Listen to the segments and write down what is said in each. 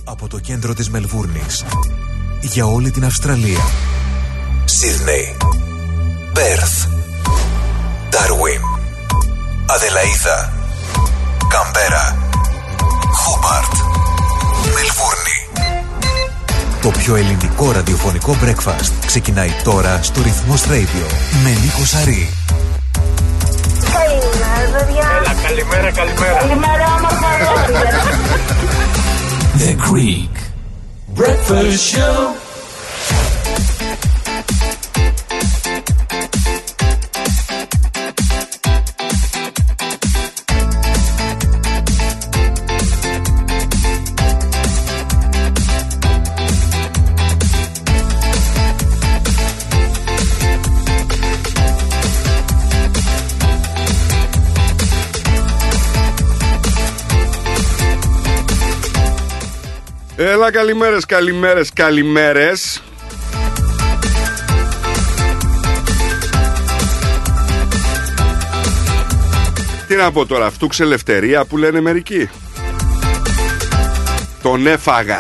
από το κέντρο της Μελβούρνης για όλη την Αυστραλία. Σίδνεϊ, Πέρθ, Ντάρουιν, Αδελαΐδα, Καμπέρα, Χόμπαρτ, Μελβούρνη. Το πιο ελληνικό ραδιοφωνικό breakfast ξεκινάει τώρα στο Ρυθμός Radio με Νίκο Σαρή. Καλημέρα, παιδιά. Έλα, καλημέρα. Καλημέρα, όμορφα. The Greek Breakfast Show. Έλα, καλημέρες. Τι να πω τώρα, φτούξε ελευθερία που λένε μερικοί. Τον έφαγα.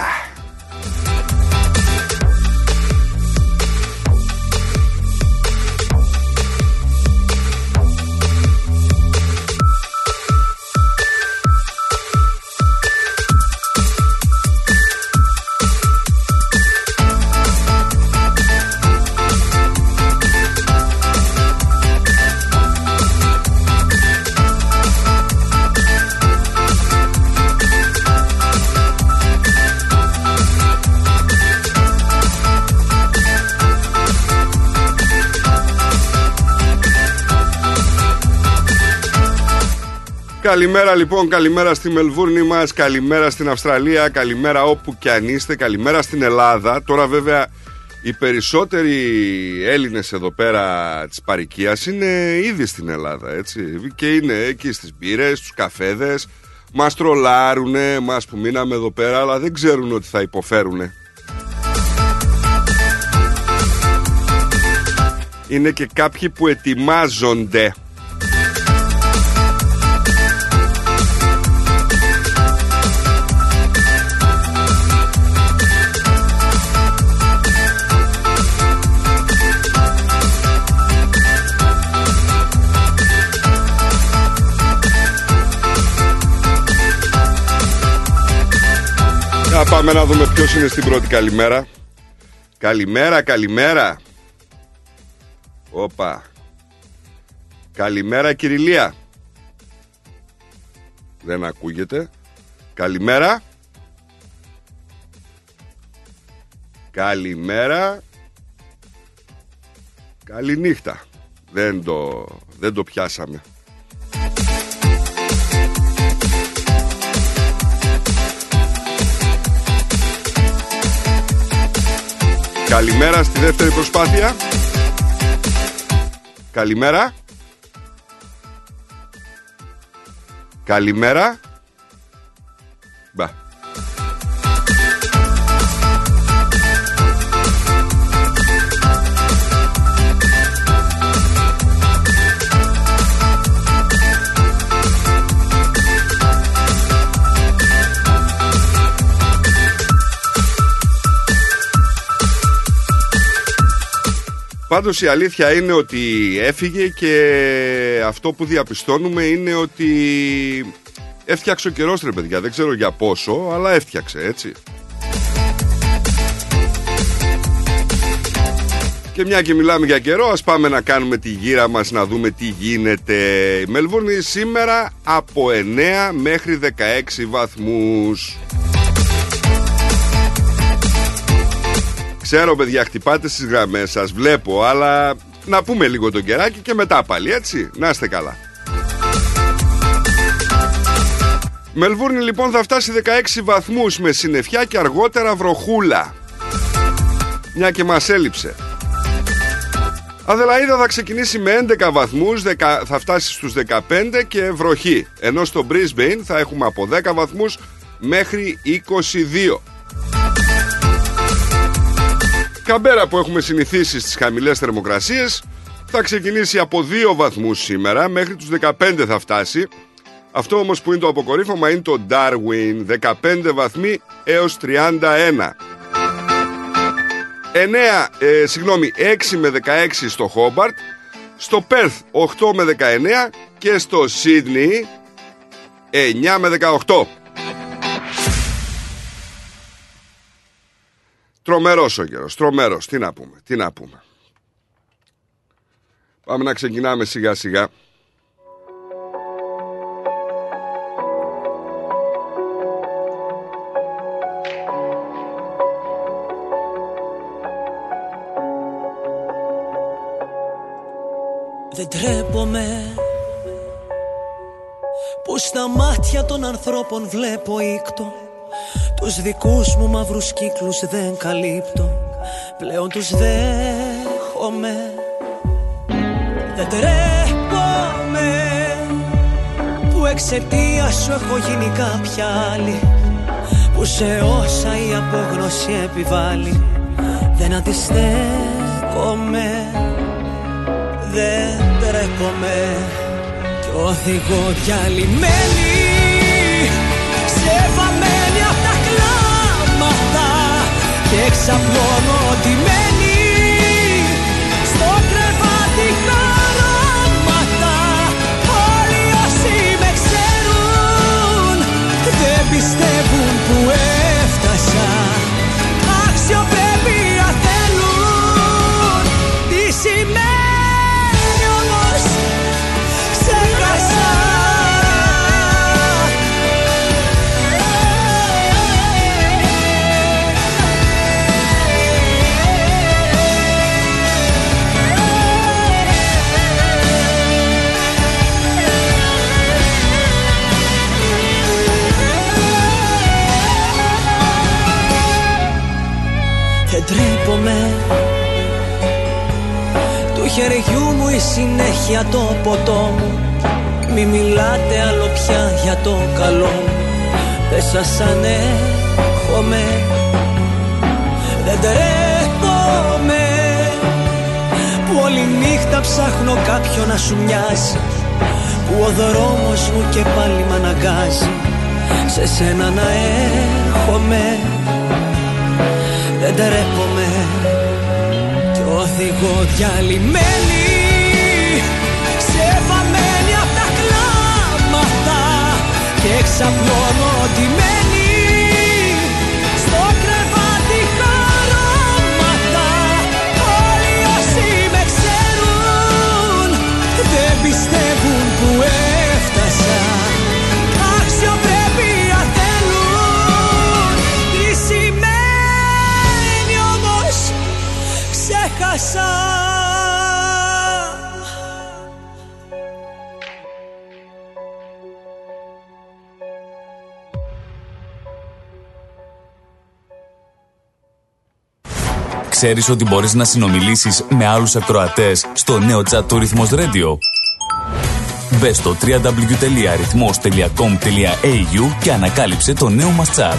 Καλημέρα λοιπόν, καλημέρα στη Μελβούρνη μας, καλημέρα στην Αυστραλία, καλημέρα όπου κι αν είστε, καλημέρα στην Ελλάδα. Τώρα βέβαια οι περισσότεροι Έλληνες εδώ πέρα της παροικίας είναι ήδη στην Ελλάδα, έτσι. Και είναι εκεί στις μπύρες, στους καφέδες, μας τρολάρουνε, μας που μείναμε εδώ πέρα, αλλά δεν ξέρουν ότι θα υποφέρουνε. Είναι και κάποιοι που ετοιμάζονται. Πάμε να δούμε ποιος είναι στην πρώτη καλημέρα. Καλημέρα. Όπα. Καλημέρα, Κυριλία. Δεν ακούγεται. Καλημέρα. Καληνύχτα. Δεν το πιάσαμε. Καλημέρα στη δεύτερη προσπάθεια. Καλημέρα. Μπα. Πάντως η αλήθεια είναι ότι έφυγε και αυτό που διαπιστώνουμε είναι ότι έφτιαξε ο καιρός, ρε παιδιά. Δεν ξέρω για πόσο, αλλά έφτιαξε, έτσι. Και μια και μιλάμε για καιρό, ας πάμε να κάνουμε τη γύρα μας να δούμε τι γίνεται. Η Μελβούρνη σήμερα από 9 μέχρι 16 βαθμούς. Ξέρω, παιδιά, χτυπάτε στις γραμμές σας, βλέπω, αλλά να πούμε λίγο τον καιράκι και μετά πάλι, έτσι. Να είστε καλά. Μελβούρνη λοιπόν θα φτάσει 16 βαθμούς με συννεφιά και αργότερα βροχούλα. Μια και μας έλειψε. Αδελαΐδα θα ξεκινήσει με 11 βαθμούς, θα φτάσει στους 15 και βροχή. Ενώ στο Brisbane θα έχουμε από 10 βαθμούς μέχρι 22. Καμπέρα, που έχουμε συνηθίσει στις χαμηλές θερμοκρασίες, θα ξεκινήσει από 2 βαθμούς σήμερα, μέχρι τους 15 θα φτάσει. Αυτό όμως που είναι το αποκορύφωμα είναι το Darwin, 15 βαθμοί έως 31. 6 με 16 στο Χόμπαρτ, στο Πέρθ 8 με 19 και στο Σίδνεϊ 9 με 18. Τρομερός ο καιρός, τρομερός, τι να πούμε. Πάμε να ξεκινάμε σιγά σιγά. Δεν τρέπομαι που στα μάτια των ανθρώπων βλέπω ήκτο. Τους δικούς μου μαύρους κύκλους δεν καλύπτω. Πλέον τους δέχομαι. Δεν τρέπομαι που εξαιτίας σου έχω γίνει κάποια άλλη, που σε όσα η απόγνωση επιβάλλει δεν αντιστέκομαι. Δεν τρέπομαι κι οδηγώ διαλυμένη, ξεβαμένη απ' τα κλάματα και ξαπλώνω ντυμένη στο κρεβάτι χαράματα. Όλοι όσοι με ξέρουν δεν πιστεύουν που έφτασα. Αξιοπρέπεια θέλουν, τι σημαίνει τρέπομαι του χεριού μου η συνέχεια το ποτό μου. Μη μιλάτε άλλο πια για το καλό μου, δεν σας ανέχομαι. Δεν τρέπομαι που όλη νύχτα ψάχνω κάποιον να σου μοιάζει, που ο δρόμος μου και πάλι μ' αναγκάζει σε σένα να έρχομαι. Δεν τρέπομαι κι οδηγώ διαλυμένη, ξεβαμένη απ' τα κλάματα και ξαπλώνω ντυμένη στο κρεβάτι χαράματα. Όλοι όσοι με ξέρουν δεν πιστεύουν που έφτασα. Αξιοπρέπεια θέλουν, τι σημαίνει ξέχασα. Ξέρεις ότι μπορείς να συνομιλήσεις με άλλους ακροατές στο νέο chat του Ρυθμός Radio? Μπες στο www.rythmos.com.au και ανακάλυψε το νέο μας chat.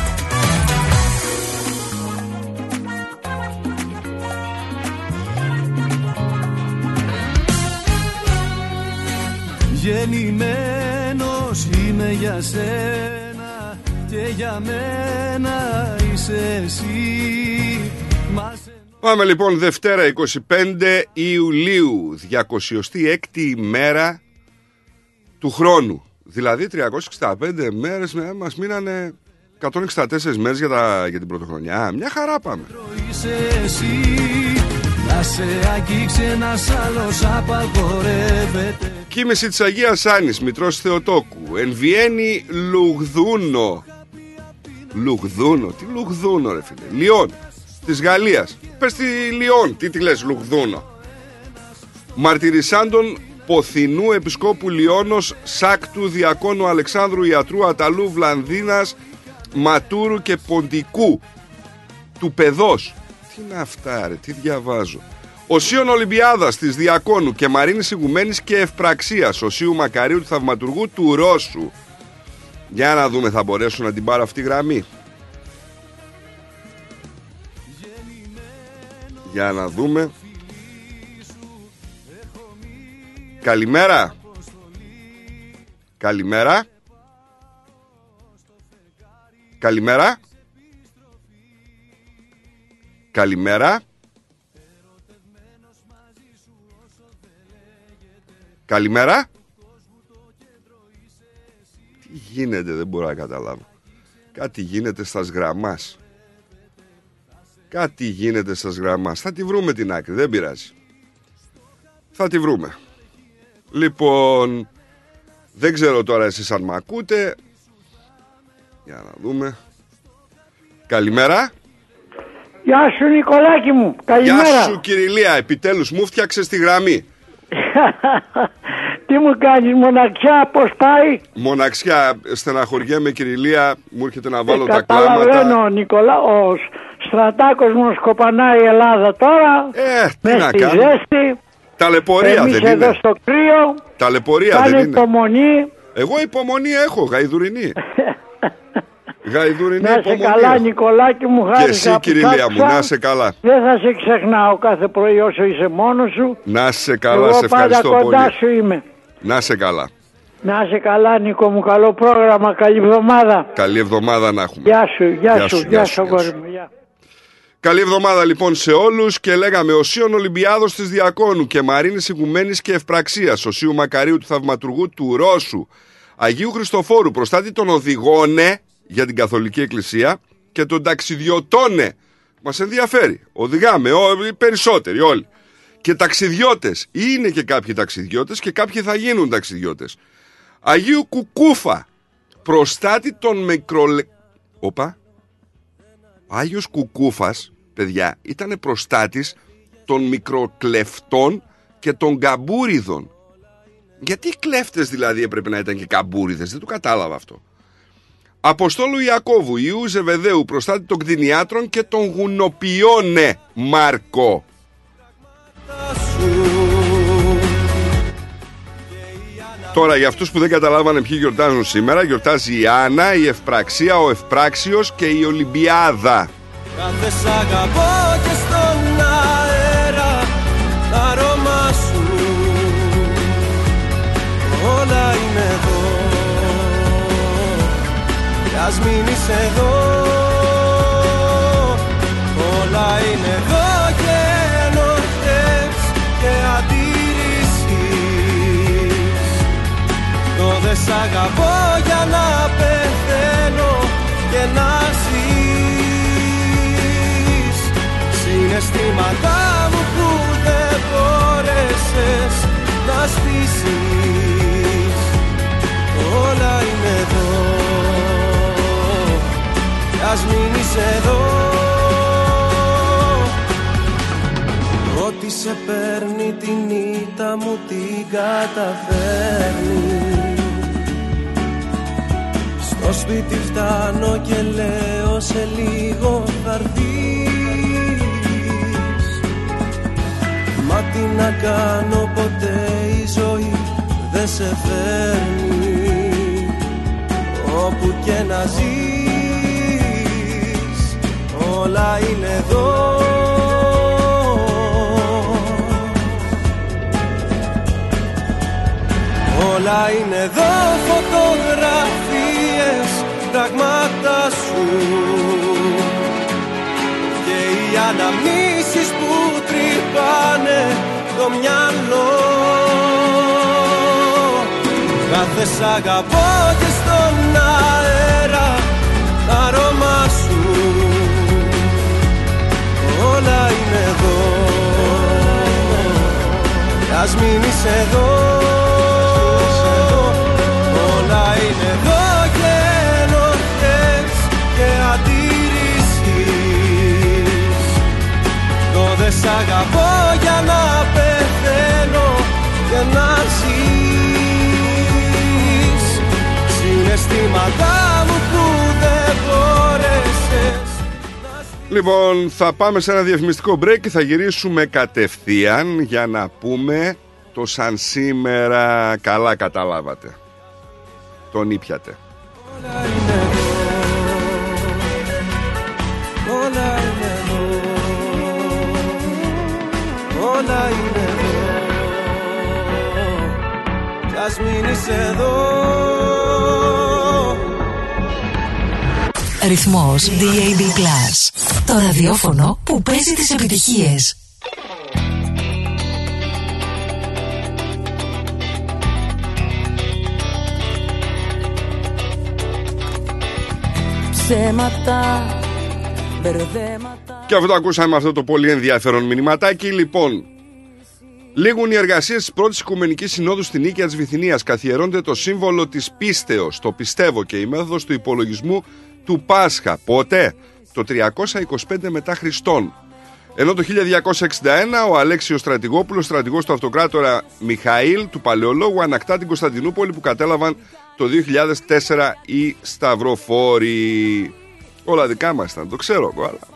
Γεννημένος είμαι για σένα και για μένα είσαι εσύ. Πάμε λοιπόν Δευτέρα 25 Ιουλίου, 206η ημέρα του χρόνου. Δηλαδή 365 μέρες μας μείνανε 164 μέρες για την πρωτοχρονιά. Μια χαρά πάμε. Είσαι εσύ, να σε αγγίξει ένας άλλος απαγορεύεται. Κοίμηση της Αγίας Άννης, Μητρός Θεοτόκου. Εν Βιέννη Λουγδούνο. Λουγδούνο, τι Λουγδούνο ρε φίλε? Λιόν, της Γαλλίας. Πες τη Λιόν, τι τη λες Λουγδούνο? Μαρτυρισάντων Ποθηνού Επισκόπου Λιώνος, Σάκτου, Διακόνου Αλεξάνδρου, Ιατρού, Αταλού, Βλανδίνας, Ματούρου και Ποντικού, του Παιδός. Τι είναι αυτά ρε, τι διαβάζω? Οσίων Ολυμπιάδας της Διακόνου και Μαρίνης Ηγουμένης και Ευπραξίας, Οσίου Μακαρίου του Θαυματουργού του Ρώσου. Για να δούμε, θα μπορέσω να την πάρω αυτή γραμμή? Για να δούμε. Καλημέρα. Καλημέρα. Καλημέρα. Καλημέρα. Καλημέρα. Τι γίνεται, δεν μπορώ να καταλάβω. Κάτι γίνεται στας γραμμάς. Κάτι γίνεται στας γραμμάς. Θα τη βρούμε την άκρη, δεν πειράζει. Θα τη βρούμε. Λοιπόν, δεν ξέρω τώρα εσείς αν μ' ακούτε. Για να δούμε. Καλημέρα. Γεια σου Νικολάκη μου, καλημέρα. Γεια σου Κυριλία, επιτέλους μου φτιάξες τη γραμμή. Τι μου κάνεις, μοναξιά, πώς πάει? Μοναξιά, στεναχωριέμαι Κυριλία, μου έρχεται να βάλω τα καταλαβαίνω Νικολά, ο Στρατάκος μου σκοπανάει η Ελλάδα τώρα. Τι να κάνω. Ζέστη. Ταλαιπωρία δεν είναι? Εδώ στο κρύο. Ταλαιπωρία δεν είναι? Υπομονή. Εγώ υπομονή έχω, γαϊδουρινή. Γαϊδουρινή να σε υπομονή. καλά Νικολάκη μου, χάρηκα. Και εσύ Κυριλία μου, να σε καλά. Δεν θα σε ξεχνάω κάθε πρωί όσο είσαι μόνος σου. Να σε καλά, εγώ σε ευχαριστώ πάντα πολύ. κοντά σου είμαι. Να σε καλά. Να σε καλά Νίκο μου, καλό πρόγραμμα, καλή εβδομάδα. Καλή εβδομάδα να έχουμε. Γεια σου αγόρι μου. Καλή εβδομάδα λοιπόν σε όλους και λέγαμε Οσίων Ολυμπιάδος της Διακόνου και Μαρίνης Ηγουμένης και Ευπραξίας, Οσίου Μακαρίου του Θαυματουργού του Ρώσου, Αγίου Χριστοφόρου προστάτη των οδηγώνε για την Καθολική Εκκλησία και των ταξιδιωτώνε. Μας ενδιαφέρει, οδηγάμε οι περισσότεροι όλοι. Και ταξιδιώτες, είναι και κάποιοι ταξιδιώτες και κάποιοι θα γίνουν ταξιδιώτες. Αγίου Κουκούφα, προστάτη των Άγιος Κουκούφας, παιδιά, ήταν προστάτης των μικροκλεφτών και των καμπούριδων. Γιατί οι κλέφτες δηλαδή έπρεπε να ήταν και καμπούριδες, δεν το κατάλαβα αυτό. Αποστόλου Ιακώβου, Ιού Ζεβεδαίου, προστάτη των κτηνιάτρων και των γουνοποιώνε, Μάρκο. Τώρα για αυτούς που δεν καταλάβανε ποιοι γιορτάζουν σήμερα, γιορτάζει η Άννα, η Ευπραξία, ο Ευπράξιος και η Ολυμπιάδα. Κάθε σ' αγαπώ και στον αέρα τα αρώμα σου όλα είναι εδώ κι ας μείνεις εδώ όλα είναι εδώ και ενοχές και αντίρρησης το δε σ' αγαπώ για να πεθαίνω και να ζεις συναισθήματά μου που δεν μπόρεσες να στήσεις όλα είναι εδώ κι ας μείνεις εδώ ό,τι σε παίρνει την ήττα μου την καταφέρνει στο σπίτι φτάνω και λέω σε λίγο θα έρθεις μα τι να κάνω ποτέ η ζωή δεν σε φέρνει όπου και να ζεις όλα είναι εδώ όλα είναι εδώ φωτογραφίες πράγματα σου και οι αναμνήσεις που τρυπάνε το μυαλό κάθε σ' αγαπώ και στον αέρα τα αρώμα σου όλα είναι εδώ ας μείνεις εδώ όλα είναι εδώ και ενοχές και αντίρρησης το δε σ' αγαπώ για να πεθαίνω και να ζεις συναισθήματά μου που δεν μπόρεσες. Λοιπόν, θα πάμε σε ένα διαφημιστικό break και θα γυρίσουμε κατευθείαν για να πούμε το σαν σήμερα. Καλά καταλάβατε. Τον ήπιατε. Όλα είναι εδώ, όλα είναι εδώ, όλα είναι εδώ κι ας μείνεις εδώ. Ρυθμός DAB+. Το ραδιόφωνο που παίζει τις επιτυχίες. Ψέματα, μπερδέματα. Και αυτό το ακούσαμε, αυτό το πολύ ενδιαφέρον μηνυματάκι. Λοιπόν, λήγουν οι εργασίες της πρώτης Οικουμενικής Συνόδου στην Νίκαια της Βυθινίας. Καθιερώνεται το σύμβολο της πίστεως, το πιστεύω, και η μέθοδος του υπολογισμού του Πάσχα. Πότε? Το 325 μετά Χριστόν. Ενώ το 1261 ο Αλέξιος Στρατηγόπουλος, στρατηγός του αυτοκράτορα Μιχαήλ του Παλαιολόγου, ανακτά την Κωνσταντινούπολη που κατέλαβαν το 2004 οι Σταυροφόροι. Όλα δικά μας ήταν, το ξέρω εγώ, αλλά...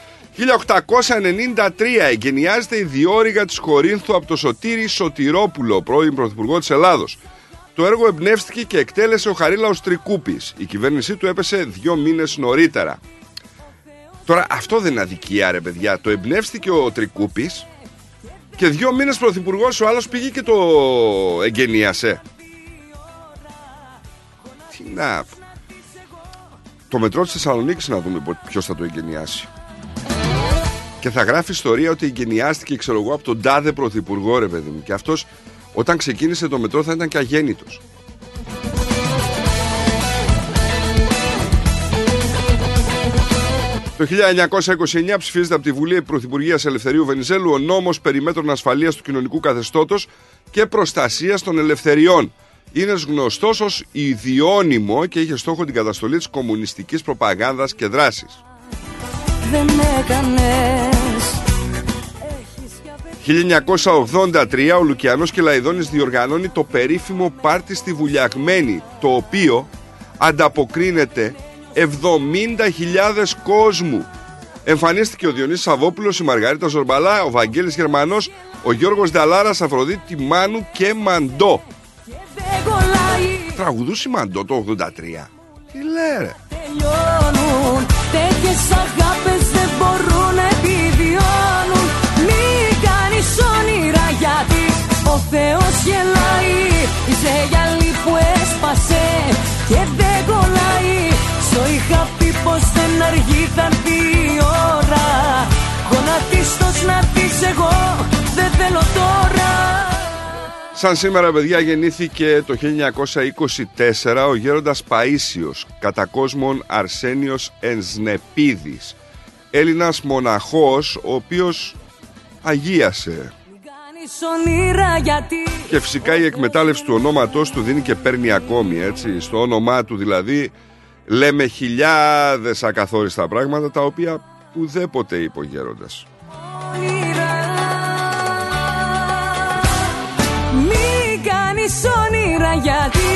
1893 εγκαινιάζεται η διόρυγα της Κορίνθου από το Σωτήρη Σωτηρόπουλο, πρώην πρωθυπουργό της Ελλάδος. Το έργο εμπνεύστηκε και εκτέλεσε ο Χαρίλαος Τρικούπης. Η κυβέρνησή του έπεσε 2 μήνες νωρίτερα. Τώρα αυτό δεν είναι αδικία, ρε παιδιά. Το εμπνεύστηκε ο Τρικούπης και 2 μήνες πρωθυπουργός ο άλλος πήγε και το εγκαινίασε. Τι να... Το μετρό της Θεσσαλονίκης να δούμε ποιος θα το εγκαινιάσει. Και θα γράφει ιστορία ότι εγκαινιάστηκε, ξέρω εγώ, από τον τάδε πρωθυπουργό, ρε παιδί μου. Και αυτός όταν ξεκίνησε το μετρό θα ήταν και αγέννητος. Το 1929 ψηφίζεται από τη Βουλή Πρωθυπουργίας Ελευθερίου Βενιζέλου ο νόμος περί μέτρων ασφαλείας του κοινωνικού καθεστώτος και προστασίας των ελευθεριών. Είναι γνωστός ως ιδιώνυμο και είχε στόχο την καταστολή της κομμουνιστικής προπαγάνδας και δράσης. 1983 ο Λουκιανός Κελαϊδόνης διοργανώνει το περίφημο πάρτι στη Βουλιαγμένη, το οποίο ανταποκρίνεται 70.000 κόσμου. Εμφανίστηκε ο Διονύσης Σαββόπουλος, η Μαργαρίτα Ζορμπαλά, ο Βαγγέλης Γερμανός, ο Γιώργος Νταλάρας, Αφροδίτη Μάνου και Μαντό. Τραγουδούσε Μαντό το 83. Τι λέει, τελειώνουν, τέτοιες αγάπες δεν μπορούν να επιβιώνουν. Μην κάνεις όνειρα γιατί ο Θεός γελάει. Είσαι γυαλί που έσπασε και δεν κολλάει. Σου είχα πει πως δεν αργεί, θα έρθει η ώρα. Γονατίστος να δεις, εγώ δεν θέλω τώρα. Σαν σήμερα, παιδιά, γεννήθηκε το 1924 ο γέροντας Παΐσιος, κατά κόσμον Αρσένιος Ενσνεπίδης, Έλληνας μοναχός, ο οποίος αγίασε. Και φυσικά η εκμετάλλευση του ονόματός του δίνει και παίρνει ακόμη, έτσι. Στο όνομά του δηλαδή λέμε χιλιάδες ακαθόριστα πράγματα, τα οποία ουδέποτε είπε ο γέροντας. Όνειρα γιατί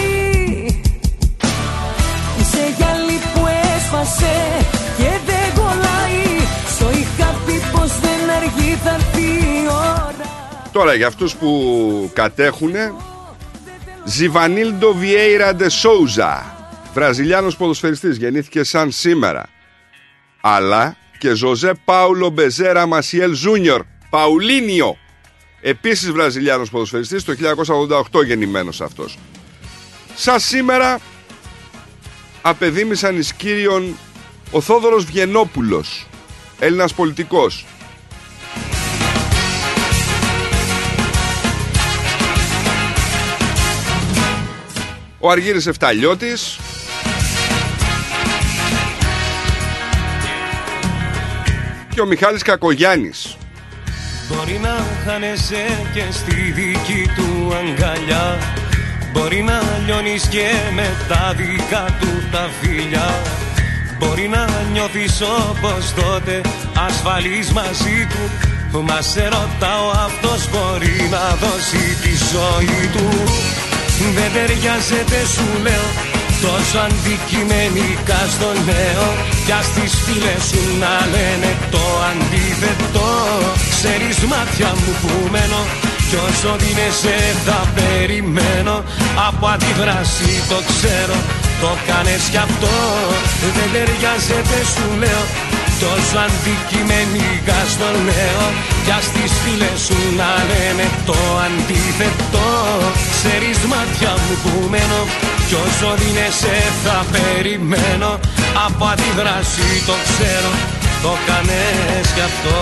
είσαι γυαλί που έσπασε και δεν κολλάει. Σου είχα πει πως δεν αργεί, θα έρθει η ώρα. Τώρα για αυτούς που κατέχουνε, Ζιβανίλντο Βιέιρα ντε Σόουζα, Βραζιλιάνος ποδοσφαιριστής, γεννήθηκε σαν σήμερα. Αλλά και Ζωζέ Πάουλο Μπεζέρα Μασιέλ Ζούνιορ, Παουλίνιο, επίσης Βραζιλιάνος ποδοσφαιριστής, το 1988 γεννημένος αυτός. Σαν σήμερα απεδίμησαν εις κύριον ο Θόδωρος Βιενόπουλος, Έλληνας πολιτικός. Ο Αργύρης Εφταλιώτης. Και ο Μιχάλης Κακογιάννης. Μπορεί να χάνεσαι και στη δική του αγκαλιά. Μπορεί να λιώνεις και με τα δικά του τα φιλιά. Μπορεί να νιώθεις όπως τότε ασφαλής μαζί του. Μα σε ρωτάω, αυτός μπορεί να δώσει τη ζωή του. Δεν ταιριάζεται, σου λέω, τόσο αντικειμενικά στο νέο. Κι ας τις φίλες σου να λένε το αντίθετο. Ξέρεις, μάτια μου που μένω, κι όσο δίνεσαι θα περιμένω. Από αντίδραση το ξέρω, το κάνεις κι αυτό. Δεν ταιριάζεται, σου λέω, τόσο αντικειμενικά στο λέω. Κι ας τις φίλες σου να λένε το αντίθετο. Ξέρεις μάτια μου που μένω, κι όσο δίνεσαι θα περιμένω. Από αντίδραση το ξέρω, το κάνες κι αυτό.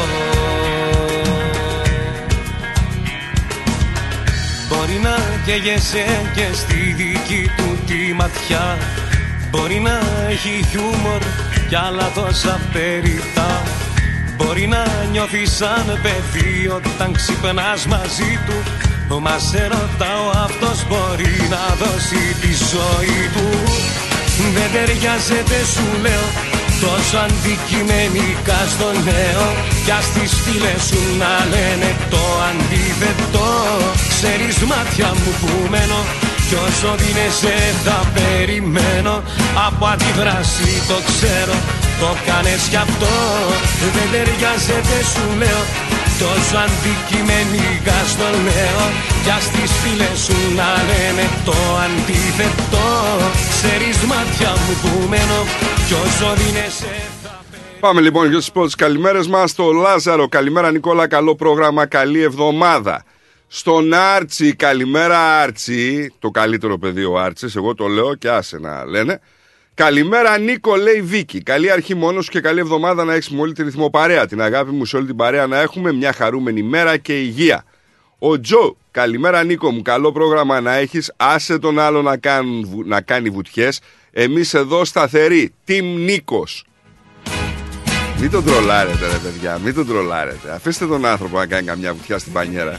Μπορεί να καίγεσαι και στη δική του τη ματιά. Μπορεί να έχει χιούμορ κι άλλα τόσα περιττά. Μπορεί να νιώθει σαν παιδί όταν ξυπνάς μαζί του. Μα σε ρωτάω, αυτός μπορεί να δώσει τη ζωή του? Δεν ταιριάζεται σου λέω, τόσο αντικειμενικά στο λέω. Κι ας τις φίλες σου να λένε το αντίθετο. Ξέρεις μάτια μου που μένω, κι όσο δίνεσαι θα περιμένω. Από αντίδραση το ξέρω, το κάνες κι αυτό. Δεν ταιριάζεται σου λέω, τόσο αντικειμενικά στο λέω. Κι ας τις φίλες σου να λένε το αντίθετο. Ξέρεις μάτια μου που μένω, κι όσο δίνεσαι θα περιμένω. Πάμε λοιπόν για τις πρώτες καλημέρες μας. Στο Λάζαρο, καλημέρα Νικόλα, καλό πρόγραμμα, καλή εβδομάδα. Στον Άρτσι, καλημέρα Άρτσι. Το καλύτερο παιδί ο Άρτσης, εγώ το λέω και άσε να λένε. Καλημέρα Νίκο, λέει Βίκη. Καλή αρχή μόνος σου και καλή εβδομάδα να έχεις με όλη τη ρυθμό παρέα. Την αγάπη μου σε όλη την παρέα να έχουμε μια χαρούμενη μέρα και υγεία. Ο Τζο, καλημέρα Νίκο μου. Καλό πρόγραμμα να έχεις. Άσε τον άλλο να κάνει βουτιές. Εμείς εδώ σταθεροί. Team Νίκος. Μην τον τρολάρετε ρε παιδιά, μην τον τρολάρετε. Αφήστε τον άνθρωπο να κάνει καμιά βουτιά στην πανιέρα.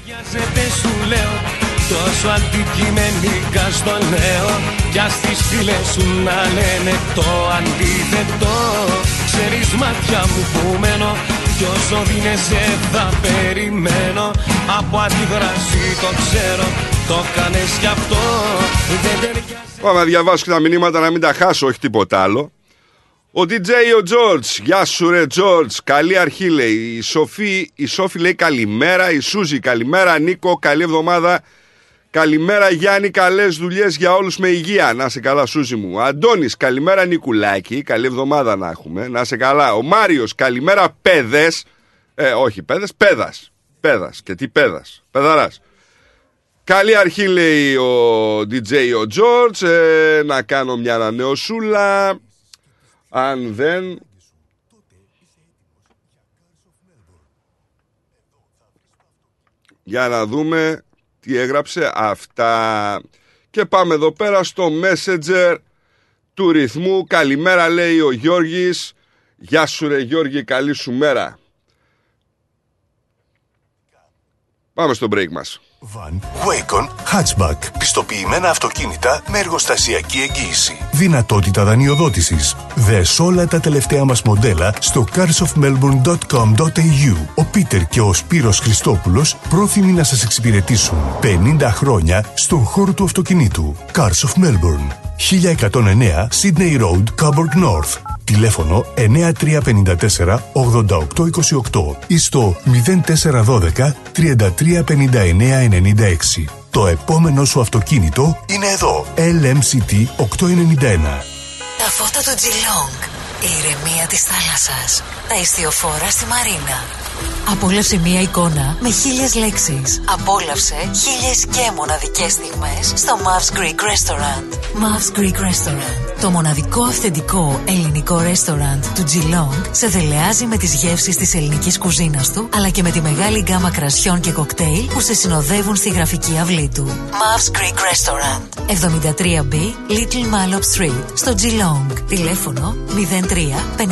Τόσο αντικειμενικά στο λέω. Κι ας τις φίλες σου να λένε το αντίθετο. Ξέρεις μάτια μου που μένω, κι όσο δίνεσαι θα περιμένω. Από αντίδραση το ξέρω, το κάνες κι αυτό. Πάμε να διαβάσω και τα μηνύματα να μην τα χάσω, όχι τίποτα άλλο. Ο DJ ο George, γεια σου ρε George, καλή αρχή λέει. Η Σόφη λέει καλημέρα. Η Σούζη καλημέρα Νίκο, καλή εβδομάδα. Καλημέρα Γιάννη, καλές δουλειές για όλους με υγεία. Να σε καλά Σούζη μου. Αντώνης, καλημέρα Νικουλάκη, καλή εβδομάδα να έχουμε. Να σε καλά. Ο Μάριος, καλημέρα παιδες. Όχι παιδες, πέδας. Πέδας και τι πέδας, πεδαράς. Καλή αρχή λέει ο DJ ο George. Να κάνω μια ανανεωσούλα. Αν δεν... Για να δούμε τι έγραψε αυτά. Και πάμε εδώ πέρα στο Messenger του ρυθμού. Καλημέρα λέει ο Γιώργης. Γεια σου ρε Γιώργη, καλή σου μέρα. Πάμε στο break μας. Van Wacom Hatchback. Πιστοποιημένα αυτοκίνητα με εργοστασιακή εγγύηση. Δυνατότητα δανειοδότησης. Δες όλα τα τελευταία μας μοντέλα στο carsofmelbourne.com.au. Ο Πίτερ και ο Σπύρος Χριστόπουλος πρόθυμοι να σας εξυπηρετήσουν 50 χρόνια στον χώρο του αυτοκινήτου. Cars of Melbourne. 1109 Sydney Road, Coburg North. Τηλέφωνο 9354 8828 ή στο 0412 335996. Το επόμενο σου αυτοκίνητο είναι εδώ. LMCT 891. Τα φώτα του Geelong. Η ηρεμία της θάλασσας. Τα ιστιοφόρα στη Μαρίνα. Απόλαυσε μία εικόνα με 1000 λέξεις. Απόλαυσε 1000 και μοναδικές στιγμές στο Mavs Greek Restaurant. Mavs Greek Restaurant. Το μοναδικό αυθεντικό ελληνικό ρέστοραντ του Geelong σε δελεάζει με τις γεύσεις της ελληνικής κουζίνας του, αλλά και με τη μεγάλη γκάμα κρασιών και κοκτέιλ που σε συνοδεύουν στη γραφική αυλή του. Mavs Greek Restaurant. 73B Little Mallop Street στο Geelong. Τηλέφωνο 03 5221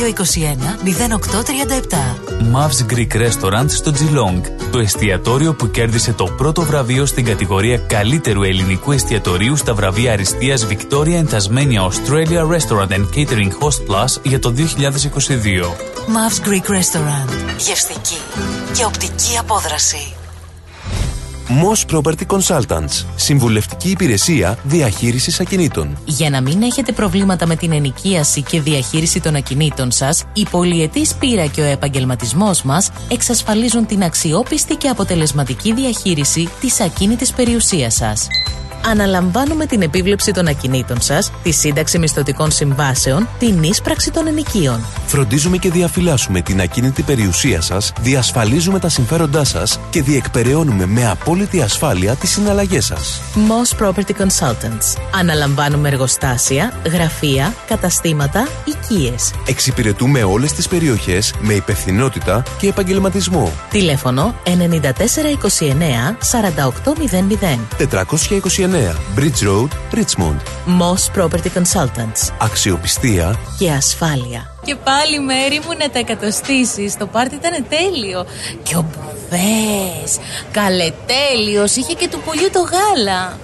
0837. Mavs Greek Restaurant στο Geelong. Το εστιατόριο που κέρδισε το πρώτο βραβείο στην κατηγορία καλύτερου ελληνικού εστιατορίου στα βραβεία αριστείας Victoria and Tasmania Australia Restaurant and Catering Host Plus για το 2022. Mavs Greek Restaurant. Γευστική και οπτική απόδραση. Moss Property Consultants. Συμβουλευτική υπηρεσία διαχείρισης ακινήτων. Για να μην έχετε προβλήματα με την ενοικίαση και διαχείριση των ακινήτων σας, η πολυετής πείρα και ο επαγγελματισμός μας εξασφαλίζουν την αξιόπιστη και αποτελεσματική διαχείριση της ακίνητης περιουσίας σας. Αναλαμβάνουμε την επίβλεψη των ακινήτων σας, τη σύνταξη μισθωτικών συμβάσεων, την ίσπραξη των ενοικίων. Φροντίζουμε και διαφυλάσσουμε την ακίνητη περιουσία σας, διασφαλίζουμε τα συμφέροντά σας και διεκπεραιώνουμε με απόλυτη ασφάλεια τις συναλλαγές σας. Moss Property Consultants. Αναλαμβάνουμε εργοστάσια, γραφεία, καταστήματα, οικίες. Εξυπηρετούμε όλες τις περιοχές με υπευθυνότητα και επαγγελματισμό. Τηλέφωνο 9429 4800. 429 Bridge Road, Richmond. Moss Property Consultants. Αξιοπιστία και ασφάλεια. Και πάλι μέρη μου να τα εκατοστήσεις. Το πάρτι ήταν τέλειο. Και ο Μπουφές, καλετέλειος, είχε και του πουλιού το γάλα.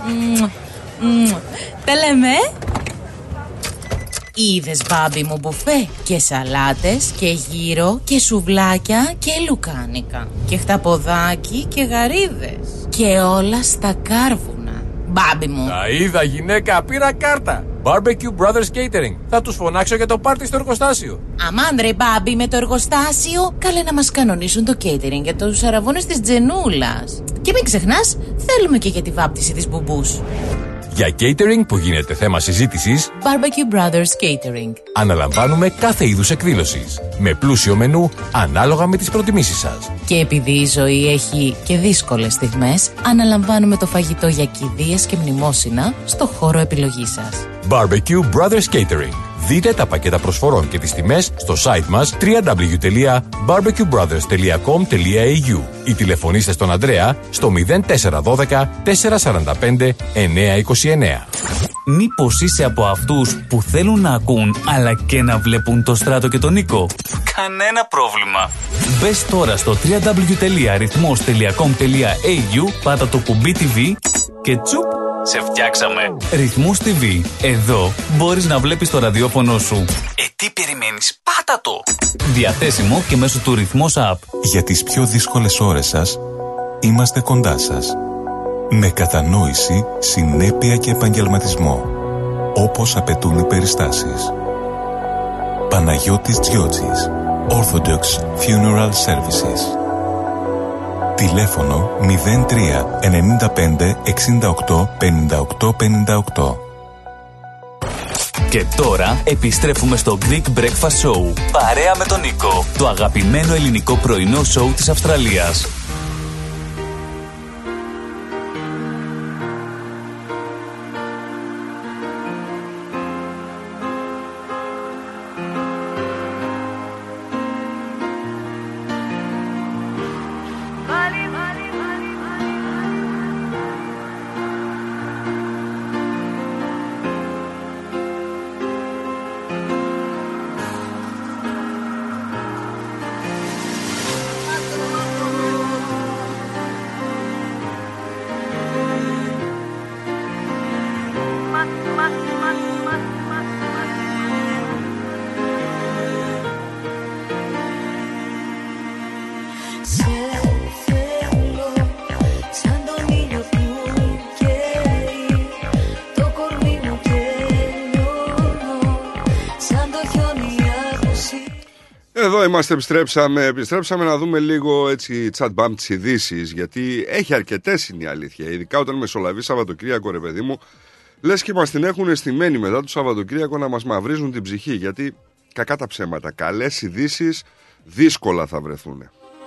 Τα λέμε. Είδες μπάμπι μου μπουφέ? Και σαλάτες και γύρο και σουβλάκια και λουκάνικα και χταποδάκι και γαρίδες και όλα στα κάρβουνα. Μπάμπι μου. Τα είδα γυναίκα, πήρα κάρτα. Barbecue Brothers Catering. Θα τους φωνάξω για το πάρτι στο εργοστάσιο. Αμάν ρε μπάμπι, με το εργοστάσιο. Καλέ να μας κανονίσουν το catering για τους αραβώνες της Τζενούλας. Και μην ξεχνάς, θέλουμε και για τη βάπτιση της μπουμπούς. Για catering που γίνεται θέμα συζήτησης, Barbecue Brothers Catering. Αναλαμβάνουμε κάθε είδους εκδήλωσης, με πλούσιο μενού ανάλογα με τις προτιμήσεις σας. Και επειδή η ζωή έχει και δύσκολες στιγμές, αναλαμβάνουμε το φαγητό για κηδείες και μνημόσυνα στο χώρο επιλογής σας. Barbecue Brothers Catering. Δείτε τα πακέτα προσφορών και τις τιμές στο site μας www.barbecuebrothers.com.au ή τηλεφωνήστε στον Ανδρέα στο 0412 445 929. Μήπως είσαι από αυτούς που θέλουν να ακούν αλλά και να βλέπουν το Στράτο και τον Νίκο? Κανένα πρόβλημα. Μπες τώρα στο www.rhythmos.com.au, πάτα το κουμπί TV και τσουπ, σε φτιάξαμε. Ρυθμός TV. Εδώ μπορείς να βλέπεις το ραδιόφωνο σου. Τι περιμένεις? Πάτα το! Διαθέσιμο και μέσω του Ρυθμός App. Για τις πιο δύσκολες ώρες σας, είμαστε κοντά σας. Με κατανόηση, συνέπεια και επαγγελματισμό. Όπως απαιτούν οι περιστάσεις. Παναγιώτης Τζιότσης. Orthodox Funeral Services. Τηλέφωνο 03 95 68 58 58. Και τώρα επιστρέφουμε στο Greek Breakfast Show. Παρέα με τον Νίκο. Το αγαπημένο ελληνικό πρωινό σοου της Αυστραλίας. Εδώ είμαστε, επιστρέψαμε να δούμε λίγο έτσι chat-bump τις ειδήσεις, γιατί έχει αρκετές είναι η αλήθεια, ειδικά όταν μεσολαβεί Σαββατοκύριακο, ρε παιδί μου, λες και μας την έχουν αισθημένη μετά το Σαββατοκύριακο να μας μαυρίζουν την ψυχή, γιατί κακά τα ψέματα, καλές ειδήσεις δύσκολα θα βρεθούν.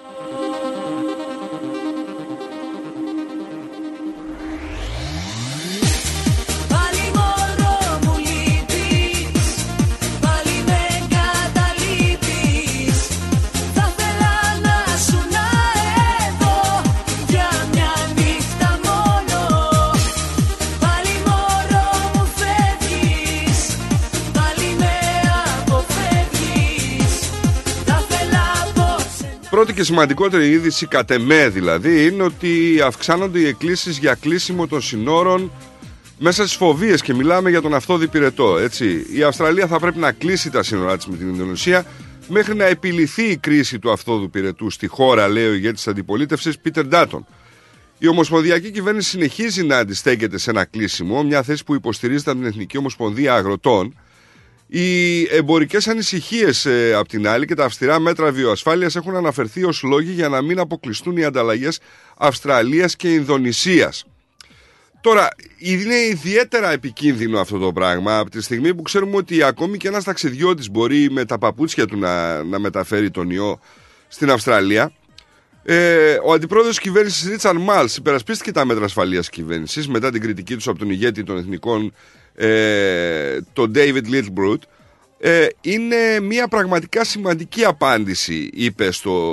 Πρώτη και σημαντικότερη είδηση, κατ' εμέ δηλαδή, είναι ότι αυξάνονται οι εκκλήσεις για κλείσιμο των συνόρων μέσα στις φοβίες, και μιλάμε για τον αυτόδη πυρετό, έτσι. Η Αυστραλία θα πρέπει να κλείσει τα σύνορά της με την Ινδονησία μέχρι να επιληθεί η κρίση του αυτόδου πυρετού στη χώρα, λέει ο ηγέτης της αντιπολίτευσης Πίτερ Ντάτον. Η Ομοσπονδιακή Κυβέρνηση συνεχίζει να αντιστέκεται σε ένα κλείσιμο, μια θέση που υποστηρίζεται από την Εθνική Ομοσπονδία Αγροτών. Οι εμπορικές ανησυχίες απ' την άλλη και τα αυστηρά μέτρα βιοασφάλειας έχουν αναφερθεί ως λόγοι για να μην αποκλειστούν οι ανταλλαγές Αυστραλίας και Ινδονησίας. Τώρα, είναι ιδιαίτερα επικίνδυνο αυτό το πράγμα από τη στιγμή που ξέρουμε ότι ακόμη και ένας ταξιδιώτης μπορεί με τα παπούτσια του να μεταφέρει τον ιό στην Αυστραλία. Ο αντιπρόεδρος της κυβέρνησης Ρίτσαρντ Μάλς υπερασπίστηκε τα μέτρα ασφαλείας της κυβέρνησης μετά την κριτική τους από τον ηγέτη των εθνικών, τον David Littleproud. Είναι μια πραγματικά σημαντική απάντηση, είπε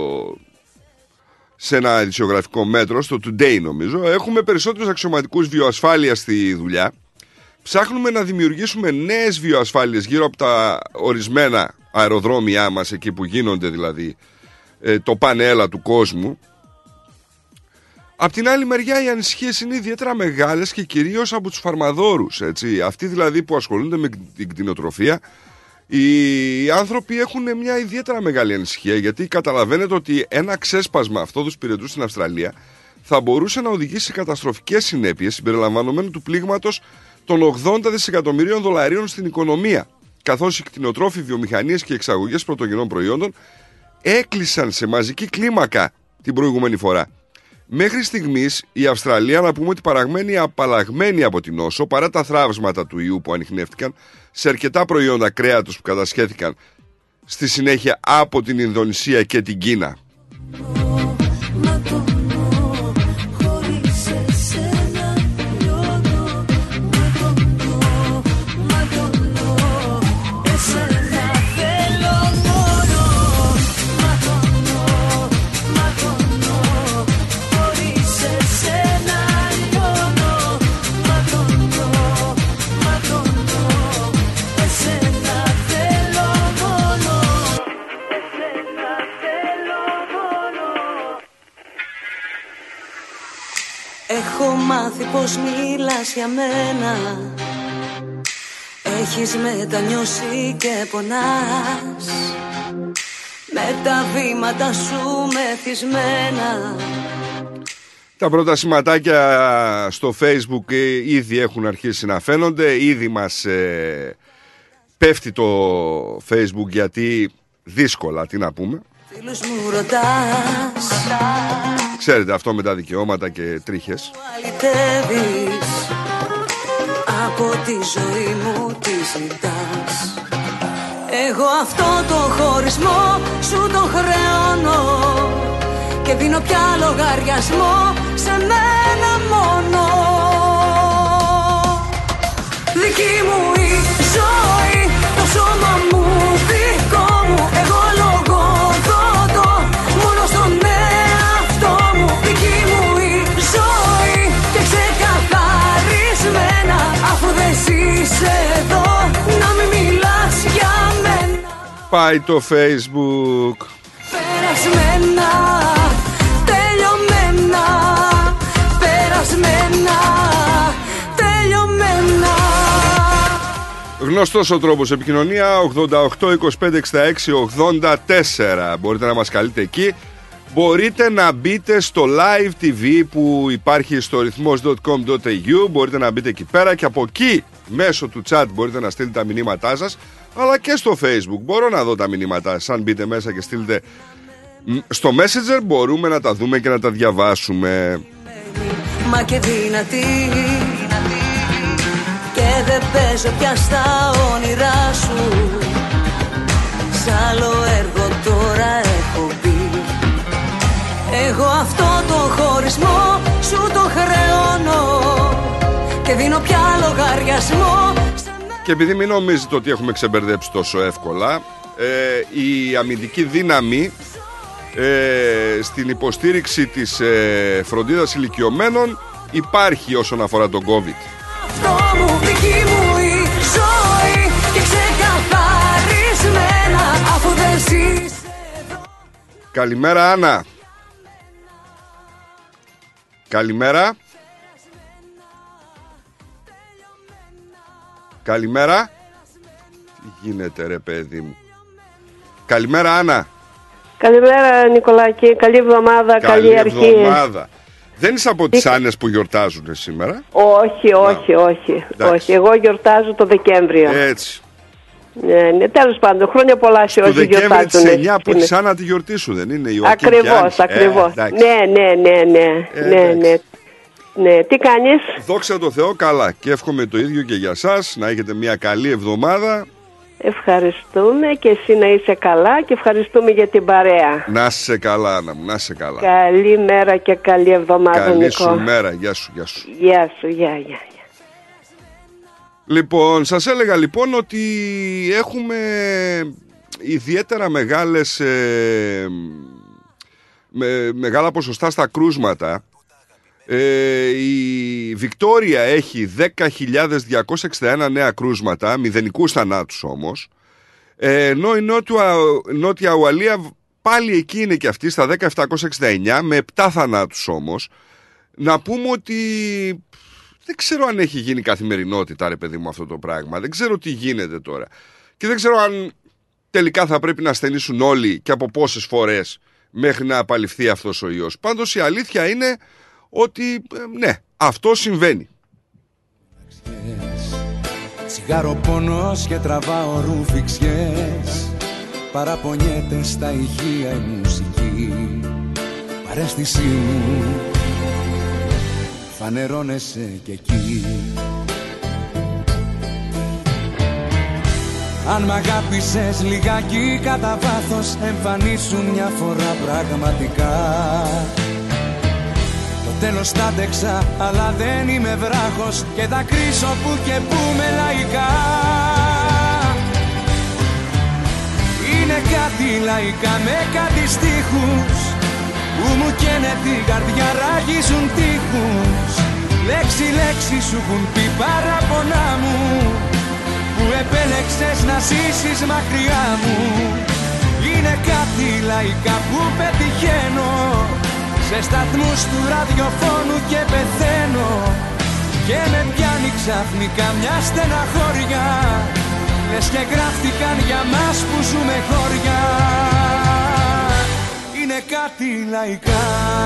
σε ένα ειδησιογραφικό μέτρο, στο Today νομίζω. Έχουμε περισσότερους αξιωματικούς βιοασφάλειας στη δουλειά. Ψάχνουμε να δημιουργήσουμε νέες βιοασφάλειες γύρω από τα ορισμένα αεροδρόμια μας, εκεί που γίνονται δηλαδή το πανέλα του κόσμου. Απ' την άλλη μεριά οι ανησυχίες είναι ιδιαίτερα μεγάλες και κυρίως από τους φαρμαδόρους, έτσι. Αυτοί δηλαδή που ασχολούνται με την κτηνοτροφία. Οι άνθρωποι έχουν μια ιδιαίτερα μεγάλη ανησυχία, γιατί καταλαβαίνετε ότι ένα ξέσπασμα αυτόδους πυρετού στην Αυστραλία θα μπορούσε να οδηγήσει σε καταστροφικές συνέπειες, συμπεριλαμβανομένου του πλήγματος των 80 δισεκατομμυρίων δολαρίων στην οικονομία, καθώς οι κτηνοτρόφοι, βιομηχανίες και εξαγωγές πρωτογενών προϊόντων έκλεισαν σε μαζική κλίμακα την προηγούμενη φορά. Μέχρι στιγμής η Αυστραλία, να πούμε ότι παραμένει απαλλαγμένη από την νόσο, παρά τα θραύσματα του ιού που ανιχνεύτηκαν σε αρκετά προϊόντα κρέατος που κατασχέθηκαν στη συνέχεια από την Ινδονησία και την Κίνα. Έχω μάθει πως μιλάς για μένα. Έχεις μετανιώσει και πονάς, με τα βήματα σου μεθυσμένα. Τα πρώτα σηματάκια στο Facebook ήδη έχουν αρχίσει να φαίνονται. Ήδη μας πέφτει το Facebook, γιατί δύσκολα, τι να πούμε. Φίλους μου ρωτάς, ξέρετε αυτό με τα δικαιώματα και τρίχες. αλητεύεις, από τη ζωή μου τι ζητάς. Εγώ αυτό το χωρισμό σου το χρεώνω και δίνω πια λογαριασμό σε μένα μόνο. Δική μου η ζωή, το σώμα μου δικό μου. Εγώ λογοδοτώ μόνο στον εαυτό μου. Δική μου η ζωή και ξεκαθαρισμένα, αφού δεν είσαι εδώ να μην μιλάς για μένα. Πάει το Facebook. Περασμένα, τελειωμένα, περασμένα, τελειωμένα. Γνωστός ο τρόπος επικοινωνία, 88 25 66 84. Μπορείτε να μας καλείτε εκεί. Μπορείτε να μπείτε στο live TV που υπάρχει στο ρυθμός.com.au. Μπορείτε να μπείτε εκεί πέρα και από εκεί μέσω του chat μπορείτε να στείλετε τα μηνύματά σας, αλλά και στο Facebook μπορώ να δω τα μηνύματά σας. Αν μπείτε μέσα και στείλετε στο Messenger μπορούμε να τα δούμε και να τα διαβάσουμε. Μα και δυνατή, και δεν παίζω πια στα όνειρά σου. Σ' άλλο έργο τώρα έχω μπει. Εγώ αυτό το χωρισμό σου το χρεώνω και δίνω πια λογαριασμό. Και επειδή μην νομίζετε ότι έχουμε ξεμπερδέψει τόσο εύκολα, η αμυντική δύναμη στην υποστήριξη της φροντίδας ηλικιωμένων υπάρχει όσον αφορά τον COVID. Αυτό μου, δική μου η ζωή και ξεκαθαρισμένα, αφού δεν ζεις. Καλημέρα Άννα. Καλημέρα. Καλημέρα. Τι γίνεται ρε παιδί μου. Καλημέρα Άννα. Καλημέρα Νικολάκη, καλή εβδομάδα, καλή αρχή. Καλή εβδομάδα. Δεν είσαι από τις Άννες που γιορτάζουν σήμερα? Όχι, όχι. Εγώ γιορτάζω το Δεκέμβριο. Έτσι. Ναι, τέλος πάντων, χρόνια πολλά σε όσοι γιορτάζουν. Το Δεκέμβρη της 9 που της Άννα τη γιορτή σου, δεν είναι? Ακριβώς. Ναι. Ναι, τι κάνεις? Δόξα τω Θεώ, καλά. Και εύχομαι το ίδιο και για σας. Να έχετε μια καλή εβδομάδα. Ευχαριστούμε και εσύ να είσαι καλά και ευχαριστούμε για την παρέα. Να είσαι καλά, Άννα μου, να είσαι καλά. Καλή μέρα και καλή εβδομάδα, καλή Νικό. σου μέρα, γεια σου, γεια σου. Γεια σου, γεια. Λοιπόν, σας έλεγα λοιπόν ότι έχουμε ιδιαίτερα μεγάλα ποσοστά στα κρούσματα. Η Βικτόρια έχει 10.261 νέα κρούσματα, μηδενικούς θανάτους όμως, ενώ η Νότια Ουαλία πάλι εκεί είναι και αυτή στα 10.769 με 7 θανάτους όμως. Να πούμε ότι δεν ξέρω αν έχει γίνει καθημερινότητα, ρε παιδί μου, αυτό το πράγμα. Δεν ξέρω τι γίνεται τώρα. Και δεν ξέρω αν τελικά θα πρέπει να ασθενήσουν όλοι και από πόσες φορές μέχρι να απαλληφθεί αυτός ο ιός. Πάντως η αλήθεια είναι ότι ναι, αυτό συμβαίνει. Τσιγάρο πόνος και τραβάω ρουφιξιές. Παραπονιέται στα ηχεία η μουσική. Παρέστησή μου φανερώνεσαι κι εκεί. Αν μ' αγάπησες λιγάκι κατά βάθος, εμφανίσουν μια φορά πραγματικά. Το τέλος τα άντεξα, αλλά δεν είμαι βράχος και θα κρίσω που και που με λαϊκά. Είναι κάτι λαϊκά με κάτι στίχους που μου καίνε την καρδιά, ράγιζουν τείχους. Λέξη σου έχουν πει παραπονά μου, που επέλεξες να ζήσεις μακριά μου. Είναι κάτι λαϊκά που πετυχαίνω σε σταθμούς του ραδιοφώνου και πεθαίνω. Και με πιάνει ξαφνικά μια στεναχώρια, λες και γράφτηκαν για μας που ζούμε χώρια. Είναι κάτι λαϊκά.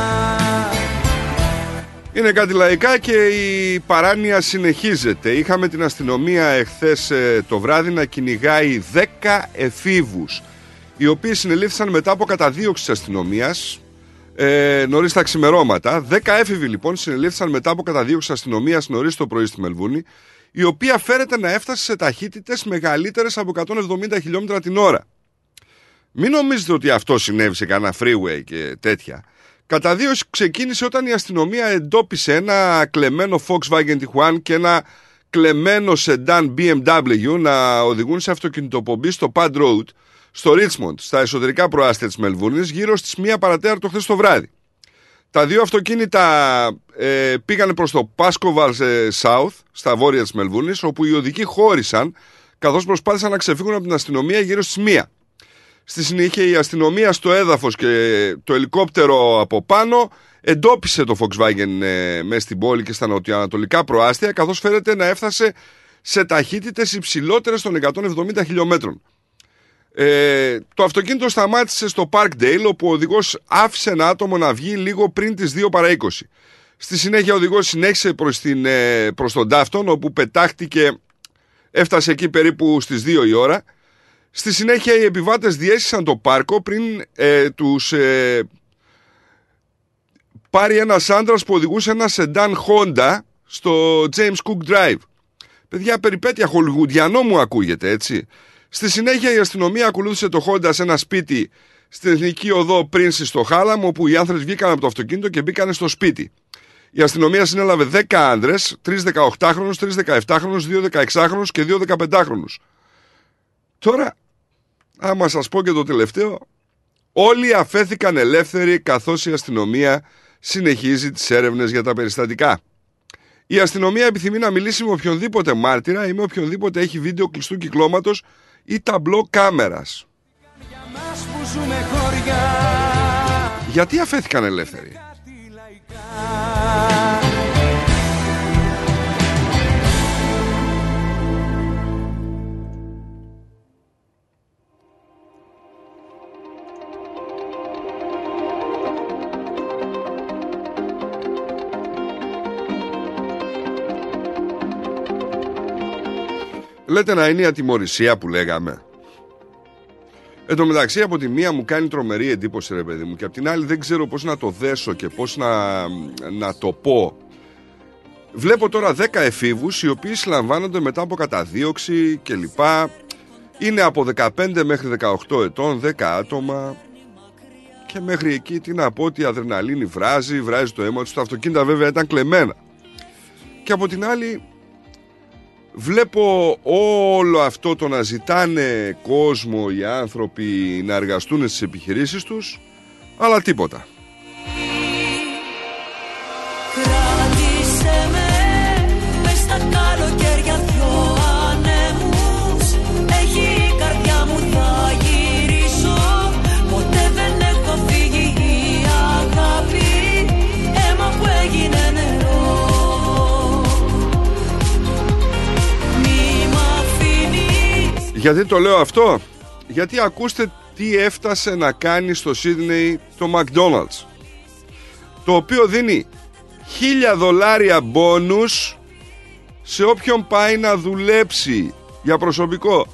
Είναι κάτι λαϊκά και η παράνοια συνεχίζεται. Είχαμε την αστυνομία εχθές το βράδυ να κυνηγάει 10 εφήβους, οι οποίοι συνελήφθησαν μετά από καταδίωξη της αστυνομίας νωρίς τα ξημερώματα. 10 έφηβοι λοιπόν συνελήφθησαν μετά από καταδίωξη της αστυνομίας νωρίς το πρωί στη Μελβούρνη, η οποία φέρεται να έφτασε σε ταχύτητες μεγαλύτερες από 170 χιλιόμετρα την ώρα. Μην νομίζετε ότι αυτό συνέβη σε κανένα freeway και τέτοια. Καταδίωξη ξεκίνησε όταν η αστυνομία εντόπισε ένα κλεμμένο Volkswagen Tiguan και ένα κλεμμένο sedan BMW να οδηγούν σε αυτοκινητοπομπή στο Pad Road, στο Richmond, στα εσωτερικά προάστια της Μελβούρνης, γύρω στις 1 παρατέταρτο χθες το βράδυ. Τα δύο αυτοκίνητα πήγανε προς το Pascoval South, στα βόρεια της Μελβούρνης, όπου οι οδικοί χώρισαν καθώς προσπάθησαν να ξεφύγουν από την αστυνομία γύρω στις 1. Στη συνέχεια η αστυνομία στο έδαφος και το ελικόπτερο από πάνω εντόπισε το Volkswagen μέσα στην πόλη και στα νοτιοανατολικά προάστια, καθώς φαίνεται να έφτασε σε ταχύτητες υψηλότερες των 170 χιλιόμετρων. Το αυτοκίνητο σταμάτησε στο Parkdale, όπου ο οδηγός άφησε ένα άτομο να βγει λίγο πριν τις 2 παρά 20. Στη συνέχεια ο οδηγός συνέχισε προς τον Dafton, όπου πετάχτηκε, έφτασε εκεί περίπου στις 2 η ώρα. Στη συνέχεια οι επιβάτες διέσχισαν το πάρκο πριν τους πάρει ένας άντρας που οδηγούσε ένα sedan Honda στο James Cook Drive. Παιδιά, περιπέτεια χολιγουντιανό μου ακούγεται, έτσι. Στη συνέχεια η αστυνομία ακολούθησε το Honda σε ένα σπίτι στην Εθνική Οδό Princess στο Χάλαμ, όπου οι άνδρες βγήκαν από το αυτοκίνητο και μπήκαν στο σπίτι. Η αστυνομία συνέλαβε 10 άνδρες, 3 18χρονους, 3 17χρονους, 2 16χρονους και 2 15χρονους. Τώρα, άμα σας πω και το τελευταίο, όλοι αφέθηκαν ελεύθεροι καθώς η αστυνομία συνεχίζει τις έρευνες για τα περιστατικά. Η αστυνομία επιθυμεί να μιλήσει με οποιονδήποτε μάρτυρα ή με οποιονδήποτε έχει βίντεο κλειστού κυκλώματος ή ταμπλό κάμερας. Γιατί αφέθηκαν ελεύθεροι? Λέτε να είναι η ατιμωρησία που λέγαμε. Εν τω μεταξύ, από τη μία μου κάνει τρομερή εντύπωση, ρε παιδί μου, και από την άλλη δεν ξέρω πώς να το δέσω και πώς να το πω. Βλέπω τώρα 10 εφήβους οι οποίοι συλλαμβάνονται μετά από καταδίωξη κλπ. Είναι από 15 μέχρι 18 ετών, 10 άτομα. Και μέχρι εκεί τι να πω, ότι η αδρεναλίνη βράζει το αίμα τους. Τα αυτοκίνητα βέβαια ήταν κλεμμένα. Και από την άλλη βλέπω όλο αυτό το να ζητάνε κόσμο οι άνθρωποι να εργαστούν στις επιχειρήσεις τους, αλλά τίποτα. Κράτησε με μες στα καλοκαίρια δυο ανέμους. Έχει η καρδιά μου, θα γυρίσω. Ποτέ δεν έχω φύγει η αγάπη, αίμα που έγινε νερό. Μη μ' αφήνεις. Γιατί το λέω αυτό? Γιατί ακούστε τι έφτασε να κάνει στο Σίδνεϊ το McDonald's, το οποίο δίνει $1,000 μπόνους σε όποιον πάει να δουλέψει για προσωπικό.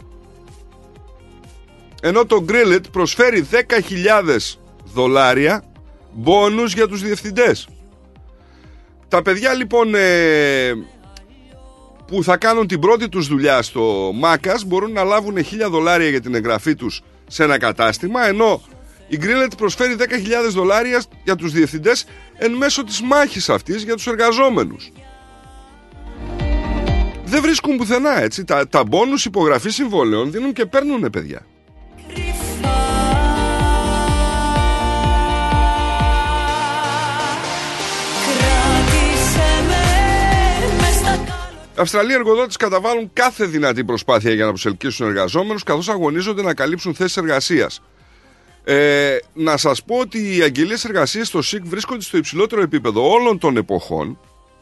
Ενώ το Grilled προσφέρει $10,000 μπόνους για τους διευθυντές. Τα παιδιά λοιπόν που θα κάνουν την πρώτη τους δουλειά στο Μάκας μπορούν να λάβουν $1,000 για την εγγραφή τους σε ένα κατάστημα, ενώ η Grilled προσφέρει $10,000 για τους διευθυντές εν μέσω της μάχης αυτής για τους εργαζόμενους. Δεν βρίσκουν πουθενά, έτσι. Τα μπόνους υπογραφή συμβόλαιων δίνουν και παίρνουνε, παιδιά. Αυστραλοί εργοδότες καταβάλουν κάθε δυνατή προσπάθεια για να προσελκύσουν εργαζόμενους, καθώς αγωνίζονται να καλύψουν θέσεις εργασίας. Να σας πω ότι οι αγγελίες εργασίας στο ΣΥΚ βρίσκονται στο υψηλότερο επίπεδο όλων των εποχών.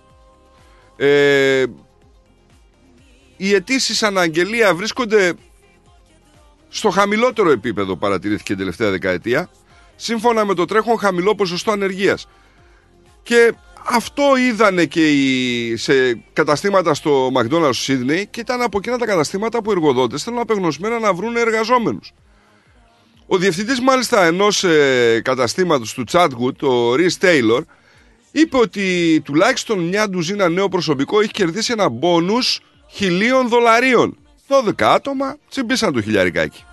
Οι αιτήσεις αναγγελία βρίσκονται στο χαμηλότερο επίπεδο, παρατηρήθηκε την τελευταία δεκαετία, σύμφωνα με το τρέχον χαμηλό ποσοστό ανεργίας. Και αυτό είδανε και σε καταστήματα στο McDonald's Sydney, και ήταν από εκείνα τα καταστήματα που οι εργοδότες θέλουν απεγνωσμένα να βρουν εργαζόμενους. Ο διευθυντής μάλιστα ενός καταστήματος του Chatwood, ο Rhys Taylor, είπε ότι τουλάχιστον μια ντουζίνα νέο προσωπικό έχει κερδίσει ένα μπόνους $1,000. 12 άτομα τσιμπήσαν το χιλιαρικάκι.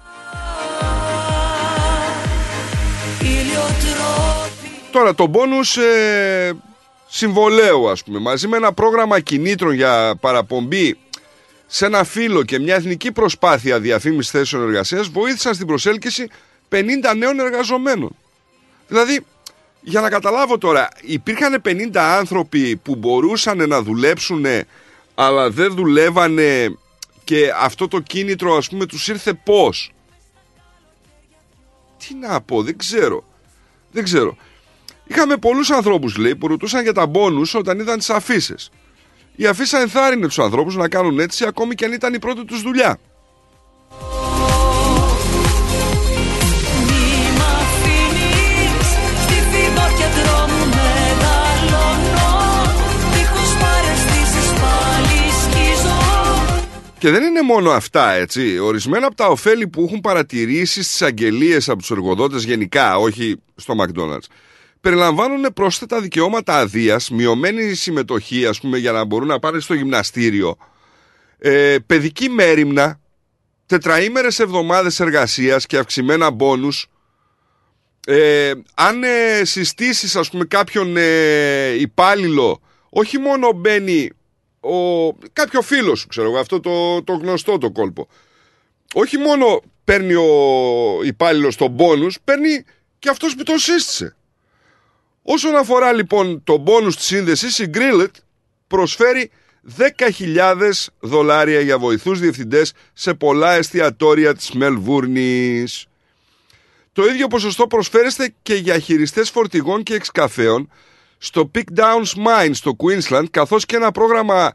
Τώρα το μπόνους συμβολέου, ας πούμε, μαζί με ένα πρόγραμμα κινήτρων για παραπομπή σε ένα φύλλο και μια εθνική προσπάθεια διαφήμισης θέσεων εργασίας, βοήθησαν στην προσέλκυση 50 νέων εργαζομένων. Δηλαδή, για να καταλάβω τώρα, υπήρχαν 50 άνθρωποι που μπορούσαν να δουλέψουν, αλλά δεν δουλεύανε, και αυτό το κίνητρο, ας πούμε, τους ήρθε πώς? Τι να πω, δεν ξέρω. Είχαμε πολλούς ανθρώπους, λέει, που ρωτούσαν για τα μπόνους όταν είδαν τις αφίσες. Η αφίσα ενθάρρυνε τους ανθρώπους να κάνουν έτσι, ακόμη και αν ήταν η πρώτη τους δουλειά. Και δεν είναι μόνο αυτά, έτσι. Ορισμένα από τα ωφέλη που έχουν παρατηρήσει στις αγγελίες από τους εργοδότες γενικά, όχι στο McDonald's, περιλαμβάνουν πρόσθετα δικαιώματα αδείας, μειωμένη συμμετοχή, ας πούμε, για να μπορούν να πάνε στο γυμναστήριο, παιδική μέριμνα, τετραήμερες εβδομάδες εργασίας και αυξημένα μπόνους. Αν συστήσεις, ας πούμε, κάποιον υπάλληλο, όχι μόνο μπαίνει κάποιο φίλο σου, ξέρω εγώ, αυτό το γνωστό το κόλπο, όχι μόνο παίρνει ο υπάλληλος τον μπόνους, παίρνει και αυτός που τον σύστησε. Όσον αφορά λοιπόν το μπόνους της σύνδεσης, η Grilled προσφέρει $10,000 για βοηθούς διευθυντές σε πολλά εστιατόρια της Μελβούρνης. Το ίδιο ποσοστό προσφέρεστε και για χειριστές φορτηγών και εξκαφέων στο Peak Downs Mine στο Queensland, καθώς και ένα πρόγραμμα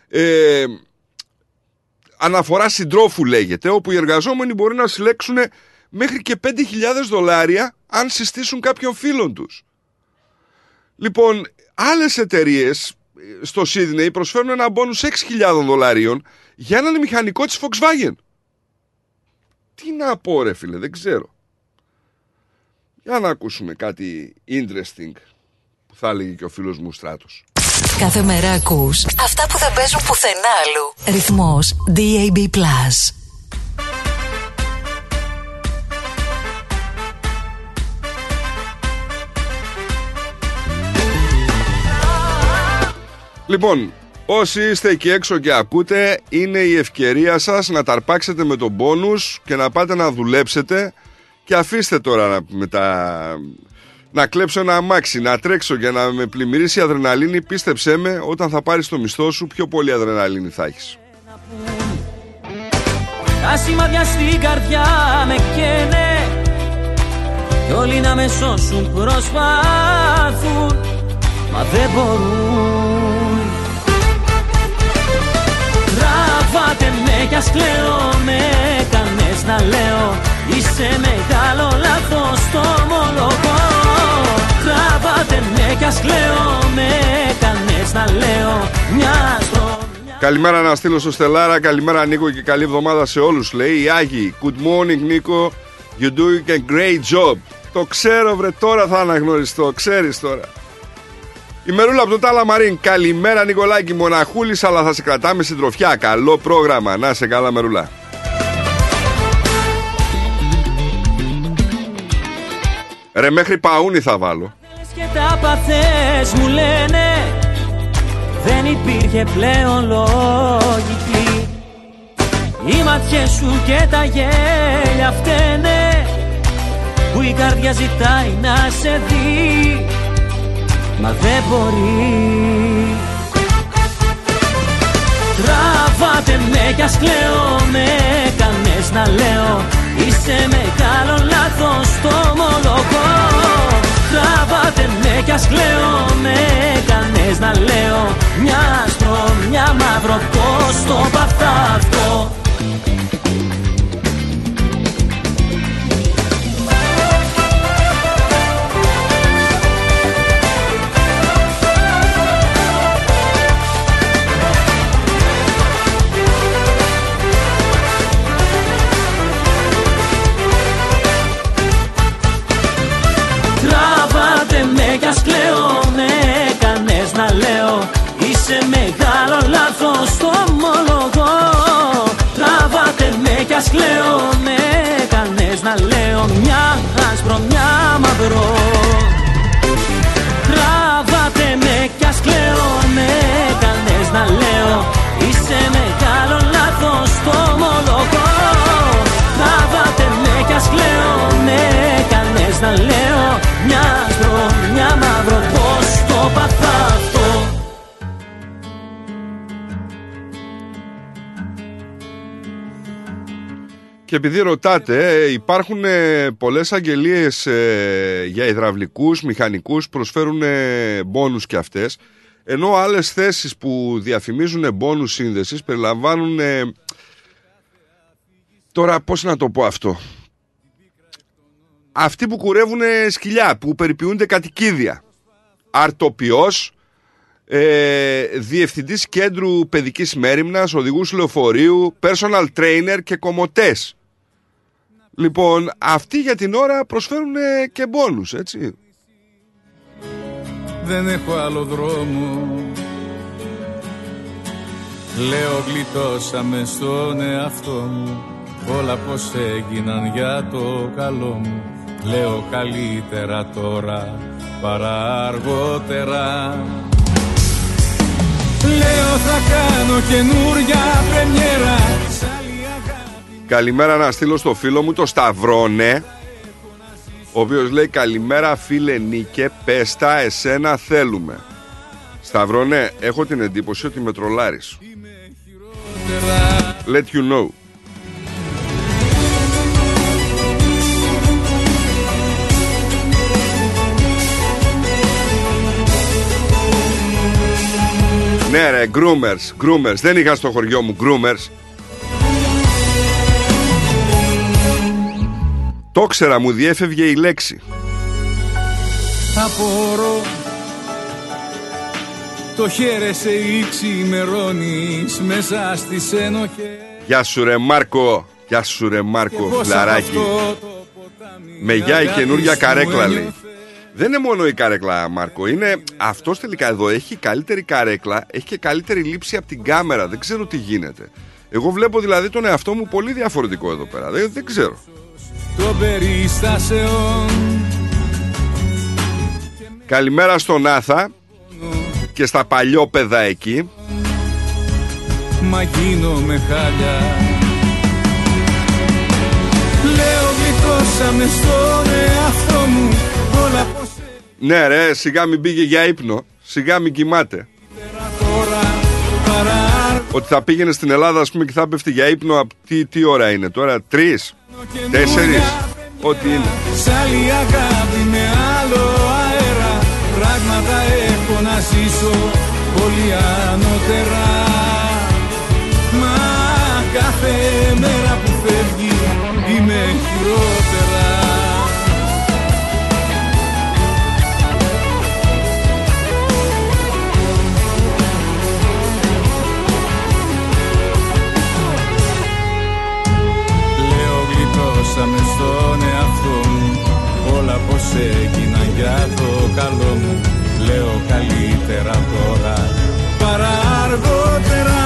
αναφορά συντρόφου, λέγεται, όπου οι εργαζόμενοι μπορεί να συλλέξουν μέχρι και $5,000 αν συστήσουν κάποιον φίλον τους. Λοιπόν, άλλες εταιρείες στο Sydney προσφέρουν ένα μπόνους $6,000 για έναν μηχανικό της Volkswagen. Τι να πω, ρε φίλε, δεν ξέρω. Για να ακούσουμε κάτι interesting που θα έλεγε και ο φίλος μου Στράτος. Κάθε μέρα ακούς αυτά που δεν παίζουν πουθενά άλλου. Ρυθμός DAB+. Λοιπόν, όσοι είστε εκεί έξω και ακούτε, είναι η ευκαιρία σας να ταρπάξετε με τον πόνους και να πάτε να δουλέψετε. Και αφήστε τώρα να κλέψω ένα αμάξι, να τρέξω και να με πλημμυρίσει η αδρεναλίνη. Πίστεψέ με, όταν θα πάρεις το μισθό σου, πιο πολύ αδρεναλίνη θα έχεις. Τα σημάδια στην καρδιά με καίνε κι όλοι να με σώσουν προσπάθουν, μα δεν μπορούν. Τραβάτε με κι ας κλαίω, με κάνες να λέω είσαι μεγάλο λάθος, το ομολογώ. Τραβάτε με κι ας κλαίω, με κάνες να λέω μια στροφή. Καλημέρα να στείλω στο Στελάρα, καλημέρα Νίκο και καλή εβδομάδα σε όλους, λέει η Άγη. Good morning Νίκο, you're doing a great job. Το ξέρω βρε, τώρα θα αναγνωριστώ, ξέρεις τώρα. Η Μερούλα από το Τάλαμαρίν, καλημέρα Νικολάκη, μοναχούλης αλλά θα σε κρατάμε συντροφιά. Καλό πρόγραμμα, να σε καλά Μερούλα. Ρε μέχρι παούνι θα βάλω. Και τα παθές μου λένε δεν υπήρχε πλέον λογική. Οι ματιές σου και τα γέλια φταίνε που η καρδιά ζητάει να σε δει, μα δεν μπορεί. Τραβάτε με κι ας κλαίω, με κάνες να λέω είσαι μεγάλο λάθος, το ομολογώ. Τραβάτε με κι ας κλαίω, με κάνες να λέω μια άστρο, μια μαύρο, πώς το παθά αυτό. Με κι ας κλαίω, με κάνες να λέω είσαι μεγάλο λάθος, το ομολογώ. Τραβάτε με κι ας κλαίω, με κάνες να λέω μια άσπρο, μια μαύρο. Τραβάτε με κι ας κλαίω, με κάνες να λέω είσαι μεγάλο λάθος, το ομολογώ. Τραβάτε με κι ας κλαίω, με κάνες να λέω μια άσπρο, μια μαύρο, πώς το παθά αυτό. Και επειδή ρωτάτε, υπάρχουν πολλές αγγελίες για υδραυλικούς, μηχανικούς, προσφέρουν μπόνους και αυτές, ενώ άλλες θέσεις που διαφημίζουν μπόνους σύνδεσης περιλαμβάνουν, τώρα πώς να το πω αυτό, αυτοί που κουρεύουν σκυλιά, που περιποιούνται κατοικίδια, αρτοποιός, διευθυντής κέντρου παιδικής μέριμνας, οδηγούς λεωφορείου, personal trainer και κομμωτές. Λοιπόν, αυτοί για την ώρα προσφέρουν και μπόνους, έτσι. Δεν έχω άλλο δρόμο, λέω γλιτώσαμε στον εαυτό μου, όλα πως έγιναν για το καλό μου. Λέω καλύτερα τώρα παρά αργότερα. Λέω θα κάνω καινούρια πρεμιέρα. Καλημέρα να στείλω στο φίλο μου το Σταυρόνε, ο οποίος λέει καλημέρα φίλε Νίκε, πες τα εσένα θέλουμε. Σταυρόνε, έχω την εντύπωση ότι με τρολάρεις. Let you know. Ναι ρε, groomers. Δεν είχα στο χωριό μου groomers. Το ξέρα, μου διέφευγε η λέξη. Απορώ, το χέρι σε ξημερώνεις μέσα στις ενοχές. Γεια σου ρε Μάρκο, γεια σου ρε Μάρκο, φιλαράκι. Με γεια η καινούρια καρέκλα λέει. Δεν είναι μόνο η καρέκλα, Μάρκο. Είναι αυτός τελικά εδώ. Έχει καλύτερη καρέκλα, έχει και καλύτερη λήψη από την κάμερα. Δεν ξέρω τι γίνεται. Εγώ βλέπω δηλαδή τον εαυτό μου πολύ διαφορετικό εδώ πέρα. Δεν ξέρω. Καλημέρα στον Άθα και στα παλιόπαιδα εκεί. Μα γίνομαι χάλια. Λέω γλιτώσαμε στον εαυτό μου όλα πως... Ναι ρε, σιγά μην πήγε για ύπνο. Σιγά μην κοιμάται. Ότι θα πήγαινε στην Ελλάδα, ας πούμε, και θα πέφτει για ύπνο. Τι ώρα είναι τώρα, 3, 4, ό,τι είναι. Σ' άλλη αγάπη με άλλο αέρα, πράγματα έχω να ζήσω πολύ ανώτερα. Μα κάθε μέρα που φεύγει είμαι χειρότερα. Μες στον εαυτό μου όλα πως έγιναν για το καλό μου. Λέω καλύτερα τώρα παρά αργότερα.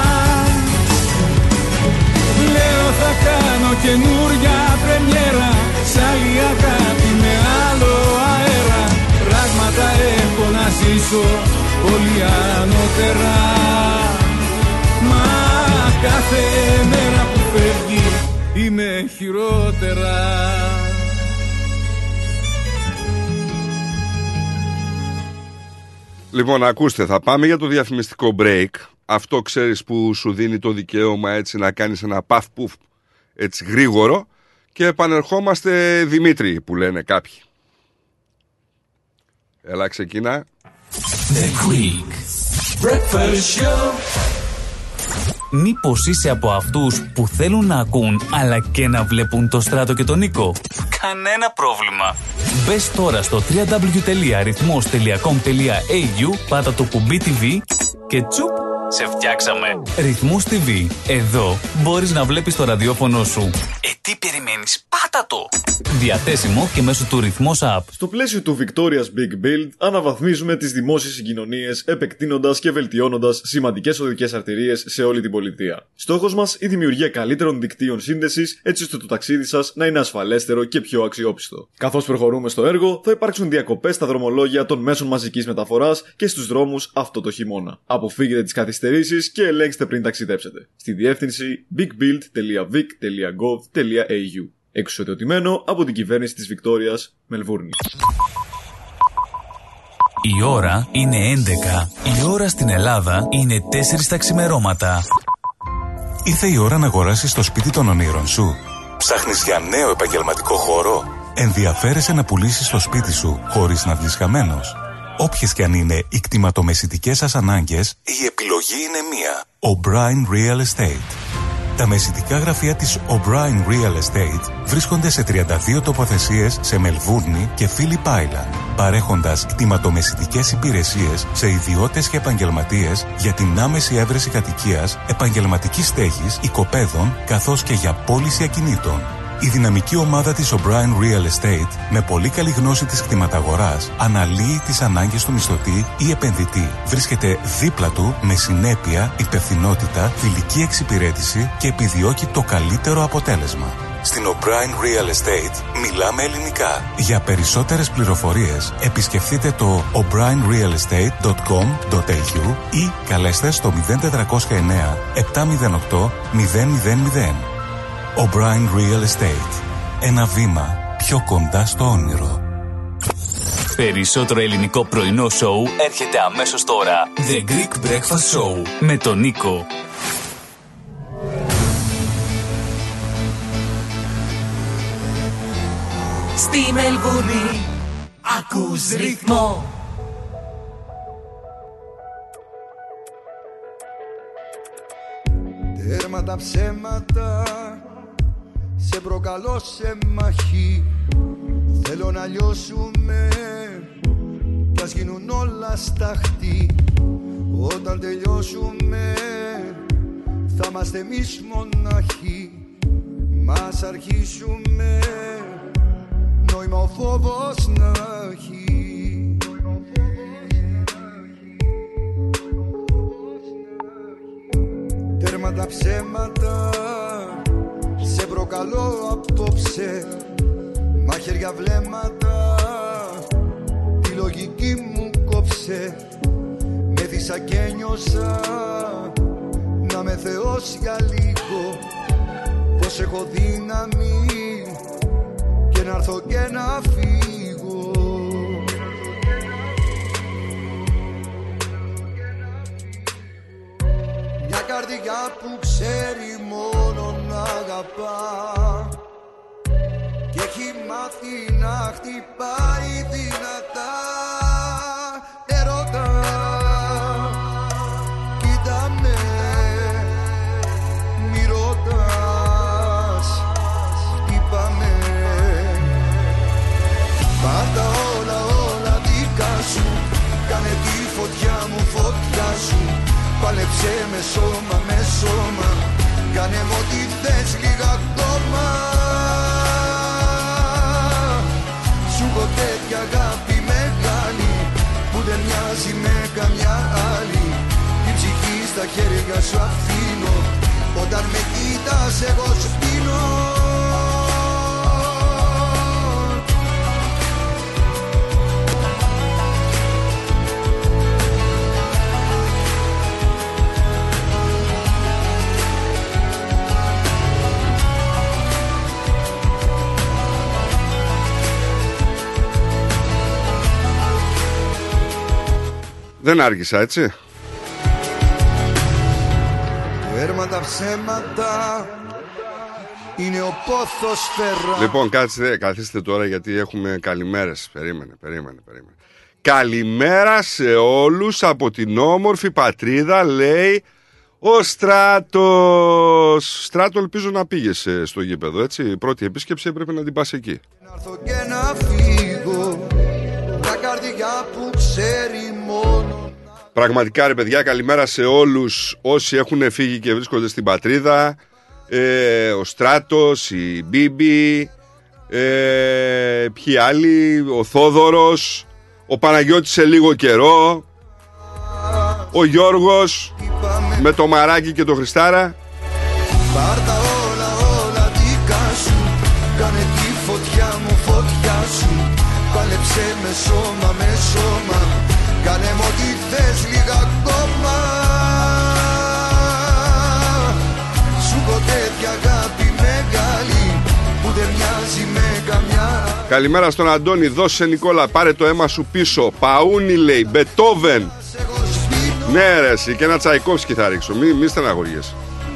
Λέω θα κάνω καινούρια πρεμιέρα, σ' άλλη αγάπη με άλλο αέρα. Πράγματα έχω να ζήσω πολύ ανώτερα. Μα κάθε μέρα που φεύγει είμαι χειρότερα. Λοιπόν, ακούστε, θα πάμε για το διαφημιστικό break. Αυτό ξέρεις που σου δίνει το δικαίωμα έτσι να κάνεις ένα παφ-πουφ έτσι γρήγορο. Και επανερχόμαστε Δημήτρη που λένε κάποιοι. Έλα ξεκίνα. The Greek Breakfast Show. Μήπως είσαι από αυτούς που θέλουν να ακούν αλλά και να βλέπουν το Στράτο και τον Νίκο? Κανένα πρόβλημα. Μπες τώρα στο www.rythmos.com.au, πάτα το κουμπί TV και τσουπ, σε φτιάξαμε. Ρυθμός TV. Εδώ μπορείς να βλέπεις το ραδιόφωνο σου. Τι περιμένεις? Πάτα το! Διαθέσιμο και μέσω του Ρυθμός App. Στο πλαίσιο του Victoria's Big Build αναβαθμίζουμε τις δημόσιες συγκοινωνίες, επεκτείνοντας και βελτιώνοντας σημαντικές οδικές αρτηρίες σε όλη την πολιτεία. Στόχος μας η δημιουργία καλύτερων δικτύων σύνδεσης, έτσι ώστε το ταξίδι σας να είναι ασφαλέστερο και πιο αξιόπιστο. Καθώς προχωρούμε στο έργο, θα υπάρξουν διακοπές στα δρομολόγια των μέσων μαζικής μεταφοράς και στους δρόμους αυτό το χειμώνα. Αποφύγετε τις καθυστερήσεις και ελέγξτε πριν ταξιδέψετε. Στη διεύθυνση bigbuild.vic.gov.au. Εξουσιοδοτημένο από την κυβέρνηση της Βικτόριας, Μελβούρνη. Η ώρα είναι 11. Η ώρα στην Ελλάδα είναι 4 τα ξημερώματα. Ήρθε η ώρα να αγοράσεις το σπίτι των ονείρων σου. Ψάχνεις για νέο επαγγελματικό χώρο. Ενδιαφέρεσαι να πουλήσεις το σπίτι σου χωρίς να βγεις χαμένος. Όποιες και αν είναι οι κτηματομεσητικές σας ανάγκες, η επιλογή είναι μία. O'Brien Real Estate. Τα μεσητικά γραφεία της O'Brien Real Estate βρίσκονται σε 32 τοποθεσίες σε Μελβούρνη και Phillip Island, παρέχοντας κτηματομεσητικές υπηρεσίες σε ιδιώτες και επαγγελματίες για την άμεση έβρεση κατοικίας, επαγγελματικής στέγης, οικοπαίδων, καθώς και για πώληση ακινήτων. Η δυναμική ομάδα της O'Brien Real Estate, με πολύ καλή γνώση της κτηματαγοράς, αναλύει τις ανάγκες του μισθωτή ή επενδυτή. Βρίσκεται δίπλα του με συνέπεια, υπευθυνότητα, φιλική εξυπηρέτηση και επιδιώκει το καλύτερο αποτέλεσμα. Στην O'Brien Real Estate μιλάμε ελληνικά. Για περισσότερες πληροφορίες επισκεφτείτε το o'brienrealestate.com.au ή καλέστε στο 0409 708 000. O'Brien Real Estate. Ένα βήμα πιο κοντά στο όνειρο. Περισσότερο ελληνικό πρωινό σοου έρχεται αμέσως τώρα. The Greek Breakfast Show με τον Νίκο. Στη Μελβούρνη ακούς ρυθμό. Τέρμα τα ψέματα, σε προκαλώ σε μαχή. Θέλω να λιώσουμε κι ας γίνουν όλα σταχτή. Όταν τελειώσουμε θα είμαστε εμείς μοναχοί. Μας αρχίσουμε νόημα ο φόβος να έχει. τα ψέματα. Σε προκαλώ απόψε, μαχαίρια βλέμματα. Τη λογική μου κόψε, με δίσα και νιώσα. Να με θεώσει για λίγο, πως έχω δύναμη και να έρθω και να φύγω. Μια καρδιά που ξέρει μόνο να αγαπά και έχει μάθει να χτυπάει δυνατά. Ερώτα, κοίτα με, μη ρωτάς, χτύπαμε. Πάρτα όλα δικά σου, κάνε τη φωτιά μου φωτιά σου. Πάλεψε με σώμα, κάνε μου ό,τι θες λίγα ακόμα. Σου έχω τέτοια αγάπη μεγάλη που δεν μοιάζει με καμιά άλλη. Την ψυχή στα χέρια σου αφήνω, όταν με κοίτας εγώ σου πίνω. Δεν άργησα, έτσι. Το έρμα τα ψέματα είναι ο πόθος φέρα. Λοιπόν, καθίστε τώρα γιατί έχουμε καλημέρες. Περίμενε. Καλημέρα σε όλους από την όμορφη πατρίδα, λέει ο Στράτος. Στράτο, ελπίζω να πήγες στο γήπεδο, έτσι. Η πρώτη επίσκεψη έπρεπε να την πας εκεί. Να έρθω και να φύγω, μια καρδιά που ξέρει μόνο. Πραγματικά, ρε παιδιά, καλημέρα σε όλους όσοι έχουν φύγει και βρίσκονται στην πατρίδα. Ο Στράτος, η Μπίμπη, ποιοι άλλοι, ο Θόδωρος, ο Παναγιώτης σε λίγο καιρό, ο Γιώργος με το Μαράκι και το Χριστάρα. Πάρτα όλα δικά σου, κάνε τη φωτιά μου φωτιά σου. Πάλεψε με σώμα, κάνε μου ό,τι θες λίγα ακόμα. Σου έχω τέτοια αγάπη μεγάλη που δεν μοιάζει με καμιά. Καλημέρα στον Αντώνη, δώσε Νικόλα, πάρε το αίμα σου πίσω. Παούνι, λέει, Μπετόβεν. Ναι ρε εσύ, και ένα Τσαϊκόφσκι θα ρίξω, μη στεναχωριέσαι.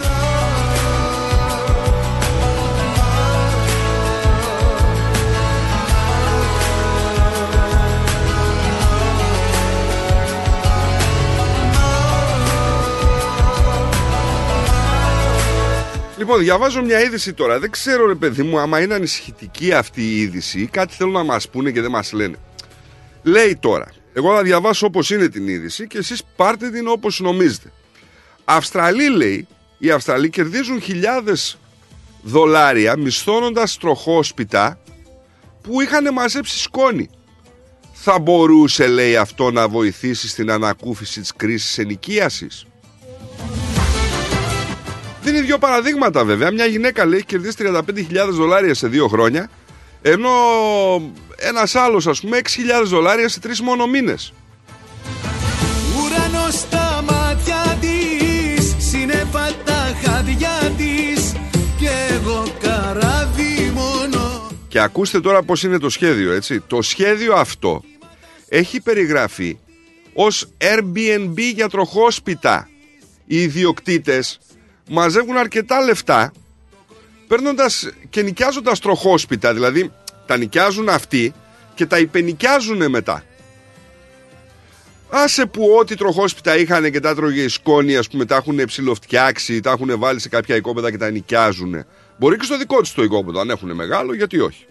Λοιπόν, διαβάζω μια είδηση τώρα. Δεν ξέρω, ρε παιδί μου, άμα είναι ανησυχητική αυτή η είδηση ή κάτι θέλουν να μας πούνε και δεν μας λένε. Λέει τώρα, εγώ θα διαβάσω όπως είναι την είδηση και εσείς πάρτε την όπως νομίζετε. Αυστραλοί, λέει, οι Αυστραλοί κερδίζουν χιλιάδες δολάρια μισθώνοντας τροχόσπιτα που είχαν μαζέψει σκόνη. Θα μπορούσε, λέει, αυτό να βοηθήσει στην ανακούφιση της κρίσης ενοικίασης? Δίνει δύο παραδείγματα βέβαια. Μια γυναίκα, λέει, έχει κερδίσει 35.000 δολάρια σε 2 χρόνια, ενώ ένας άλλος, ας πούμε, 6.000 δολάρια σε 3 μόνο μήνες. Ουρανός στα μάτια της, σύννεφα τα χαδιά της και εγώ καράβι μόνο. Και ακούστε τώρα πώς είναι το σχέδιο, έτσι. Το σχέδιο αυτό έχει περιγραφεί ως Airbnb για τροχόσπιτα. Οι ιδιοκτήτες μαζεύουν αρκετά λεφτά παίρνοντας και νοικιάζοντας τροχόσπιτα, δηλαδή τα νοικιάζουν αυτοί και τα υπενοικιάζουν μετά. Άσε που ό,τι τροχόσπιτα είχαν και τα τρώγε η σκόνη, ας πούμε, τα έχουν ψιλοφτιάξει, τα έχουν βάλει σε κάποια οικόπεδα και τα νοικιάζουν. Μπορεί και στο δικό τους το οικόπεδο, αν έχουν μεγάλο, γιατί όχι.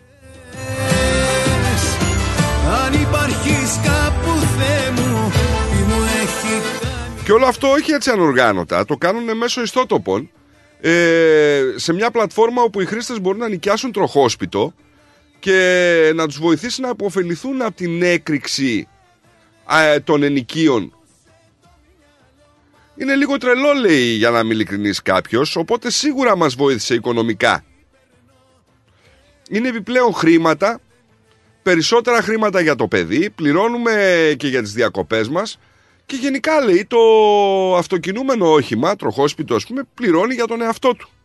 Αν υπάρχεις κάπου, Θεέ μου, τι μου έχει κάνει. Και όλο αυτό όχι έτσι ανοργάνωτα, το κάνουν μέσω ιστότοπων, σε μια πλατφόρμα όπου οι χρήστες μπορούν να νοικιάσουν τροχόσπιτο και να τους βοηθήσει να αποφεληθούν από την έκρηξη των ενοικίων Είναι λίγο τρελό, λέει, για να είμαι ειλικρινής κάποιος, οπότε σίγουρα μας βοήθησε οικονομικά. Είναι επιπλέον χρήματα, περισσότερα χρήματα για το παιδί, πληρώνουμε και για τις διακοπές μας και γενικά, λέει, το αυτοκινούμενο όχημα, τροχόσπιτο ας πούμε, πληρώνει για τον εαυτό του.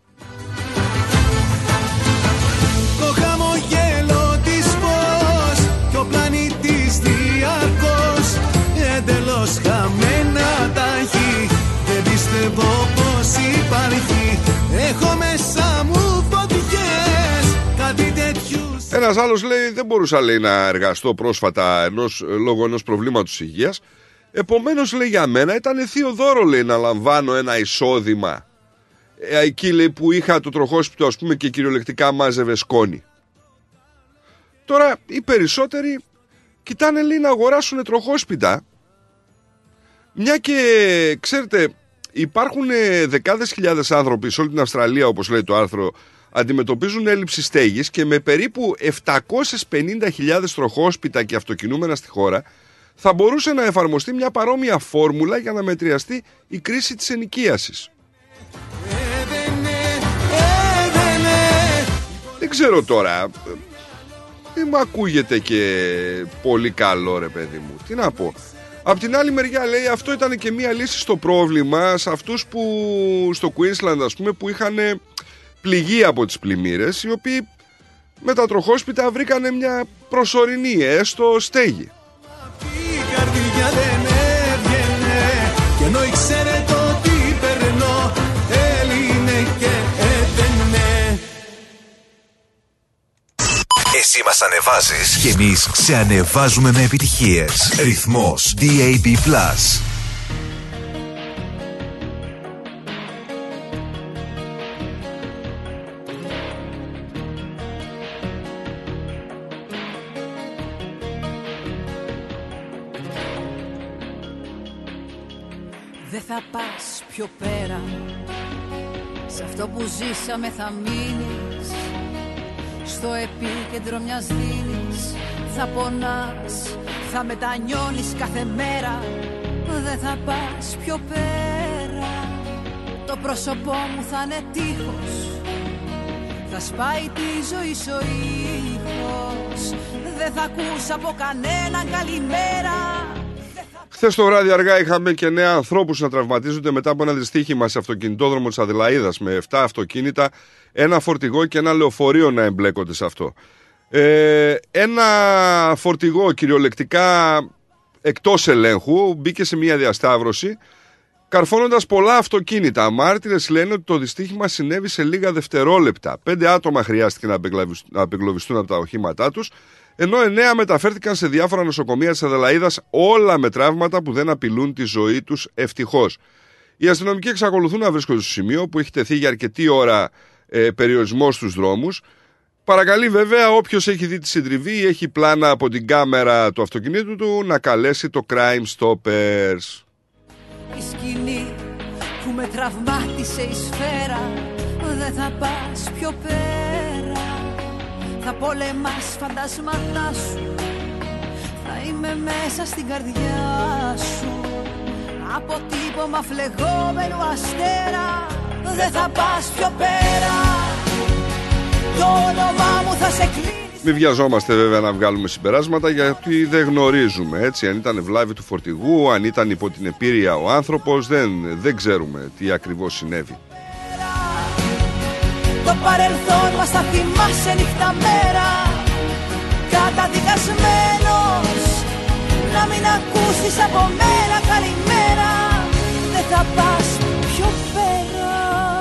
Το χαμογέλο της φως και ο πλανήτης διαρκώς εντελώς χαμένα τα έχει. Δεν πιστεύω πως υπάρχει. Έχω μέσα μου φωτιές, κάτι τέτοιου. Ένας άλλος λέει δεν μπορούσα, λέει, να εργαστώ πρόσφατα λόγω ενός προβλήματος υγείας. Επομένως, λέει, για μένα ήταν θείο δώρο, λέει, να λαμβάνω ένα εισόδημα εκεί, λέει, που είχα το τροχόσπιτο ας πούμε και κυριολεκτικά μάζευε σκόνη. Τώρα οι περισσότεροι κοιτάνε, λέει, να αγοράσουν τροχόσπιτα, μια και ξέρετε υπάρχουν δεκάδες χιλιάδες άνθρωποι σε όλη την Αυστραλία, όπως λέει το άρθρο, αντιμετωπίζουν έλλειψη στέγης και με περίπου 750.000 τροχόσπιτα και αυτοκινούμενα στη χώρα θα μπορούσε να εφαρμοστεί μια παρόμοια φόρμουλα για να μετριαστεί η κρίση της ενοικίασης. Δεν ξέρω τώρα, δεν μου ακούγεται και πολύ καλό, ρε παιδί μου. Τι να πω. Απ' την άλλη μεριά, λέει, αυτό ήταν και μια λύση στο πρόβλημα σε αυτούς που στο Queensland ας πούμε που είχαν πληγεί από τις πλημμύρες, οι οποίοι με τα τροχόσπιτα βρήκανε μια προσωρινή έστω στέγη. Η καρδιά δεν έβγαινε και ενώ ήξερε το τι περνώ, έλυνε και έτενε. Εσύ μας ανεβάζεις και εμείς σε ανεβάζουμε με επιτυχίες. Ρυθμός DAB+. Δεν θα πας πιο πέρα, σε αυτό που ζήσαμε θα μείνεις, στο επίκεντρο μιας δίνης. Θα πονάς, θα μετανιώνεις κάθε μέρα. Δεν θα πας πιο πέρα, το πρόσωπό μου θα είναι τείχος, θα σπάει τη ζωή σου ο ήχος. Δεν θα ακούς από κανέναν καλημέρα. Χθες το βράδυ αργά είχαμε και 9 ανθρώπους να τραυματίζονται μετά από ένα δυστύχημα σε αυτοκινητόδρομο της Αδελαΐδας με 7 αυτοκίνητα, ένα φορτηγό και ένα λεωφορείο να εμπλέκονται σε αυτό. Ένα φορτηγό κυριολεκτικά εκτός ελέγχου μπήκε σε μια διασταύρωση καρφώνοντας πολλά αυτοκίνητα. Μάρτυρες λένε ότι το δυστύχημα συνέβη σε λίγα δευτερόλεπτα. 5 άτομα χρειάστηκε να απεγκλωβιστούν από τα οχήματά τους, ενώ 9 μεταφέρθηκαν σε διάφορα νοσοκομεία της Αδελαΐδας, όλα με τραύματα που δεν απειλούν τη ζωή τους, ευτυχώς. Οι αστυνομικοί εξακολουθούν να βρίσκονται στο σημείο που έχει τεθεί για αρκετή ώρα περιορισμός στους δρόμους. Παρακαλεί βέβαια όποιος έχει δει τη συντριβή ή έχει πλάνα από την κάμερα του αυτοκινήτου του να καλέσει το Crime Stoppers. Η σκηνή που με τραυμάτισε η σφαίρα, δεν θα πας πιο πέρα. Θα πολεμάς φαντάσματά σου, θα είμαι μέσα στην καρδιά σου. Αποτύπωμα φλεγόμενου αστέρα, δεν θα πας πιο πέρα. Το όνομά μου θα σε κλείνει. Μην βιαζόμαστε βέβαια να βγάλουμε συμπεράσματα, γιατί δεν γνωρίζουμε, έτσι, αν ήταν βλάβη του φορτηγού, αν ήταν υπό την επίρρεια ο άνθρωπος, δεν ξέρουμε τι ακριβώς συνέβη. Το παρελθόν μας θα θυμάσαι νύχτα μέρα, καταδικασμένος να μην ακούσεις από μένα καλημέρα. Δεν θα πας πιο πέρα.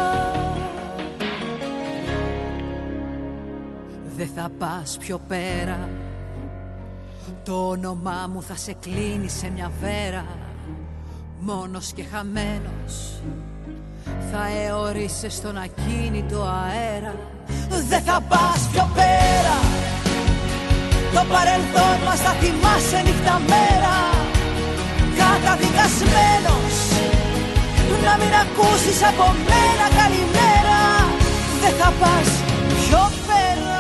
Δεν θα πας πιο πέρα. Το όνομά μου θα σε κλείνει σε μια βέρα. Μόνος και χαμένος θα αιωρείσαι στον ακίνητο αέρα. Δεν θα πας πιο πέρα. Το παρελθόν μας θα θυμάσαι νύχτα μέρα, καταδικασμένος να μην ακούσεις από μένα καλημέρα. Δεν θα πας πιο πέρα.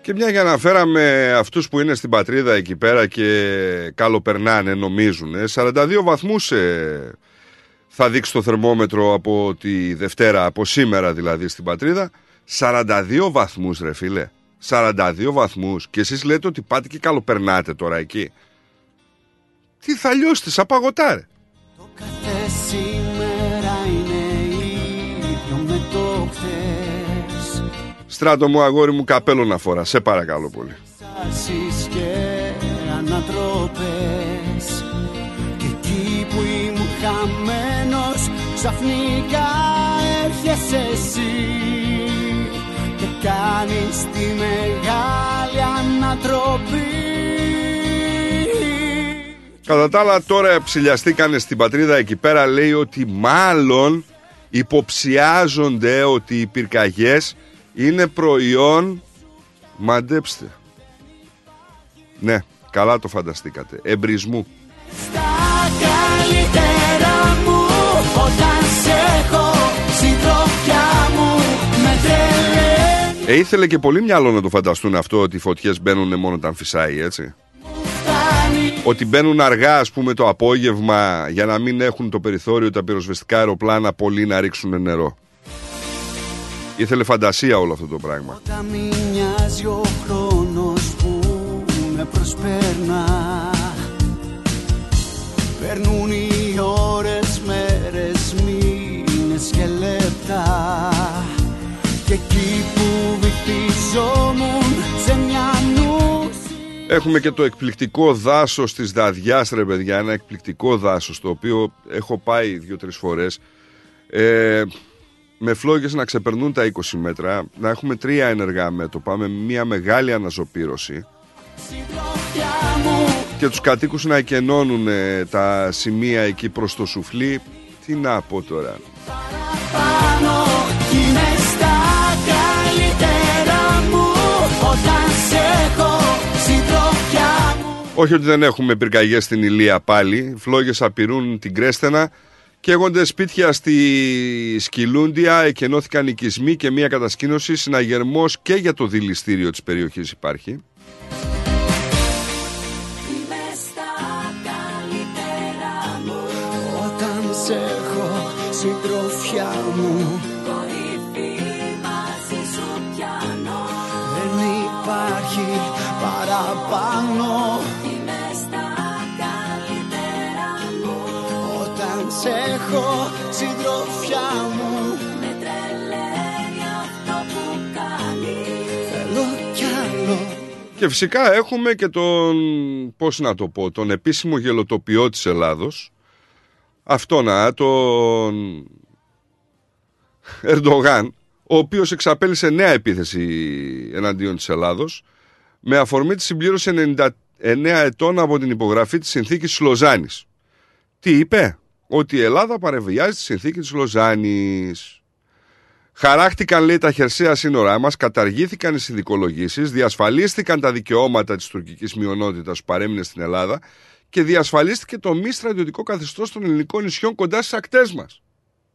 Και μια για να φέραμε αυτούς που είναι στην πατρίδα εκεί πέρα και καλοπερνάνε, νομίζουν, 42 βαθμούς θα δείξει το θερμόμετρο από τη Δευτέρα, από σήμερα δηλαδή στην πατρίδα. 42 βαθμούς ρε φίλε, 42 βαθμούς, και εσείς λέτε ότι πάτε και καλοπερνάτε τώρα εκεί. Τι θα λιώσετε σαν παγωτά ρε. Το κάθε σήμερα είναι ίδιο με το χθες. Στράτο μου, αγόρι μου, καπέλο να φορά, σε παρακαλώ πολύ. Σάσεις και ανατρόπες, και εκεί που ήμουν χαμένος ξαφνικά έρχεσαι εσύ και κάνεις τη μεγάλη ανατροπή. Κατά τα άλλα, τώρα ψηλιαστήκανε στην πατρίδα εκεί πέρα, λέει ότι μάλλον υποψιάζονται ότι οι πυρκαγιές είναι προϊόν, μαντέψτε, ναι, καλά το φανταστήκατε, εμπρισμού. Στα καλύτερα μου, όταν σε έχω, συντροφιά μου με τρελαίνει. Ήθελε και πολύ μυαλό να το φανταστούν αυτό, ότι οι φωτιές μπαίνουν μόνο όταν φυσάει, έτσι. Ότι μπαίνουν αργά, ας πούμε, το απόγευμα, για να μην έχουν το περιθώριο τα πυροσβεστικά αεροπλάνα πολύ να ρίξουν νερό. Ήθελε φαντασία όλο αυτό το πράγμα. Όταν μην μοιάζει ο χρόνος που με προσπέρνα, περνούν οι ώρες, μέρες, μήνες και λεπτά, και εκεί που βυθιζόμουν σε μια νούση. Έχουμε και το εκπληκτικό δάσος της Δαδιάς ρε παιδιά, ένα εκπληκτικό δάσος το οποίο έχω πάει 2-3 φορές, με φλόγες να ξεπερνούν τα 20 μέτρα, να έχουμε 3 ενεργά μέτωπα με μια μεγάλη αναζωπήρωση και τους κατοίκους να εκενώνουν τα σημεία εκεί προς το σουφλί. Τι να πω τώρα. Παραπάνω είναι στα καλύτερα μου, όταν σε έχω, συντροφιά μου. Όχι ότι δεν έχουμε πυρκαγιές στην Ηλία πάλι, φλόγες απειρούν την Κρέστενα, καίγονται σπίτια στη Σκυλούντια, εκενώθηκαν οικισμοί και μια κατασκήνωση, συναγερμός και για το δηληστήριο της περιοχής υπάρχει. Σε έχω, συντροφιά μου, κορυφή μαζί σου πιάνω. Δεν υπάρχει παραπάνω. Είμαι στα καλύτερα μου, όταν σε έχω, συντροφιά μου. Με τρελαίνει αυτό που κάνει, θέλω κι άλλο. Και φυσικά έχουμε και τον, πώς να το πω, τον επίσημο γελοτοποιό της Ελλάδος, αυτόνα, τον Ερντογάν, ο οποίος εξαπέλυσε νέα επίθεση εναντίον της Ελλάδος με αφορμή τη συμπλήρωση 99 ετών από την υπογραφή της συνθήκης της Λοζάνης. Τι είπε? Ότι η Ελλάδα παρεβιάζει τη συνθήκη της Λοζάνης. Χαράχτηκαν, λέει, τα χερσαία σύνορά μας, καταργήθηκαν οι συνδικολογήσεις, διασφαλίστηκαν τα δικαιώματα της τουρκικής μειονότητας που παρέμεινε στην Ελλάδα και διασφαλίστηκε το μη στρατιωτικό καθεστώς των ελληνικών νησιών κοντά στις ακτές μας.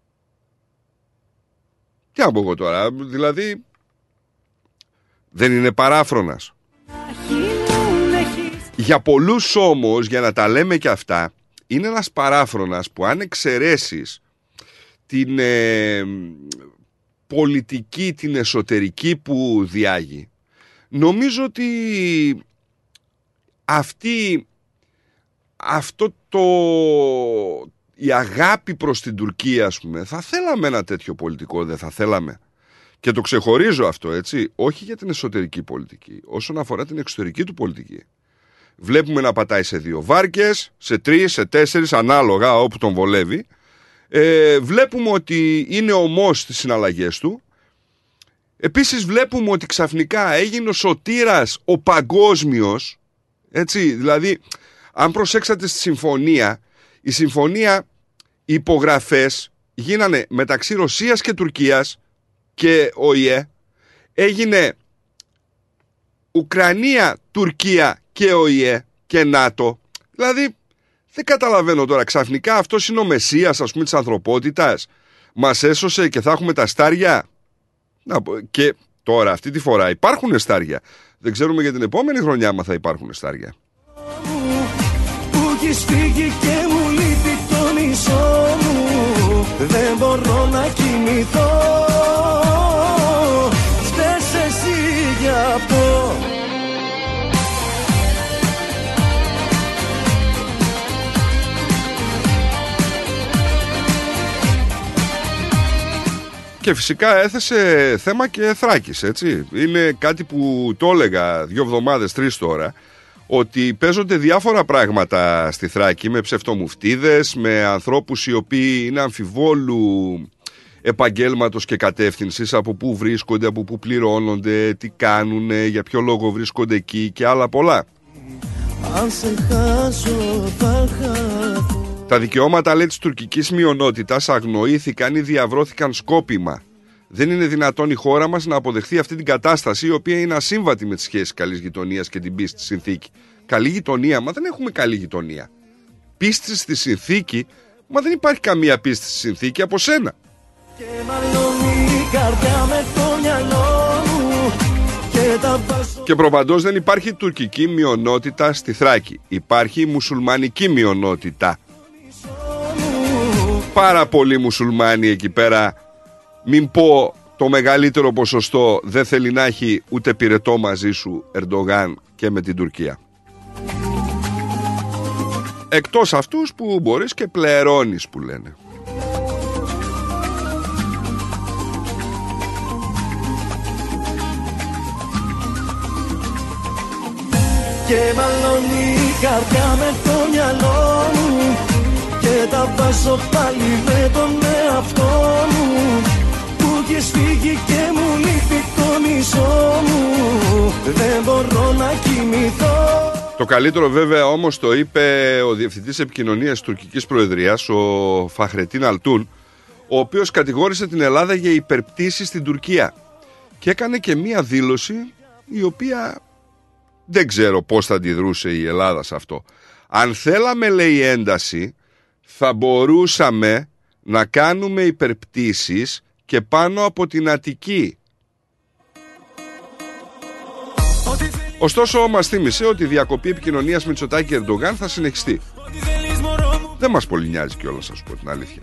Τι να πω εγώ τώρα, δηλαδή δεν είναι παράφρονας. Για πολλούς όμως, για να τα λέμε και αυτά, είναι ένας παράφρονας που αν εξαιρέσεις την πολιτική, την εσωτερική που διάγει, νομίζω ότι η αγάπη προς την Τουρκία, ας πούμε, θα θέλαμε ένα τέτοιο πολιτικό, δεν θα θέλαμε? Και το ξεχωρίζω αυτό, έτσι, όχι για την εσωτερική πολιτική, όσον αφορά την εξωτερική του πολιτική. Βλέπουμε να πατάει σε 2 βάρκες, σε 3, σε 4, ανάλογα όπου τον βολεύει. Βλέπουμε ότι είναι ομός στις συναλλαγές του. Επίσης βλέπουμε ότι ξαφνικά έγινε ο σωτήρας ο παγκόσμιος, έτσι, δηλαδή αν προσέξατε στη συμφωνία, η συμφωνία, οι υπογραφές γίνανε μεταξύ Ρωσίας και Τουρκίας και ΟΗΕ, έγινε Ουκρανία, Τουρκία και ΟΗΕ και ΝΑΤΟ. Δηλαδή δεν καταλαβαίνω τώρα, ξαφνικά αυτός είναι ο μεσσίας, ας πούμε, της ανθρωπότητας, μας έσωσε και θα έχουμε τα στάρια. Και τώρα αυτή τη φορά υπάρχουν στάρια. Δεν ξέρουμε για την επόμενη χρονιά άμα θα υπάρχουν στάρια. Που έχεις φύγει και μου λείπει το μισό μου. Δεν μπορώ να κοιμηθώ. Φταίς εσύ για αυτό. Και φυσικά έθεσε θέμα και Θράκης, έτσι. Είναι κάτι που το έλεγα 2 εβδομάδες, 3 τώρα, ότι παίζονται διάφορα πράγματα στη Θράκη με ψευτομουφτίδες, με ανθρώπους οι οποίοι είναι αμφιβόλου επαγγέλματος και κατεύθυνσης, από πού βρίσκονται, από πού πληρώνονται, τι κάνουν, για ποιο λόγο βρίσκονται εκεί και άλλα πολλά. Αν σε χάσω θα χαθώ. Τα δικαιώματα, λέει, της τουρκικής μειονότητας αγνοήθηκαν ή διαβρώθηκαν σκόπιμα. Δεν είναι δυνατόν η χώρα μας να αποδεχθεί αυτή την κατάσταση, η οποία είναι ασύμβατη με τις σχέσεις καλής γειτονίας και την πίστη στη συνθήκη. Καλή γειτονία, μα δεν έχουμε καλή γειτονία. Πίστη στη συνθήκη, μα δεν υπάρχει καμία πίστη στη συνθήκη από σένα. Και μαλώνει η καρδιά με το μυαλό μου. Και προπαντός δεν υπάρχει τουρκική μειονότητα στη Θράκη. Υπάρχει μουσουλμανική μειονότητα. Πάρα πολλοί μουσουλμάνοι εκεί πέρα, μην πω το μεγαλύτερο ποσοστό, δεν θέλει να έχει ούτε πυρετό μαζί σου Ερντογάν και με την Τουρκία. Εκτός αυτούς που μπορείς και πληρώνεις, που λένε. Και μαλώνει η καρδιά με το μυαλό μου. Και τα βάζω πάλι με τον εαυτό μου. Που έχεις φύγει και μου λείπει το μισό μου. Δεν μπορώ να κοιμηθώ. Το καλύτερο βέβαια όμως το είπε ο Διευθυντής Επικοινωνίας Τουρκικής Προεδρίας, ο Φαχρετίν Αλτούν, ο οποίος κατηγόρησε την Ελλάδα για υπερπτήσεις στην Τουρκία. Και έκανε και μία δήλωση η οποία δεν ξέρω πώς θα αντιδρούσε η Ελλάδα σε αυτό. Αν θέλαμε, λέει, ένταση, θα μπορούσαμε να κάνουμε υπερπτήσεις και πάνω από την Αττική. Ωστόσο μας θύμισε ότι η διακοπή επικοινωνίας Μητσοτάκη και Ερντογάν θα συνεχιστεί. Δεν μας πολύ νοιάζει κιόλας, να σου πω την αλήθεια.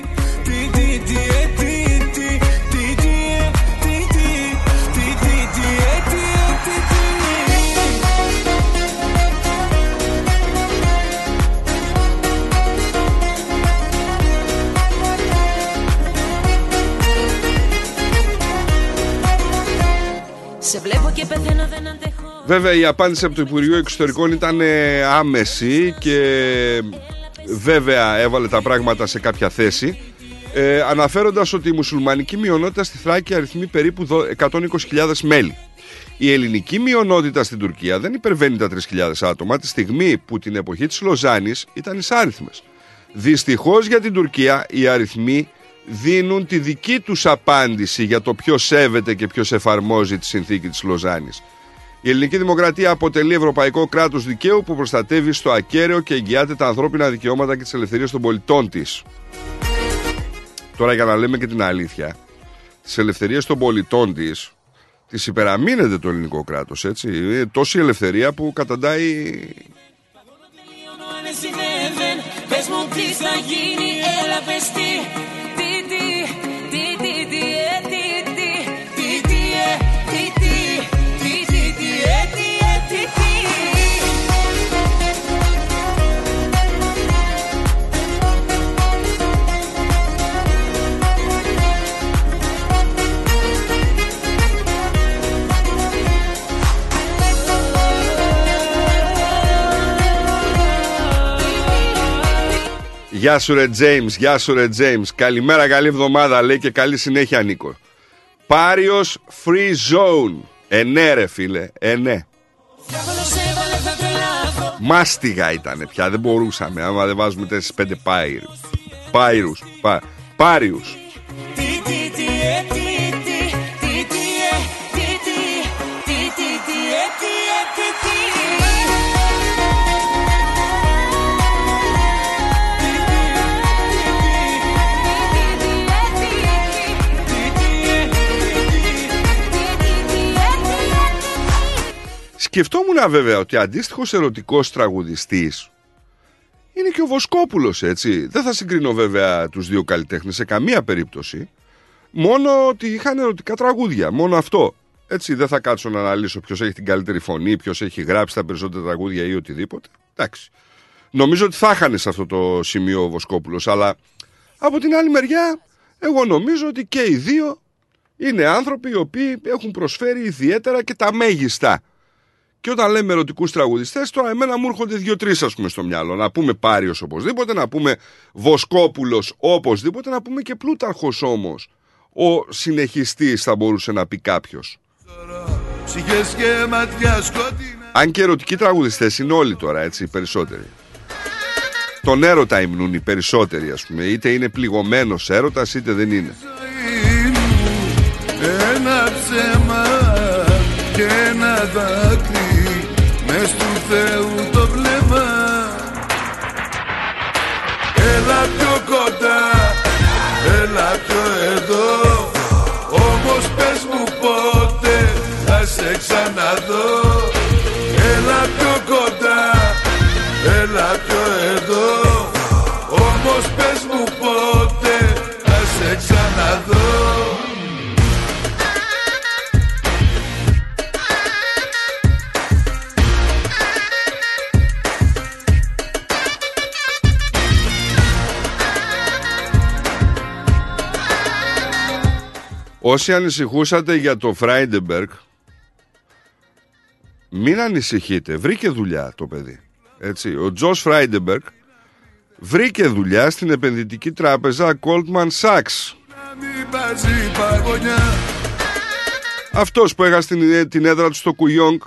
Σε βλέπω και πεθαίνω, δεν αντέχω. Βέβαια η απάντηση από το Υπουργείο Εξωτερικών ήταν άμεση και βέβαια έβαλε τα πράγματα σε κάποια θέση, αναφέροντας ότι η μουσουλμανική μειονότητα στη Θράκη αριθμεί περίπου 120.000 μέλη. Η ελληνική μειονότητα στην Τουρκία δεν υπερβαίνει τα 3.000 άτομα, τη στιγμή που την εποχή της Λοζάνης ήταν εισάριθμες. Δυστυχώς για την Τουρκία οι αριθμοί δίνουν τη δική τους απάντηση για το ποιος σέβεται και ποιος εφαρμόζει τη συνθήκη της Λοζάνης. Η ελληνική δημοκρατία αποτελεί ευρωπαϊκό κράτος δικαίου που προστατεύει στο ακέραιο και εγγυάται τα ανθρώπινα δικαιώματα και τις ελευθερίες των πολιτών της. Τώρα, για να λέμε και την αλήθεια, τις ελευθερίες των πολιτών της τις υπεραμείνεται το ελληνικό κράτος, έτσι. Είναι τόση ελευθερία που καταντάει. Πες μου τι θα γίνει, έλα πες τι. Γεια σου ρε Τζέιμς, γεια σου ρε Τζέιμς. Καλημέρα, καλή εβδομάδα, λέει, και καλή συνέχεια, Νίκο. Πάριος Free Zone. Ναι ρε φίλε, ναι. Μάστιγα ήτανε πια, δεν μπορούσαμε άμα δεν βάζουμε 4-5 Πάριους. Σκεφτόμουν βέβαια ότι αντίστοιχος ερωτικός τραγουδιστής είναι και ο Βοσκόπουλος, έτσι. Δεν θα συγκρίνω βέβαια τους δύο καλλιτέχνες σε καμία περίπτωση. Μόνο ότι είχαν ερωτικά τραγούδια. Μόνο αυτό. Έτσι, δεν θα κάτσω να αναλύσω ποιος έχει την καλύτερη φωνή, ποιος έχει γράψει τα περισσότερα τραγούδια ή οτιδήποτε. Εντάξει. Νομίζω ότι θα είχαν σε αυτό το σημείο ο Βοσκόπουλος. Αλλά από την άλλη μεριά, εγώ νομίζω ότι και οι δύο είναι άνθρωποι οι οποίοι έχουν προσφέρει ιδιαίτερα και τα μέγιστα. Και όταν λέμε ερωτικούς τραγουδιστές, τώρα εμένα μου έρχονται 2-3 ας πούμε στο μυαλό. Να πούμε Πάριος οπωσδήποτε, να πούμε Βοσκόπουλος οπωσδήποτε, να πούμε και Πλούταρχος όμως. Ο συνεχιστής θα μπορούσε να πει κάποιος. Αν και ερωτικοί τραγουδιστές είναι όλοι τώρα, έτσι, οι περισσότεροι. Τον έρωτα υμνούν οι περισσότεροι, ας πούμε. Είτε είναι πληγωμένος έρωτας, είτε δεν είναι. Ένα ψέμα και ένα δάκρυ μες του Θεού το βλέμμα. Έλα πιο κοντά, έλα πιο εδώ. Όμως πες μου πότε θα σε ξαναδώ. Έλα πιο κοντά, έλα πιο εδώ. Όμως πες μου πότε θα σε ξαναδώ. Όσοι ανησυχούσατε για το Φράιντεμπεργκ, μην ανησυχείτε. Βρήκε δουλειά το παιδί. Έτσι. Ο Τζος Φράιντεμπεργκ βρήκε δουλειά στην επενδυτική τράπεζα Goldman Sachs. Αυτός που έχασε την έδρα του στο Κουιόγκ.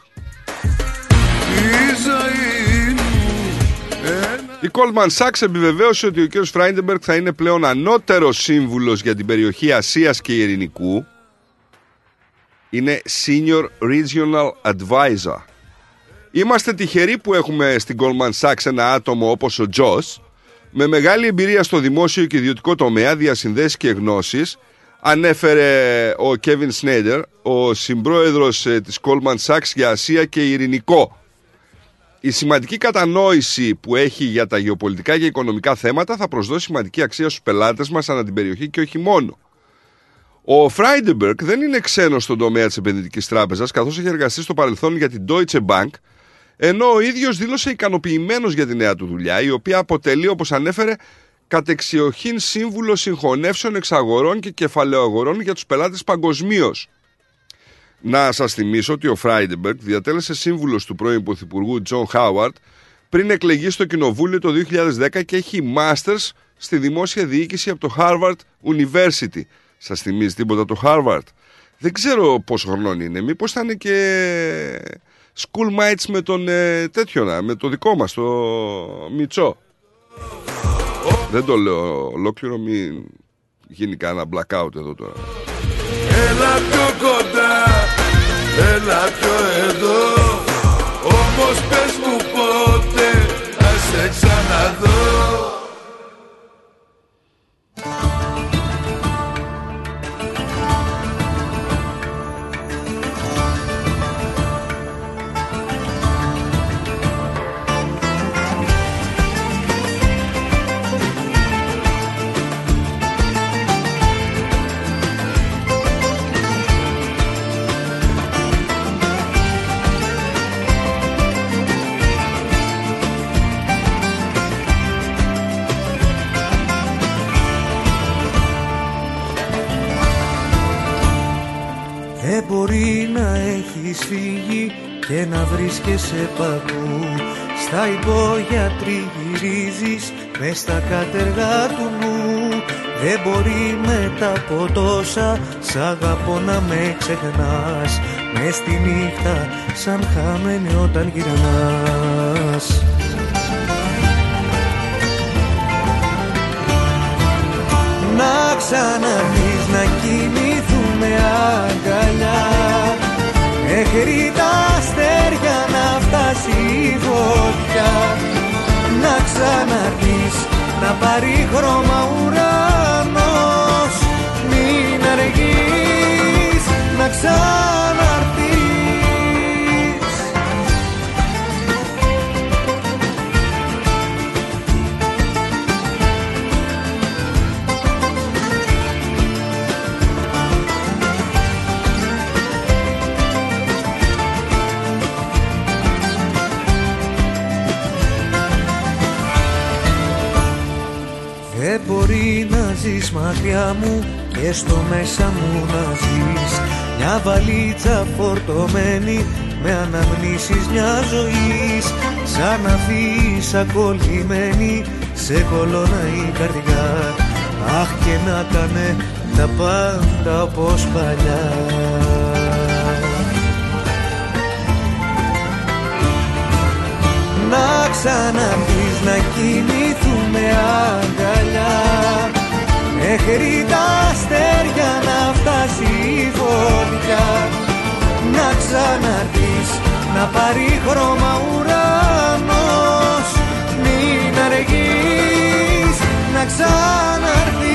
Η Goldman Sachs επιβεβαίωσε ότι ο κ. Φράιντεμπεργκ θα είναι πλέον ανώτερος σύμβουλος για την περιοχή Ασίας και Ειρηνικού. Είναι Senior Regional Advisor. Είμαστε τυχεροί που έχουμε στην Goldman Sachs ένα άτομο όπως ο Τζος, με μεγάλη εμπειρία στο δημόσιο και ιδιωτικό τομέα, διασυνδέσεις και γνώσεις. Ανέφερε ο Κέβιν Σνέιντερ, ο συμπρόεδρος της Goldman Sachs για Ασία και Ειρηνικό. Η σημαντική κατανόηση που έχει για τα γεωπολιτικά και οικονομικά θέματα θα προσδώσει σημαντική αξία στους πελάτες μας ανά την περιοχή και όχι μόνο. Ο Φράιντεμπεργκ δεν είναι ξένος στον τομέα της επενδυτικής τράπεζας, καθώς έχει εργαστεί στο παρελθόν για την Deutsche Bank, ενώ ο ίδιος δήλωσε ικανοποιημένος για τη νέα του δουλειά, η οποία αποτελεί, όπως ανέφερε, κατεξιοχήν σύμβουλο συγχωνεύσεων εξαγορών και κεφαλαιοαγορών για τους πελάτες παγκοσμίως. Να σας θυμίσω ότι ο Φράιντεμπεργκ διατέλεσε σύμβουλος του πρώην Πρωθυπουργού Τζον Χάουαρντ πριν εκλεγεί στο Κοινοβούλιο το 2010 και έχει μάστερς στη δημόσια διοίκηση από το Harvard University. Σας θυμίζει τίποτα το Harvard? Δεν ξέρω πόσο χρονών είναι. Μήπως θα είναι και school mates με τον με το δικό μας, το Μητσό. Δεν το λέω ολόκληρο, μην γίνει κανένα blackout εδώ τώρα. Έλα πιο κοντά, έλα πιο εδώ. Όμως πες μου πότε θα σε ξαναδώ. Δεν μπορεί να έχεις φύγει και να βρίσκεσαι παντού. Στα υπόγεια τριγυρίζεις μες στα κατεργά του νου. Δεν μπορεί μετά από τόσα σ' αγαπώ να με ξεχνάς. Μες στη νύχτα σαν χαμένη όταν γυρνάς. Να ξαναρθείς να κοιμηθούμε αγκαλιά, μέχρι τα αστέρια να φτάσει η φωτιά. Να ξαναρθείς να πάρει χρώμα ουρανός. Μην αργείς να ξαναρθείς. βάζεις μάτια μου και στο μέσα μου να ζεις. Μια βαλίτσα φορτωμένη με αναμνήσεις μια ζωής. Σαν αφίσα κολλημένη σε κολόνα η καρδιά. Αχ, και να κάνε τα πάντα όπως παλιά. Να ξαναρθείς να κοιμηθούμε αγκαλιά. Μέχρι τα αστέρια να φτάσει η φωτιά. Να ξαναρθείς να πάρει χρώμα ουρανός. Μην αργείς να ξαναρθείς.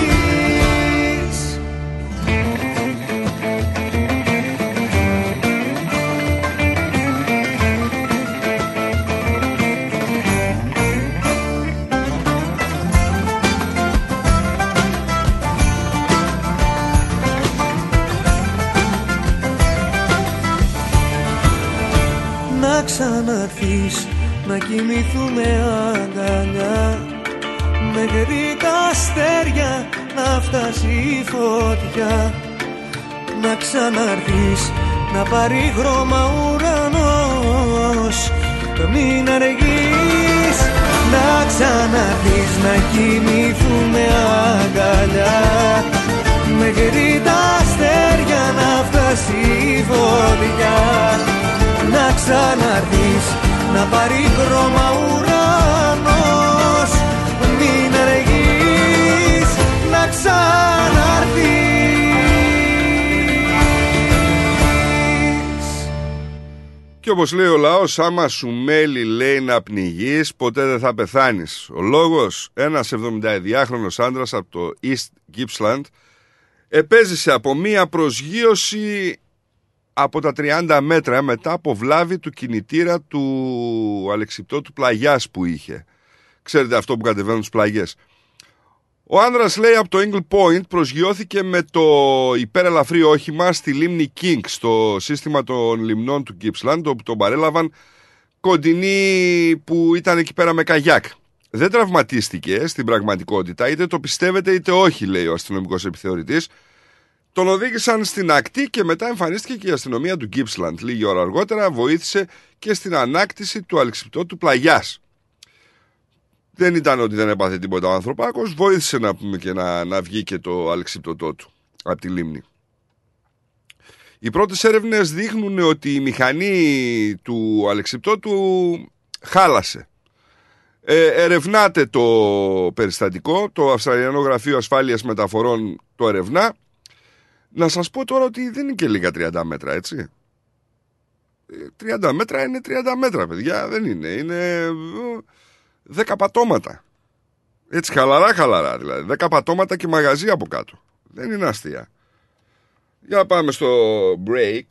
Να ξαναρθείς να κοιμηθούμε αγκαλιά. Μέχρι τα αστέρια να φτάσει η φωτιά. Να ξαναρθείς να πάρει χρώμα ουρανός. Μην αργείς να ξαναρθείς να κοιμηθούμε αγκαλιά. Μέχρι τα αστέρια να φτάσει η φωτιά. Να ξαναρθείς να πάρει χρώμα ουρανός. Μην αργείς να ξαναρθείς. Και όπως λέει ο λαός, άμα σου μέλει λέει να πνιγείς, ποτέ δεν θα πεθάνεις. Ο λόγος, ένας 72χρονος άντρας από το East Gippsland επέζησε από μία προσγείωση από τα 30 μέτρα μετά από βλάβη του κινητήρα του αλεξιπτώτου πλαγιάς που είχε. Ξέρετε αυτό που κατεβαίνουν τις πλαγιές. Ο άνδρας, λέει, από το Eagle Point προσγειώθηκε με το υπερελαφρύ όχημα στη λίμνη King, στο σύστημα των λιμνών του Gippsland, όπου τον παρέλαβαν κοντινοί που ήταν εκεί πέρα με καγιάκ. Δεν τραυματίστηκε στην πραγματικότητα, είτε το πιστεύετε είτε όχι, λέει ο αστυνομικός επιθεωρητής. Τον οδήγησαν στην ακτή και μετά εμφανίστηκε και η αστυνομία του Gippsland. Λίγη ώρα αργότερα βοήθησε και στην ανάκτηση του αλεξιπτώτου πλαγιάς. Δεν ήταν ότι δεν έπαθε τίποτα ο ανθρωπάκος, βοήθησε να πούμε και να βγει και το αλεξιπτωτό του από τη λίμνη. Οι πρώτες έρευνες δείχνουν ότι η μηχανή του αλεξιπτώτου χάλασε. Ερευνάται το περιστατικό, το Αυστραλιανό Γραφείο Ασφάλειας Μεταφορών το ερευνά. Να σας πω τώρα ότι δεν είναι και λίγα 30 μέτρα, έτσι. 30 μέτρα είναι 30 μέτρα, παιδιά, δεν είναι. Είναι 10 πατώματα. Έτσι, χαλαρά δηλαδή. 10 πατώματα και μαγαζί από κάτω. Δεν είναι αστεία. Για να πάμε στο break.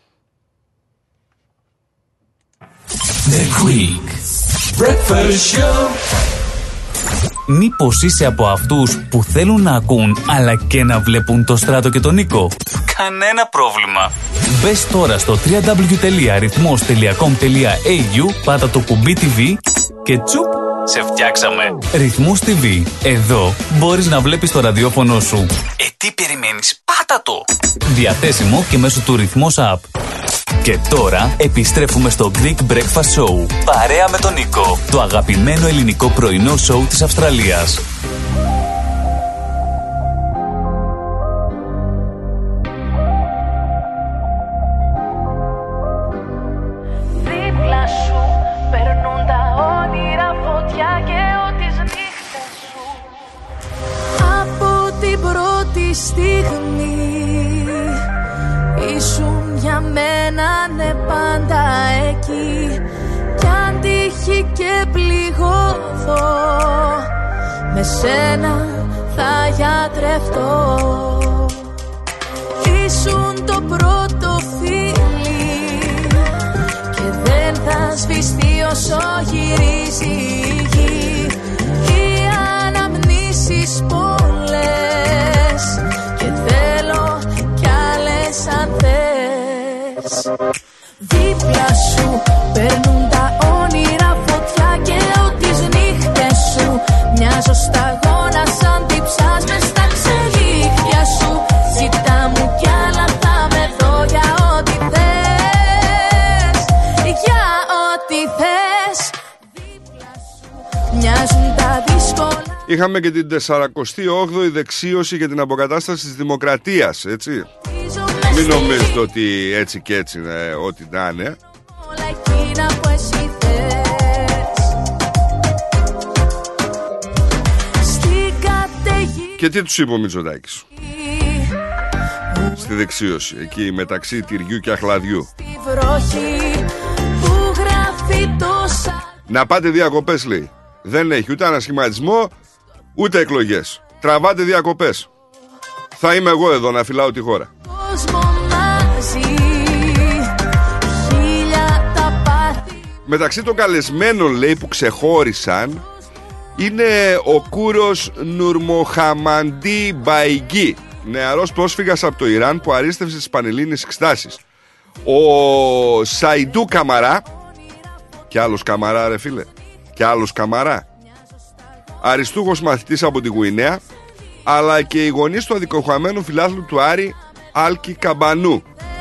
The Greek Breakfast Show. Μήπως είσαι από αυτούς που θέλουν να ακούν αλλά και να βλέπουν το Στράτο και τον Νίκο? Κανένα πρόβλημα. Μπες τώρα στο www.rhythmos.com.au, πάτα το κουμπί TV και τσουπ, σε φτιάξαμε. Ρυθμός TV. Εδώ μπορείς να βλέπεις το ραδιόφωνο σου. Τι περιμένεις? Πάτα το! Διαθέσιμο και μέσω του Ρυθμός App. Και τώρα επιστρέφουμε στο Greek Breakfast Show. Παρέα με τον Νίκο. Το αγαπημένο ελληνικό πρωινό σοου της Αυστραλίας. Δίπλα σου περνούν τα όνειρα φωτιά και τις νύχτες σου. Από την πρώτη στιγμή ήσουν για μένα, ναι, πάντα εκεί. Κι αν τύχει και πληγώθω, με σένα θα γιατρευτώ. Ήσουν το πρώτο φίλι και δεν θα σβηστεί όσο γυρίζει η γη. Οι αναμνήσεις πολλές και θέλω κι άλλες αν θες. Δίπλα σου περνούν τα όνειρα φωτιά και τις νύχτες σου μοιάζω σταγόνα σαν τυψάς μες στα Είχαμε και την 48η δεξίωση για την αποκατάσταση της δημοκρατίας, έτσι. Μην νομίζετε ότι έτσι και έτσι είναι, ό,τι να είναι. Και τι τους είπε ο Μητσοτάκης στη δεξίωση, εκεί μεταξύ τυριού και αχλαδιού? Να πάτε διακοπές, λέει. Δεν έχει ούτε ανασχηματισμό ούτε εκλογές. Τραβάτε διακοπές. Θα είμαι εγώ εδώ να φυλάω τη χώρα. Μεταξύ των καλεσμένων, λέει, που ξεχώρισαν είναι ο Κούρος Νουρμοχαμαντή Μπαϊγκή, νεαρός πρόσφυγας από το Ιράν που αρίστευσε στις Πανελλήνιες Εξετάσεις. Ο Σαϊντού Καμαρά, και άλλος Καμαρά, ρε φίλε, και άλλος Καμαρά, αριστούχος μαθητής από τη Γουινέα, αλλά και οι γονείς του αδικοχαμένου φιλάθλου του Άρη, Άλκη Καμπανού.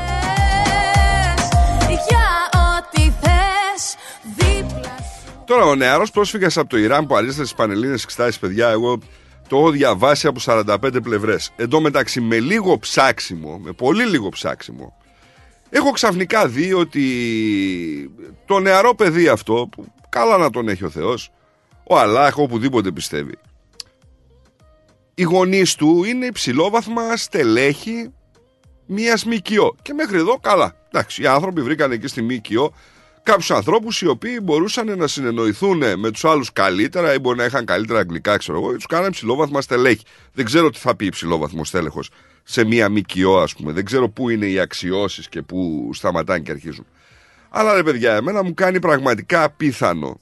Τώρα ο νεαρός πρόσφυγας από το Ιράν που αρίστευσε στις Πανελλήνιες Εξετάσεις, παιδιά, εγώ το έχω διαβάσει από 45 πλευρές. Εν τω μεταξύ, με λίγο ψάξιμο, με πολύ λίγο ψάξιμο, έχω ξαφνικά δει ότι το νεαρό παιδί αυτό, που καλά να τον έχει ο Θεός, ο Αλλάχ, οπουδήποτε πιστεύει, οι γονείς του είναι υψηλόβαθμα στελέχη μιας ΜΚΟ. Και μέχρι εδώ καλά. Εντάξει, οι άνθρωποι βρήκαν εκεί στη ΜΚΟ κάποιους ανθρώπους οι οποίοι μπορούσαν να συνεννοηθούν με τους άλλους καλύτερα ή μπορεί να είχαν καλύτερα αγγλικά, ξέρω εγώ, και τους κάνανε υψηλόβαθμα στελέχη. Δεν ξέρω τι θα πει υψηλόβαθμο στέλεχος σε μία ΜΚΟ, ας πούμε. Δεν ξέρω πού είναι οι αξιώσεις και πού σταματάνε και αρχίζουν. Αλλά ρε παιδιά, εμένα μου κάνει πραγματικά απίθανο.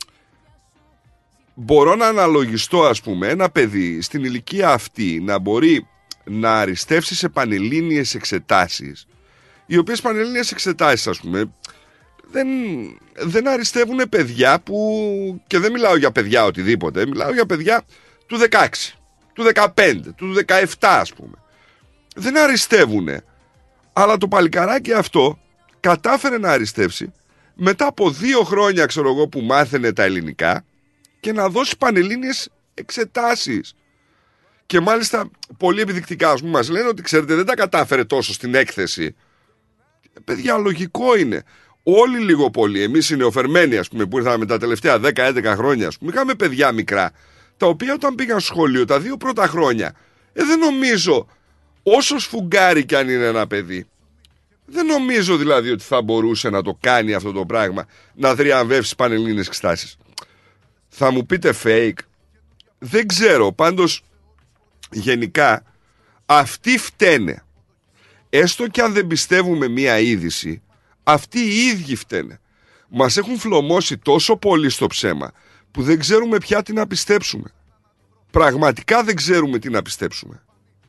Μπορώ να αναλογιστώ, ας πούμε, ένα παιδί στην ηλικία αυτή να μπορεί να αριστεύσει σε πανελλήνιες εξετάσεις, οι οποίες πανελλήνιες εξετάσεις, ας πούμε, δεν αριστεύουν παιδιά που, και δεν μιλάω για παιδιά οτιδήποτε, μιλάω για παιδιά του 16, του 15, του 17, ας πούμε. Δεν αριστεύουν. Αλλά το παλικαράκι αυτό κατάφερε να αριστεύσει μετά από 2 χρόνια, ξέρω εγώ, που μάθαινε τα ελληνικά και να δώσει πανελλήνιες εξετάσεις. Και μάλιστα πολύ επιδεικτικά, ας πούμε, μας λένε ότι ξέρετε δεν τα κατάφερε τόσο στην έκθεση. Παιδιά, λογικό είναι. Όλοι λίγο πολύ, εμείς οι νεοφερμένοι, ας πούμε, που ήρθαμε τα τελευταία 10-11 χρόνια, ας πούμε, είχαμε παιδιά μικρά, τα οποία όταν πήγαν σχολείο τα 2 πρώτα χρόνια, δεν νομίζω, όσο σφουγγάρι κι αν είναι ένα παιδί, δεν νομίζω δηλαδή ότι θα μπορούσε να το κάνει αυτό το πράγμα, να θριαμβεύσει πανελλήνιες εξετάσεις. Θα μου πείτε fake, δεν ξέρω, πάντως γενικά αυτοί φταίνε. Έστω και αν δεν πιστεύουμε μία είδηση, αυτοί οι ίδιοι φταίνε. Μας έχουν φλωμώσει τόσο πολύ στο ψέμα που δεν ξέρουμε πια τι να πιστέψουμε. Πραγματικά δεν ξέρουμε τι να πιστέψουμε.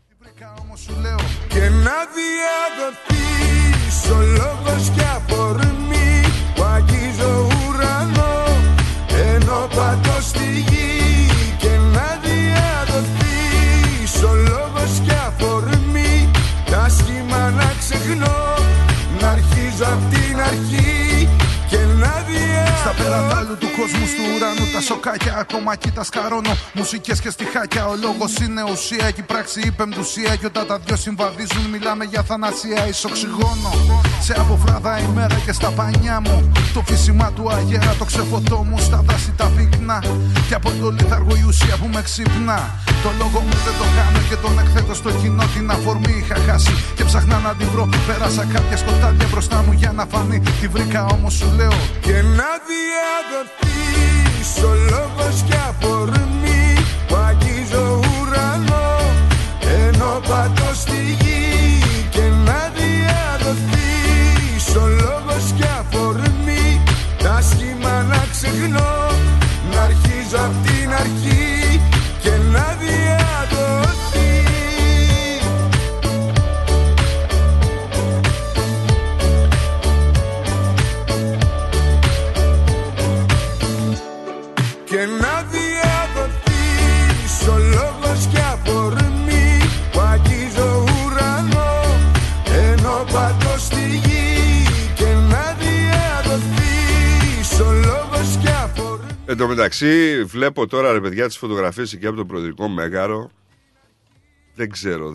Και να διαδοθείς ο λόγος και αφορμή που αγγίζω ουρανό, ενώ πατώ στη γη. Και να διαδοθείς ο λόγος και αφορμή, τα σχήμα να ξεχνώ, να αρχίζω απ' την αρχή. Και να στα περατάλου του κόσμου, του ουρανού τα σοκάκια, ακόμα κι τα σκαρώνω. Μουσικές και στιχάκια, ο λόγος είναι ουσία και η πράξη η πεμπτουσία. Και όταν τα δυο συμβαδίζουν μιλάμε για θανασία. Ισοξυγόνο σε αποφράδα ημέρα και στα πανιά μου. Το φύσιμα του αγέρα, το ξεφωτό μου στα δάση τα πυκνά. Και από το λιθαργό η ουσία που με ξυπνά. Το λόγο μου δεν το κάνω και τον εκθέτω στο κοινό. Την αφορμή είχα χάσει και ψαχνά να την βρω. Πέρασα κάποια σκοτάδια μπροστά μου για να φανεί. Τη βρήκα όμως σου λέω. Και να διαδοθείς ο λόγος και αφορμή που αγγίζω ουρανό, ενώ πατώ στη γη. Και να διαδοθείς ο λόγος και αφορμή, τα σχήμα να ξεχνώ, να αρχίζω απ' την αρχή. Και να τω μεταξύ, βλέπω τώρα ρε παιδιά τις φωτογραφίες εκεί από το Προεδρικό Μέγαρο. Δεν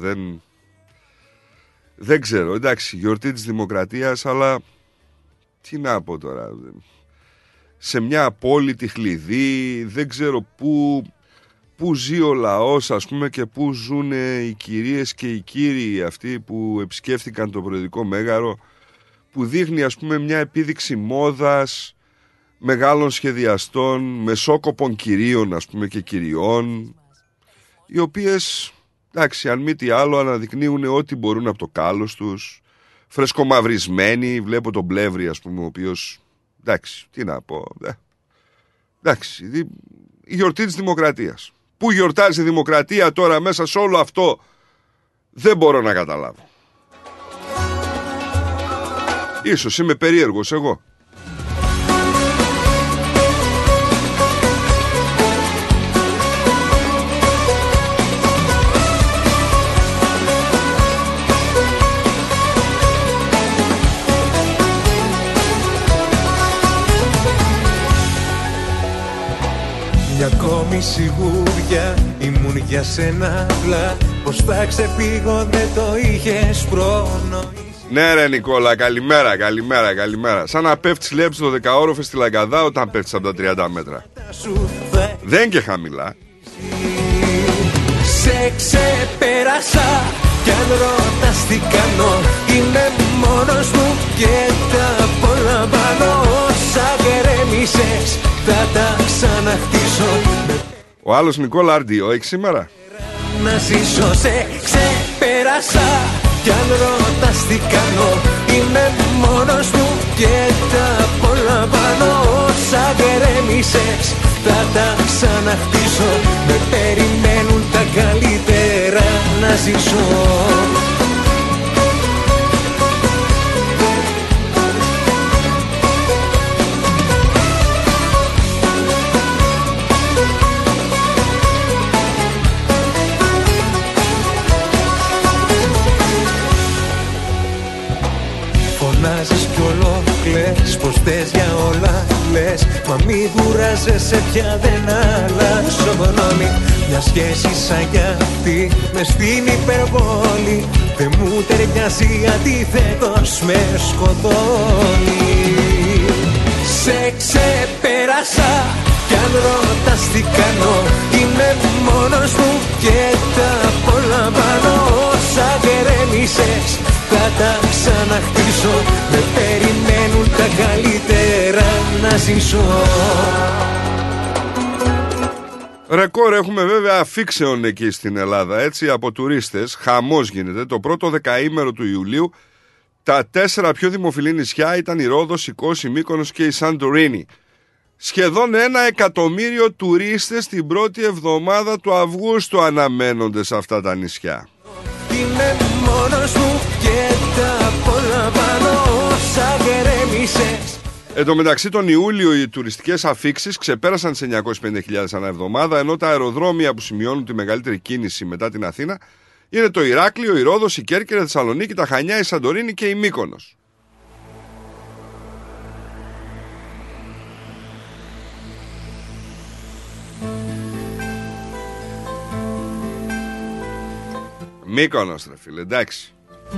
ξέρω, εντάξει, γιορτή της Δημοκρατίας, αλλά τι να πω τώρα. Σε μια απόλυτη χλειδί, δεν ξέρω πού ζει ο λαός, ας πούμε, και πού ζουν οι κυρίες και οι κύριοι αυτοί που επισκέφθηκαν το Προεδρικό Μέγαρο, που δείχνει, ας πούμε, μια επίδειξη μόδας μεγάλων σχεδιαστών, μεσόκοπων κυρίων, ας πούμε, και κυριών, οι οποίες, εντάξει, αν μη τι άλλο, αναδεικνύουν ό,τι μπορούν από το κάλος τους, φρεσκομαυρισμένοι. Βλέπω τον Πλεύρη, ας πούμε, ο οποίος, εντάξει, τι να πω, εντάξει, η γιορτή της Δημοκρατίας. Πού γιορτάζει η Δημοκρατία τώρα μέσα σε όλο αυτό, δεν μπορώ να καταλάβω. Ίσως είμαι περίεργος εγώ. Μια ακόμη σιγουριά ήμουν για σένα απλά. Πως θα ξεφύγω δεν το είχες προνοήσει. Ναι ρε Νικόλα, καλημέρα. Σαν να πέφτεις λέψη το 10όροφε στη Λαγκαδά όταν πέφτεις από τα 30 μέτρα. Δεν και χαμηλά. Σε ξεπέρασα κι αν ρωτάς τι κάνω, είμαι μόνος μου και τα απολαμβάνω. Όσα γκρέμισες θα τα ξαναχτίσω. Ο άλλος Νικόλα Αρντιό έχει σήμερα. Να ζήσω, σε ξεπέρασα κι αν ρωτάς τι κάνω, είμαι μόνος μου και τα απολαμβάνω. Όσα γκρέμισες θα τα ξαναχτίσω. Με περιμένουν τα καλύτερα να ζήσω. Φωνάζεις κι όλο κλαις, πως θες για όλα λες. Μα μη κουράζεσαι πια, δεν αλλάζω γνώμη. Μια σχέση σαν κι αυτή μες στην υπερβόλη δεν μου ταιριάζει, αντιθέτως με σκοτώνει. Σε ξεπέρασα κι αν ρωτάς τι κάνω, είμαι μόνος μου και τα απολαμβάνω. Όσα γκρέμισες θα τα ξαναχτίσω. Με περιμένουν τα καλύτερα να ζήσω. Ρεκόρ έχουμε βέβαια αφήξεων εκεί στην Ελλάδα, έτσι, από τουρίστες. Χαμός γίνεται. Το πρώτο δεκαήμερο του Ιουλίου τα 4 πιο δημοφιλή νησιά ήταν η Ρόδος, η Κos, η Μύκονος και η Σαντορίνη. Σχεδόν 1 εκατομμύριο τουρίστες την πρώτη εβδομάδα του Αυγούστου αναμένονται σε αυτά τα νησιά. Είμαι μόνος μου και τα απολαμβάνω. Όσα γκρέμισες. Εν τω μεταξύ τον Ιούλιο οι τουριστικές αφήξεις ξεπέρασαν τις 950.000 ανά εβδομάδα, ενώ τα αεροδρόμια που σημειώνουν τη μεγαλύτερη κίνηση μετά την Αθήνα είναι το Ηράκλειο, η Ρόδος, η Κέρκυρα, η Θεσσαλονίκη, τα Χανιά, η Σαντορίνη και η Μύκονος. Μύκονος ρε φίλε, εντάξει.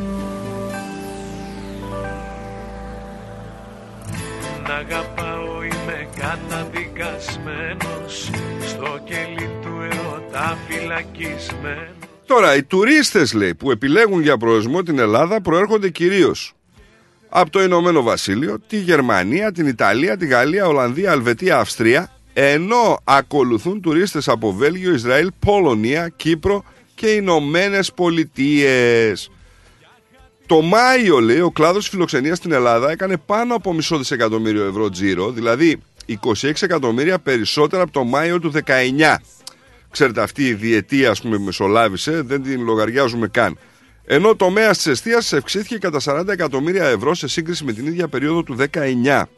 Ν' αγαπάω, είμαι καταδικασμένος στο κελί του ερώτα φυλακισμένος. Τώρα οι τουρίστες, λέει, που επιλέγουν για προορισμό την Ελλάδα προέρχονται κυρίως από το Ηνωμένο Βασίλειο, τη Γερμανία, την Ιταλία, τη Γαλλία, Ολλανδία, Ελβετία, Αυστρία, ενώ ακολουθούν τουρίστες από Βέλγιο, Ισραήλ, Πολωνία, Κύπρο και Ηνωμένες Πολιτείες. Το Μάιο, λέει, ο κλάδος φιλοξενίας στην Ελλάδα έκανε πάνω από $500 δισεκατομμύριο ευρώ τζίρο, δηλαδή 26 εκατομμύρια περισσότερα από το Μάιο του 19. Ξέρετε, αυτή η διετία, ας πούμε, μεσολάβησε, δεν την λογαριάζουμε καν. Ενώ το τομέας της εστίασης αυξήθηκε κατά 40 εκατομμύρια ευρώ σε σύγκριση με την ίδια περίοδο του 19.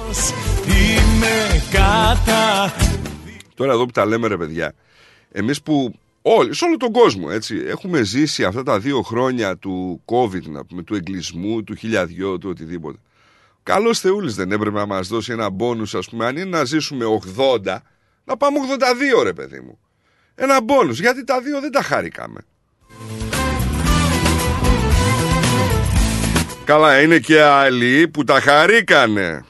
Τώρα εδώ που τα λέμε ρε παιδιά, εμείς που όλοι, σε όλο τον κόσμο, έτσι, έχουμε ζήσει αυτά τα 2 χρόνια του COVID, να πούμε, του εγκλισμού, του χιλιαδιό, του οτιδήποτε. Καλός Θεούλης δεν έπρεπε να μας δώσει ένα μπόνους, ας πούμε, αν είναι να ζήσουμε 80, να πάμε 82 ρε παιδί μου. Ένα μπόνους, γιατί τα δύο δεν τα χαρήκαμε. Καλά, είναι και άλλοι που τα χαρήκανε.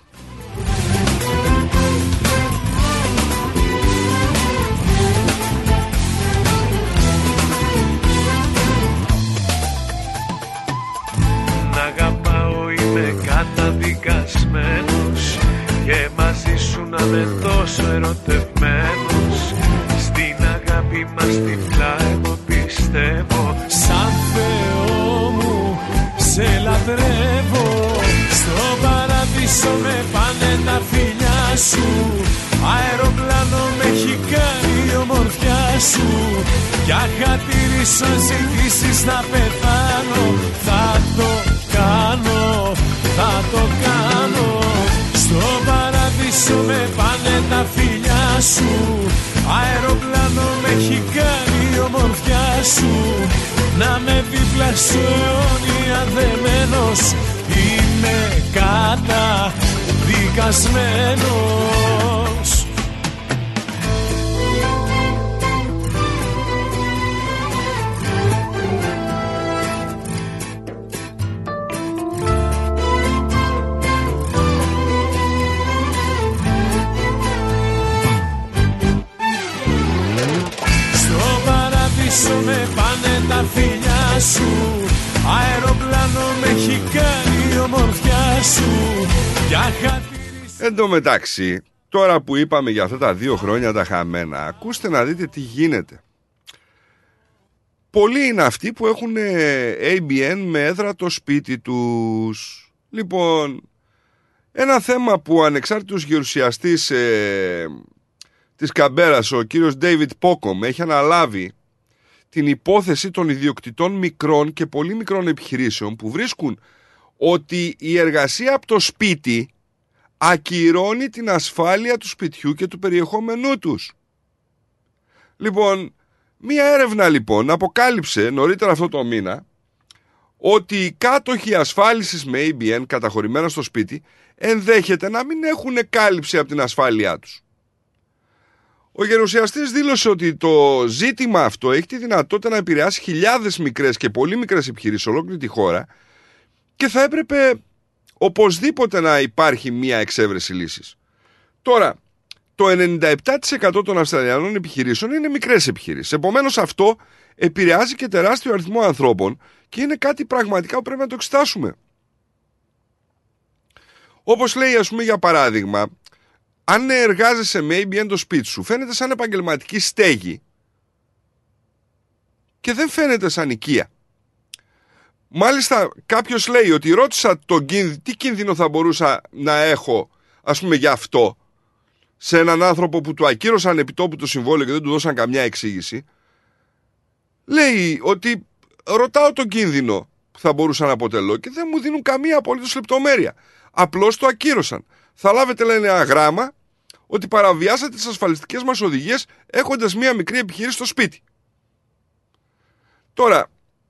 Καταδικασμένος και μαζί σου να με τόσο ερωτευμένος. Στην αγάπη μας τυφλά εγώ πιστεύω. Σαν Θεό μου σε λατρεύω. Στο παράδεισο με πάνε τα φιλιά σου. Αεροπλάνο με έχει κάνει η ομορφιά σου. Για χατηρίσω αν ζητήσεις να πεθάνω. Θα το κάνω, θα το κάνω. Στο παράδεισο με πάνε τα φιλιά σου. Αεροπλάνο με έχει κάνει η ομορφιά σου. Να με δίπλα σου αιώνια δεμένος. Είμαι καταδικασμένος. Με πάνε τα φιλιά σου. Αεροπλάνο με έχει κάνει η ομορφιά σου. Εν τω μεταξύ, τώρα που είπαμε για αυτά τα 2 χρόνια τα χαμένα, ακούστε να δείτε τι γίνεται. Πολλοί είναι αυτοί που έχουν ABN με έδρα το σπίτι τους. Λοιπόν, ένα θέμα που ο ανεξάρτητος γερουσιαστής της Καμπέρας, ο κύριος David Pocom, έχει αναλάβει την υπόθεση των ιδιοκτητών μικρών και πολύ μικρών επιχειρήσεων που βρίσκουν ότι η εργασία από το σπίτι ακυρώνει την ασφάλεια του σπιτιού και του περιεχόμενού τους. Λοιπόν, μία έρευνα λοιπόν αποκάλυψε νωρίτερα αυτό το μήνα ότι οι κάτοχοι ασφάλισης με ABN καταχωρημένα στο σπίτι ενδέχεται να μην έχουν κάλυψη από την ασφάλειά τους. Ο γερουσιαστής δήλωσε ότι το ζήτημα αυτό έχει τη δυνατότητα να επηρεάσει χιλιάδες μικρές και πολύ μικρές επιχειρήσεις σε ολόκληρη τη χώρα και θα έπρεπε οπωσδήποτε να υπάρχει μία εξέβρεση λύσης. Τώρα, το 97% των Αυστραλιανών επιχειρήσεων είναι μικρές επιχειρήσεις. Επομένως αυτό επηρεάζει και τεράστιο αριθμό ανθρώπων και είναι κάτι πραγματικά που πρέπει να το εξετάσουμε. Όπως λέει, ας πούμε, για παράδειγμα, αν εργάζεσαι με ABN το σπίτι σου, φαίνεται σαν επαγγελματική στέγη και δεν φαίνεται σαν οικία. Μάλιστα κάποιος λέει ότι ρώτησα τι κίνδυνο θα μπορούσα να έχω, ας πούμε, για αυτό σε έναν άνθρωπο που του ακύρωσαν επιτόπου το συμβόλαιο και δεν του δώσαν καμιά εξήγηση. Λέει ότι ρωτάω τον κίνδυνο που θα μπορούσα να αποτελώ και δεν μου δίνουν καμία απολύτως λεπτομέρεια. Απλώς το ακύρωσαν. Θα λάβετε, λένε, ένα γράμμα ότι παραβιάσατε τις ασφαλιστικές μας οδηγίες έχοντας μία μικρή επιχείρηση στο σπίτι. Τώρα,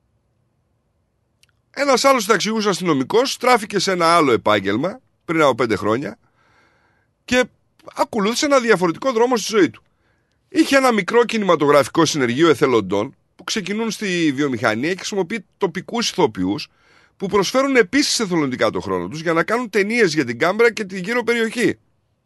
ένας άλλος ταξιούχος αστυνομικός στράφηκε σε ένα άλλο επάγγελμα πριν από 5 χρόνια και ακολούθησε ένα διαφορετικό δρόμο στη ζωή του. Είχε ένα μικρό κινηματογραφικό συνεργείο εθελοντών που ξεκινούν στη βιομηχανία και χρησιμοποιεί τοπικούς ηθοποιούς που προσφέρουν επίσης εθελοντικά το χρόνο τους για να κάνουν ταινίες για την Κάμπερα και την γύρω περιοχή.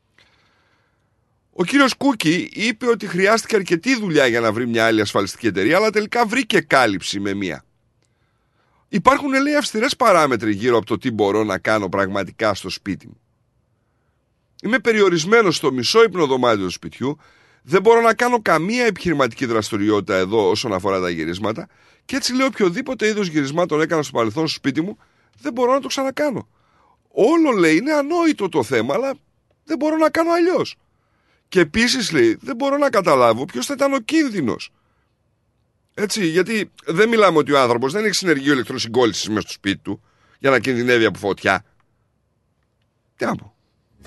Ο κύριος Κούκι είπε ότι χρειάστηκε αρκετή δουλειά για να βρει μια άλλη ασφαλιστική εταιρεία, αλλά τελικά βρήκε κάλυψη με μία. Υπάρχουν, λέει, αυστηρές παράμετροι γύρω από το τι μπορώ να κάνω πραγματικά στο σπίτι μου. Είμαι περιορισμένος στο μισό υπνοδωμάτιο του σπιτιού, δεν μπορώ να κάνω καμία επιχειρηματική δραστηριότητα εδώ όσον αφορά τα γυρίσματα και έτσι, λέω, οποιοδήποτε είδος γυρισμάτων έκανα στο παρελθόν στο σπίτι μου δεν μπορώ να το ξανακάνω. Όλο, λέει, είναι ανόητο το θέμα, αλλά δεν μπορώ να κάνω αλλιώς. Και επίσης, λέει, δεν μπορώ να καταλάβω ποιος θα ήταν ο κίνδυνος. Έτσι, γιατί δεν μιλάμε ότι ο άνθρωπος δεν έχει συνεργείο ηλεκτροσυγκόλλησης μέσα στο σπίτι του για να κινδυνεύει από φωτιά. Τι να πω.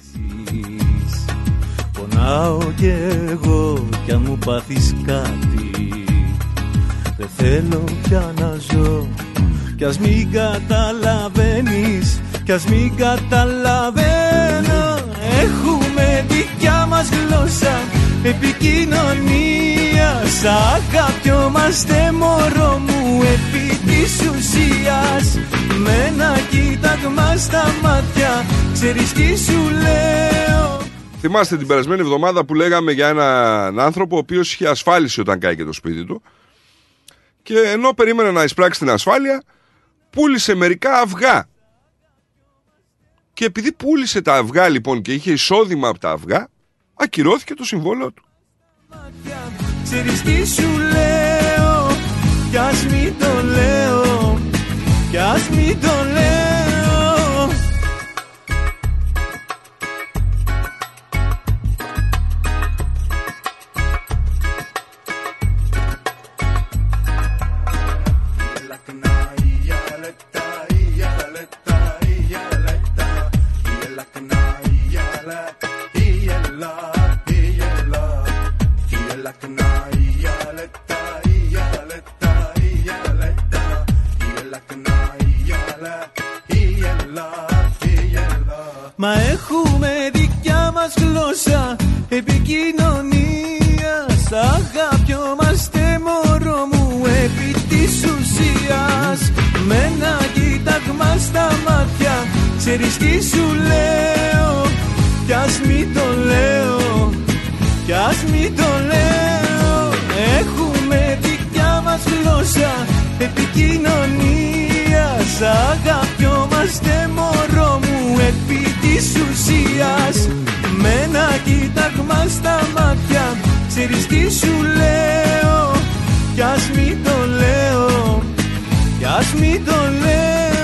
Πονάω κι εγώ κι αν μου πάθεις κάτι, δεν θέλω πια να ζω κι ας μην καταλαβαίνεις κι κι ας μην καταλαβαίνω. Έχουμε δικιά μας γλώσσα επικοινωνίας. Αγαπιόμαστε μωρό μου επί της ουσίας. Με ένα κοίταγμα στα μάτια, ξέρεις τι σου λέω. Θυμάστε την περασμένη εβδομάδα που λέγαμε για έναν άνθρωπο ο οποίος είχε ασφάλιση όταν κάηκε το σπίτι του και ενώ περίμενε να εισπράξει την ασφάλεια, πούλησε μερικά αυγά. Και επειδή πούλησε τα αυγά λοιπόν και είχε εισόδημα από τα αυγά, ακυρώθηκε το συμβόλαιο του. Ξέρεις τι σου λέω, κι ας μην το λέω, κι ας μην το λέω. Μα έχουμε δικιά μας γλώσσα επικοινωνίας. Αγαπιόμαστε μωρό μου επί της ουσίας. Με ένα κοίταγμα στα μάτια, ξέρεις τι σου λέω. Κι ας μην το λέω, κι ας μην το λέω. Έχουμε δικιά μας γλώσσα επικοινωνίας. Αγαπιόμαστε μωρό μου επί της ουσίας. Με ένα κοίταγμα στα μάτια, ξέρεις τι σου λέω. Κι ας μην το λέω, κι ας μην το λέω.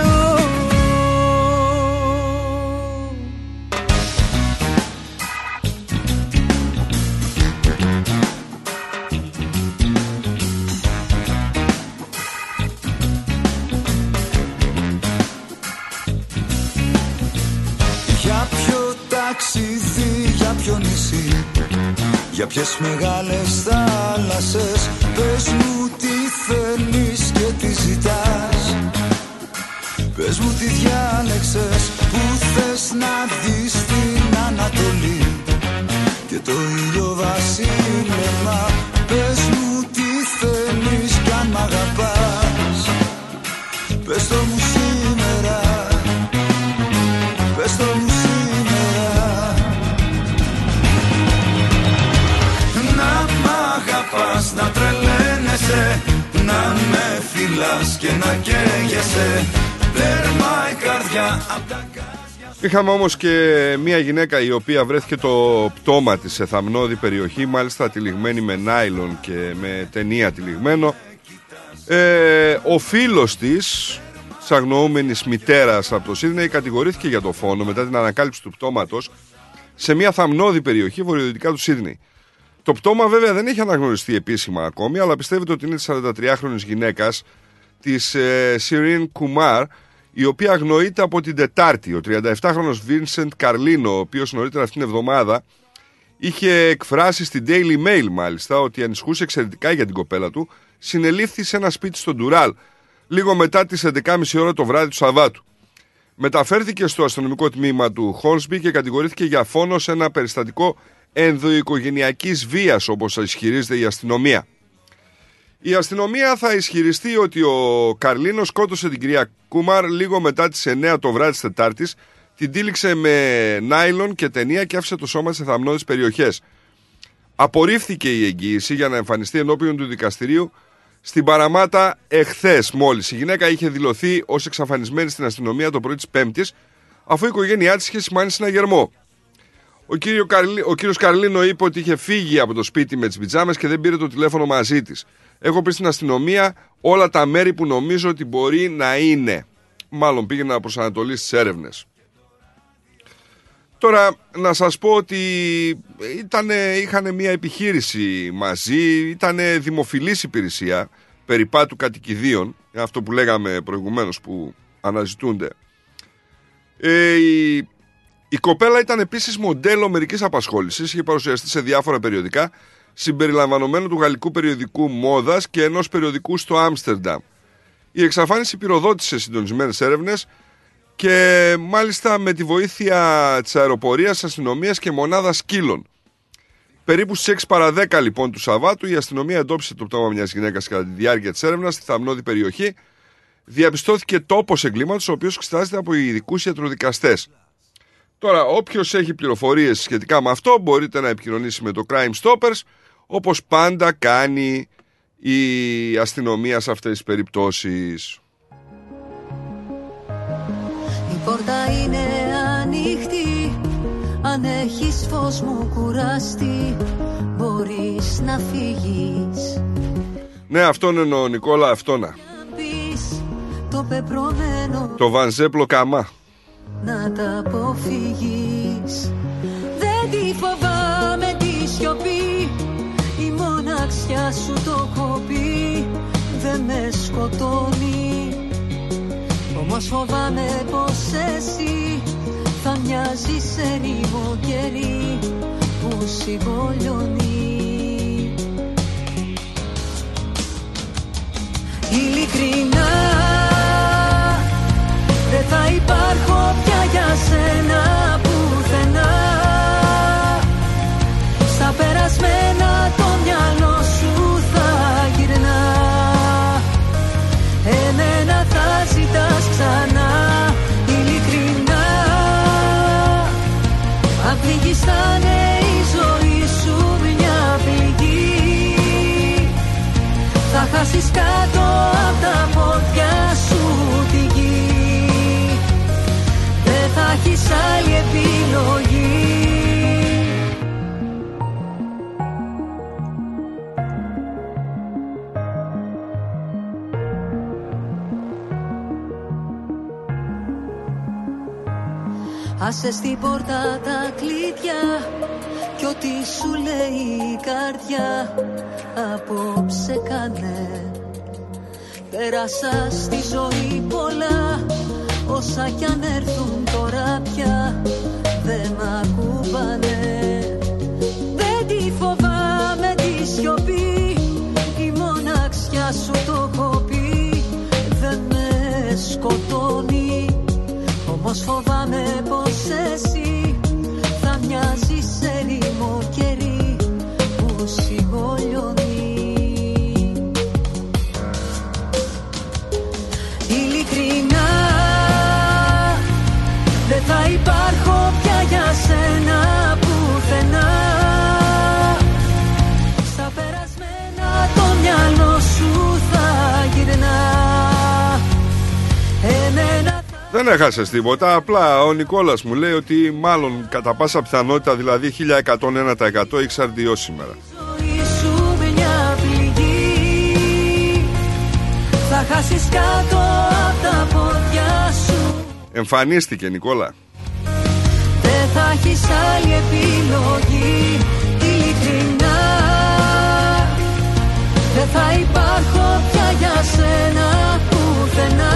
Για ποιο νησί, για ποιες μεγάλες θάλασσες. Πες μου τι θέλεις και τι ζητάς. Πες μου τι διάλεξες, που θες να δεις στην Ανατολή και το ηλιοβασίλεμα. Πες μου τι θέλεις κι αν μ' αγαπάς. Πες το μου σήμερα, πες το μου σήμερα. Να τρελαίνεσαι, να με φυλάς και να καίγεσαι. Τέρμα η καρδιά απ' τα γκάζια. Είχαμε όμως και μια γυναίκα η οποία βρέθηκε το πτώμα της σε θαμνώδη περιοχή, μάλιστα τυλιγμένη με νάιλον και με ταινία τυλιγμένο. Ο φίλος της αγνοούμενης μητέρας από το Σίδνεϊ κατηγορήθηκε για το φόνο μετά την ανακάλυψη του πτώματος σε μια θαμνώδη περιοχή βορειοδυτικά του Σίδνεϊ. Το πτώμα βέβαια δεν έχει αναγνωριστεί επίσημα ακόμη, αλλά πιστεύετε ότι είναι της 43χρονης γυναίκας, της Σιρίν Κουμάρ, η οποία αγνοείται από την Τετάρτη. Ο 37χρονος Βίνσεντ Καρλίνο, ο οποίος νωρίτερα αυτήν την εβδομάδα είχε εκφράσει στην Daily Mail μάλιστα ότι ανησυχούσε εξαιρετικά για την κοπέλα του, συνελήφθη σε ένα σπίτι στο Ντουράλ, λίγο μετά τις 11.30 ώρα το βράδυ του Σαββάτου. Μεταφέρθηκε στο αστυνομικό τμήμα του Χόλσμπι και κατηγορήθηκε για φόνο σε ένα περιστατικό ενδοοικογενειακής βίας, όπως ισχυρίζεται η αστυνομία. Η αστυνομία θα ισχυριστεί ότι ο Καρλίνος σκότωσε την κυρία Κούμαρ λίγο μετά τις 9 το βράδυ της Τετάρτης, την τύλιξε με νάιλον και ταινία και άφησε το σώμα σε θαμνώδεις περιοχές. Απορρίφθηκε η εγγύηση για να εμφανιστεί ενώπιον του δικαστηρίου στην Παραμάτα εχθές μόλις. Η γυναίκα είχε δηλωθεί ως εξαφανισμένη στην αστυνομία το πρωί της Πέμπτης, αφού η οικογένειά της είχε σημάνει συναγερμό. Ο κύριος Καρλίνο είπε ότι είχε φύγει από το σπίτι με τις πιτζάμες και δεν πήρε το τηλέφωνο μαζί της. Έχω πει στην αστυνομία όλα τα μέρη που νομίζω ότι μπορεί να είναι. Μάλλον πήγε να προσανατολίσει τις έρευνες. Τώρα να σας πω ότι είχαν μια επιχείρηση μαζί, ήταν δημοφιλής υπηρεσία περιπάτου κατοικιδίων, αυτό που λέγαμε προηγουμένως που αναζητούνται. Η κοπέλα ήταν επίσης μοντέλο μερικής απασχόλησης, είχε παρουσιαστεί σε διάφορα περιοδικά, συμπεριλαμβανομένου του γαλλικού περιοδικού Μόδας και ενός περιοδικού στο Άμστερνταμ. Η εξαφάνιση πυροδότησε συντονισμένες έρευνες και μάλιστα με τη βοήθεια της αεροπορίας, αστυνομίας και μονάδας σκύλων. Περίπου στις 6 παρα 10 λοιπόν του Σαββάτου, η αστυνομία εντόπισε το πτώμα μιας γυναίκας κατά τη διάρκεια της έρευνας στη θαμνώδη περιοχή. Διαπιστώθηκε τόπος εγκλήματος, ο οποίος εξετάζεται από ειδικούς ιατροδικαστές. Τώρα, όποιος έχει πληροφορίες σχετικά με αυτό, μπορείτε να επικοινωνήσει με το Crime Stoppers, όπως πάντα κάνει η αστυνομία σε αυτές τις περιπτώσεις. Η πόρτα είναι ανοιχτή, αν έχεις φως μου κουραστεί, μπορείς να φύγεις. Ναι, αυτόν είναι ο Νικόλα Αυτόνα. Το πεπρωμένο το Βανζέπλο Καμά. να τα αποφύγεις. Δεν τη φοβάμαι τη σιωπή, η μοναξιά σου το έχω πει, δεν με σκοτώνει. Όμως φοβάμαι πως εσύ θα μοιάζεις ερήμο κερί που συμβολιώνει. Ειλικρινά δεν θα υπάρχω πια για σένα πουθενά. Στα περασμένα το μυαλό σου θα γυρνά, εμένα θα ζητάς ξανά. Ειλικρινά αν πληγείς θα είναι η ζωή σου μια πληγή, θα χάσεις κάτω απ' τα πόδια σου τη γη, δεν θα έχεις άλλη επιλογή. Άσε στην πόρτα τα κλειδιά κι ό,τι σου λέει η καρδιά απόψε κάνε. Πέρασα στη ζωή πολλά, όσα κι αν έρθουν τώρα πια δεν μ' ακούμπανε. Δεν τη φοβάμαι τη σιωπή, η μοναξιά σου το έχω πει, δεν με σκοτώνει. Όμως φοβάμαι πως εσύ θα μοιάζεις ερήμο κερί που σιγολιώνει. Ειλικρινά δεν θα υπάρχω πια για σένα πουθενά. Στα περασμένα το μυαλό σου θα γυρνά, εμένα. Δεν έχασες τίποτα, απλά ο Νικόλας μου λέει ότι μάλλον κατά πάσα πιθανότητα, δηλαδή 1101% έχεις αρδιώσει σήμερα. Θα χάσεις κάτω απ' τα πόδια σου. Εμφανίστηκε Νικόλα. Δεν θα έχεις άλλη επιλογή. Ειλικρινά δεν θα υπάρχω πια για σένα πουθενά.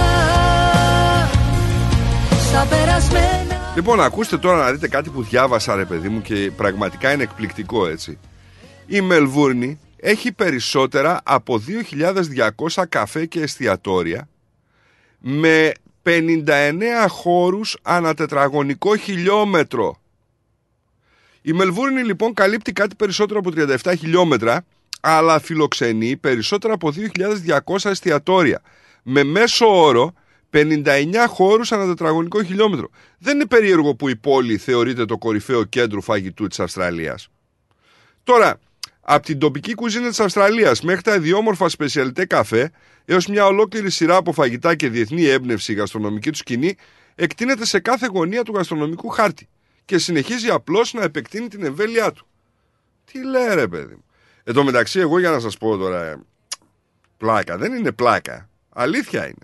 Στα περασμένα. Λοιπόν, ακούστε τώρα να δείτε κάτι που διάβασα ρε παιδί μου και πραγματικά είναι εκπληκτικό, έτσι. Η Μελβούρνη έχει περισσότερα από 2.200 καφέ και εστιατόρια με 59 χώρους ανά τετραγωνικό χιλιόμετρο. Η Μελβούρνη λοιπόν καλύπτει κάτι περισσότερο από 37 χιλιόμετρα, αλλά φιλοξενεί περισσότερα από 2.200 εστιατόρια με μέσο όρο 59 χώρους ανά τετραγωνικό χιλιόμετρο. Δεν είναι περίεργο που η πόλη θεωρείται το κορυφαίο κέντρο φαγητού της Αυστραλίας. Τώρα, από την τοπική κουζίνα της Αυστραλίας μέχρι τα ιδιόμορφα σπεσιαλιτέ καφέ έως μια ολόκληρη σειρά από φαγητά και διεθνή έμπνευση γαστρονομική του σκηνή εκτείνεται σε κάθε γωνία του γαστρονομικού χάρτη και συνεχίζει απλώς να επεκτείνει την εμβέλειά του. Τι λέει ρε παιδί μου. Εν τω μεταξύ, εγώ για να σας πω τώρα, πλάκα, δεν είναι πλάκα, αλήθεια είναι.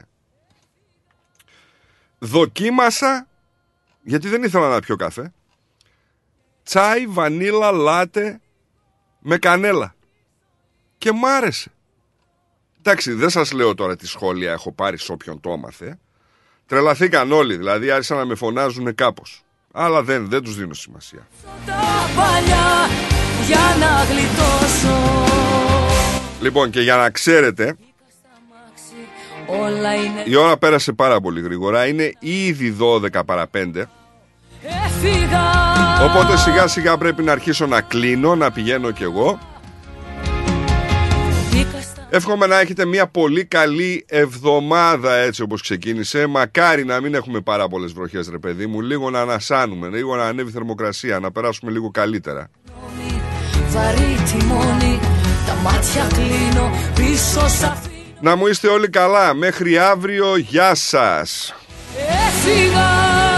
Δοκίμασα, γιατί δεν ήθελα να πιω καφέ, τσάι βανίλα λάτε με κανέλα και μ' άρεσε. Εντάξει, δεν σας λέω τώρα τι σχόλια έχω πάρει σε όποιον το έμαθε. Τρελαθήκαν όλοι, δηλαδή άρχισαν να με φωνάζουν κάπως. Αλλά δεν τους δίνω σημασία. Για να γλιτώσω. Λοιπόν, και για να ξέρετε, όλα είναι. Η ώρα πέρασε πάρα πολύ γρήγορα. Είναι ήδη 12 παρά 5. Έφυγα. Οπότε σιγά σιγά πρέπει να αρχίσω να κλείνω, να πηγαίνω κι εγώ. Εύχομαι να έχετε μια πολύ καλή εβδομάδα έτσι όπως ξεκίνησε. Μακάρι να μην έχουμε πάρα πολλές βροχές, ρε παιδί μου. Λίγο να ανασάνουμε, λίγο να ανέβει η θερμοκρασία, να περάσουμε λίγο καλύτερα. Βαρύ τιμόνι, τα μάτια κλείνω πίσω σ' Να μου είστε όλοι καλά. Μέχρι αύριο, γεια σας. Έφυγα.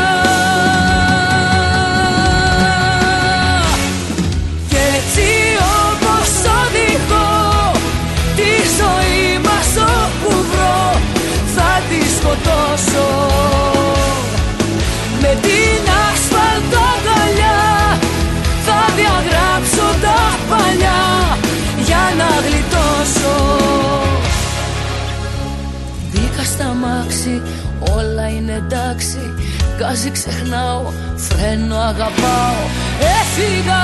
Και έτσι όπως οδηγώ τη ζωή μας όπου βρω θα τη σκοτώσω. Με την ασφαλτό αγκαλιά θα διαγράψω τα παλιά για να γλιτώσω. Μπήκα στα μάξι, όλα είναι εντάξει. Γκάζι ξεχνάω, φρένο αγαπάω. Έφυγα.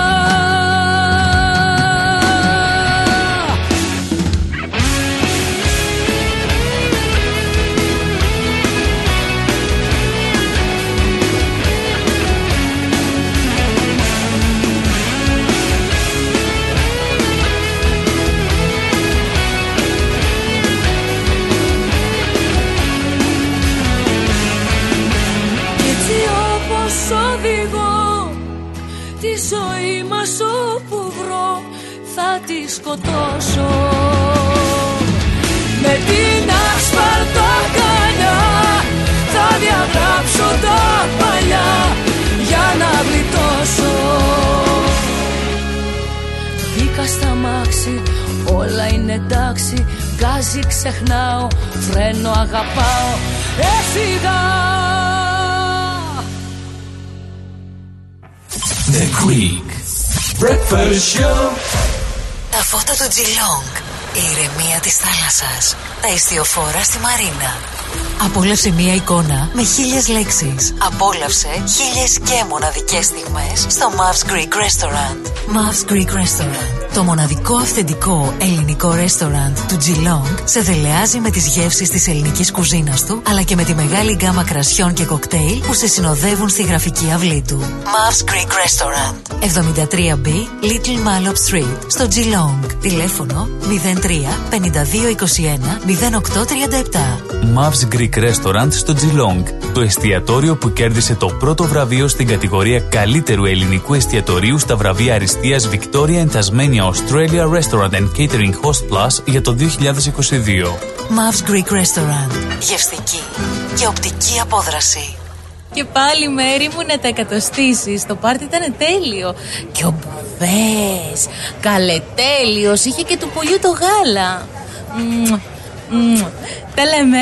Οδηγώ τη ζωή μας όπου βρω θα τη σκοτώσω. Με την ασφαλτό αγκαλιά θα διαγράψω τα παλιά για να γλιτώσω. Μπήκα στα μάξι, όλα είναι εντάξει. Γκάζι ξεχνάω, φρένο αγαπάω. Έφυγα. The Greek Breakfast Show. Τα φώτα του Geelong, η ηρεμία της θάλασσας, τα ιστιοφόρα στη Μαρίνα. Απόλαυσε μία εικόνα με 1000 λέξεις. Απόλαυσε 1000 και μοναδικές στιγμές στο Mavs Greek Restaurant. Mavs Greek Restaurant, το μοναδικό αυθεντικό ελληνικό ρέστοραντ του Geelong, σε δελεάζει με τις γεύσεις της ελληνικής κουζίνας του, αλλά και με τη μεγάλη γκάμα κρασιών και κοκτέιλ που σε συνοδεύουν στη γραφική αυλή του. Mavs Greek Restaurant, 73B Little Malop Street, στο Geelong. Τηλέφωνο 03 52 21 08 37. Mavs Greek Restaurant στο Geelong, το εστιατόριο που κέρδισε το πρώτο βραβείο στην κατηγορία καλύτερου ελληνικού εστιατορίου στα βραβεία αριστείας Victoria and Tasmania Australia Restaurant and Catering Host Plus για το 2022. Mavs Greek Restaurant, γευστική και οπτική απόδραση. Και πάλι Μέρη μου να τα εκατοστήσεις. Το πάρτι ήταν τέλειο. Και ο μπουφές, καλετέλειος. Είχε και του πολιού το γάλα. Τα λέμε.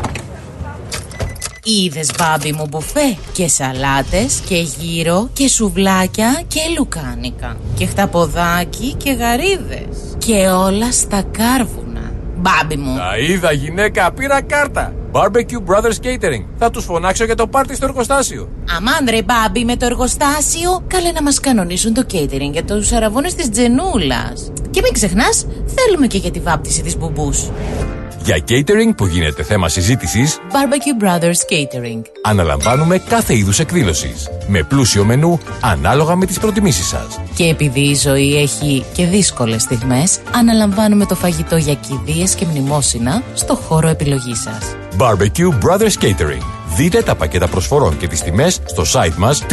Είδες μπάμπι μου μπουφέ και σαλάτες και γύρο και σουβλάκια και λουκάνικα και χταποδάκι και γαρίδες και όλα στα κάρβουνα. Μπάμπι μου. Τα είδα γυναίκα, πήρα κάρτα. Barbecue Brothers Catering. Θα τους φωνάξω για το πάρτι στο εργοστάσιο. Αμάν ρε μπάμπι, με το εργοστάσιο. Καλέ να μας κανονίσουν το catering για τους αραβώνες της Τζενούλας. Και μην ξεχνάς, θέλουμε και για τη βάπτιση της μπουμπούς. Για catering που γίνεται θέμα συζήτησης, Barbecue Brothers Catering. αναλαμβάνουμε κάθε είδους εκδήλωσης, με πλούσιο μενού ανάλογα με τις προτιμήσεις σας. Και επειδή η ζωή έχει και δύσκολες στιγμές, αναλαμβάνουμε το φαγητό για κηδείες και μνημόσυνα στο χώρο επιλογής σας. Barbecue Brothers Catering. Δείτε τα πακέτα προσφορών και τις τιμές στο site μας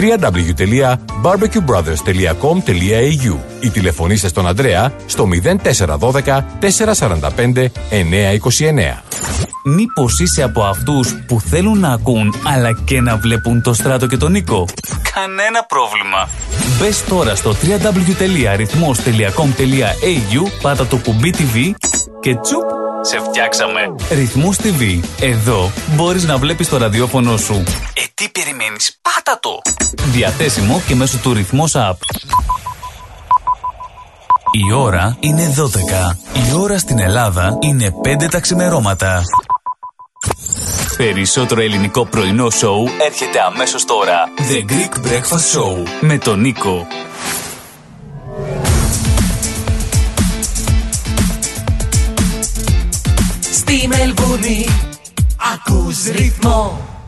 www.barbecuebrothers.com.au ή τηλεφωνήστε στον Ανδρέα στο 0412 445 929. Μήπως είσαι από αυτούς που θέλουν να ακούν αλλά και να βλέπουν το Στράτο και τον Νίκο? Κανένα πρόβλημα. Μπες τώρα στο www.rhythmos.com.au, πάτα το κουμπί TV και τσουπ, σε φτιάξαμε. Ρυθμός TV. Εδώ μπορείς να βλέπεις το ραδιόφωνο σου. Τι περιμένεις? Πάτα το. Διαθέσιμο και μέσω του Ρυθμός App. Η ώρα είναι 12. Η ώρα στην Ελλάδα είναι 5 τα ξημερώματα. Περισσότερο ελληνικό πρωινό σοου έρχεται αμέσως τώρα. The Greek Breakfast Show με τον Νίκο. Στη Μελβούνι, ακούς ρυθμό.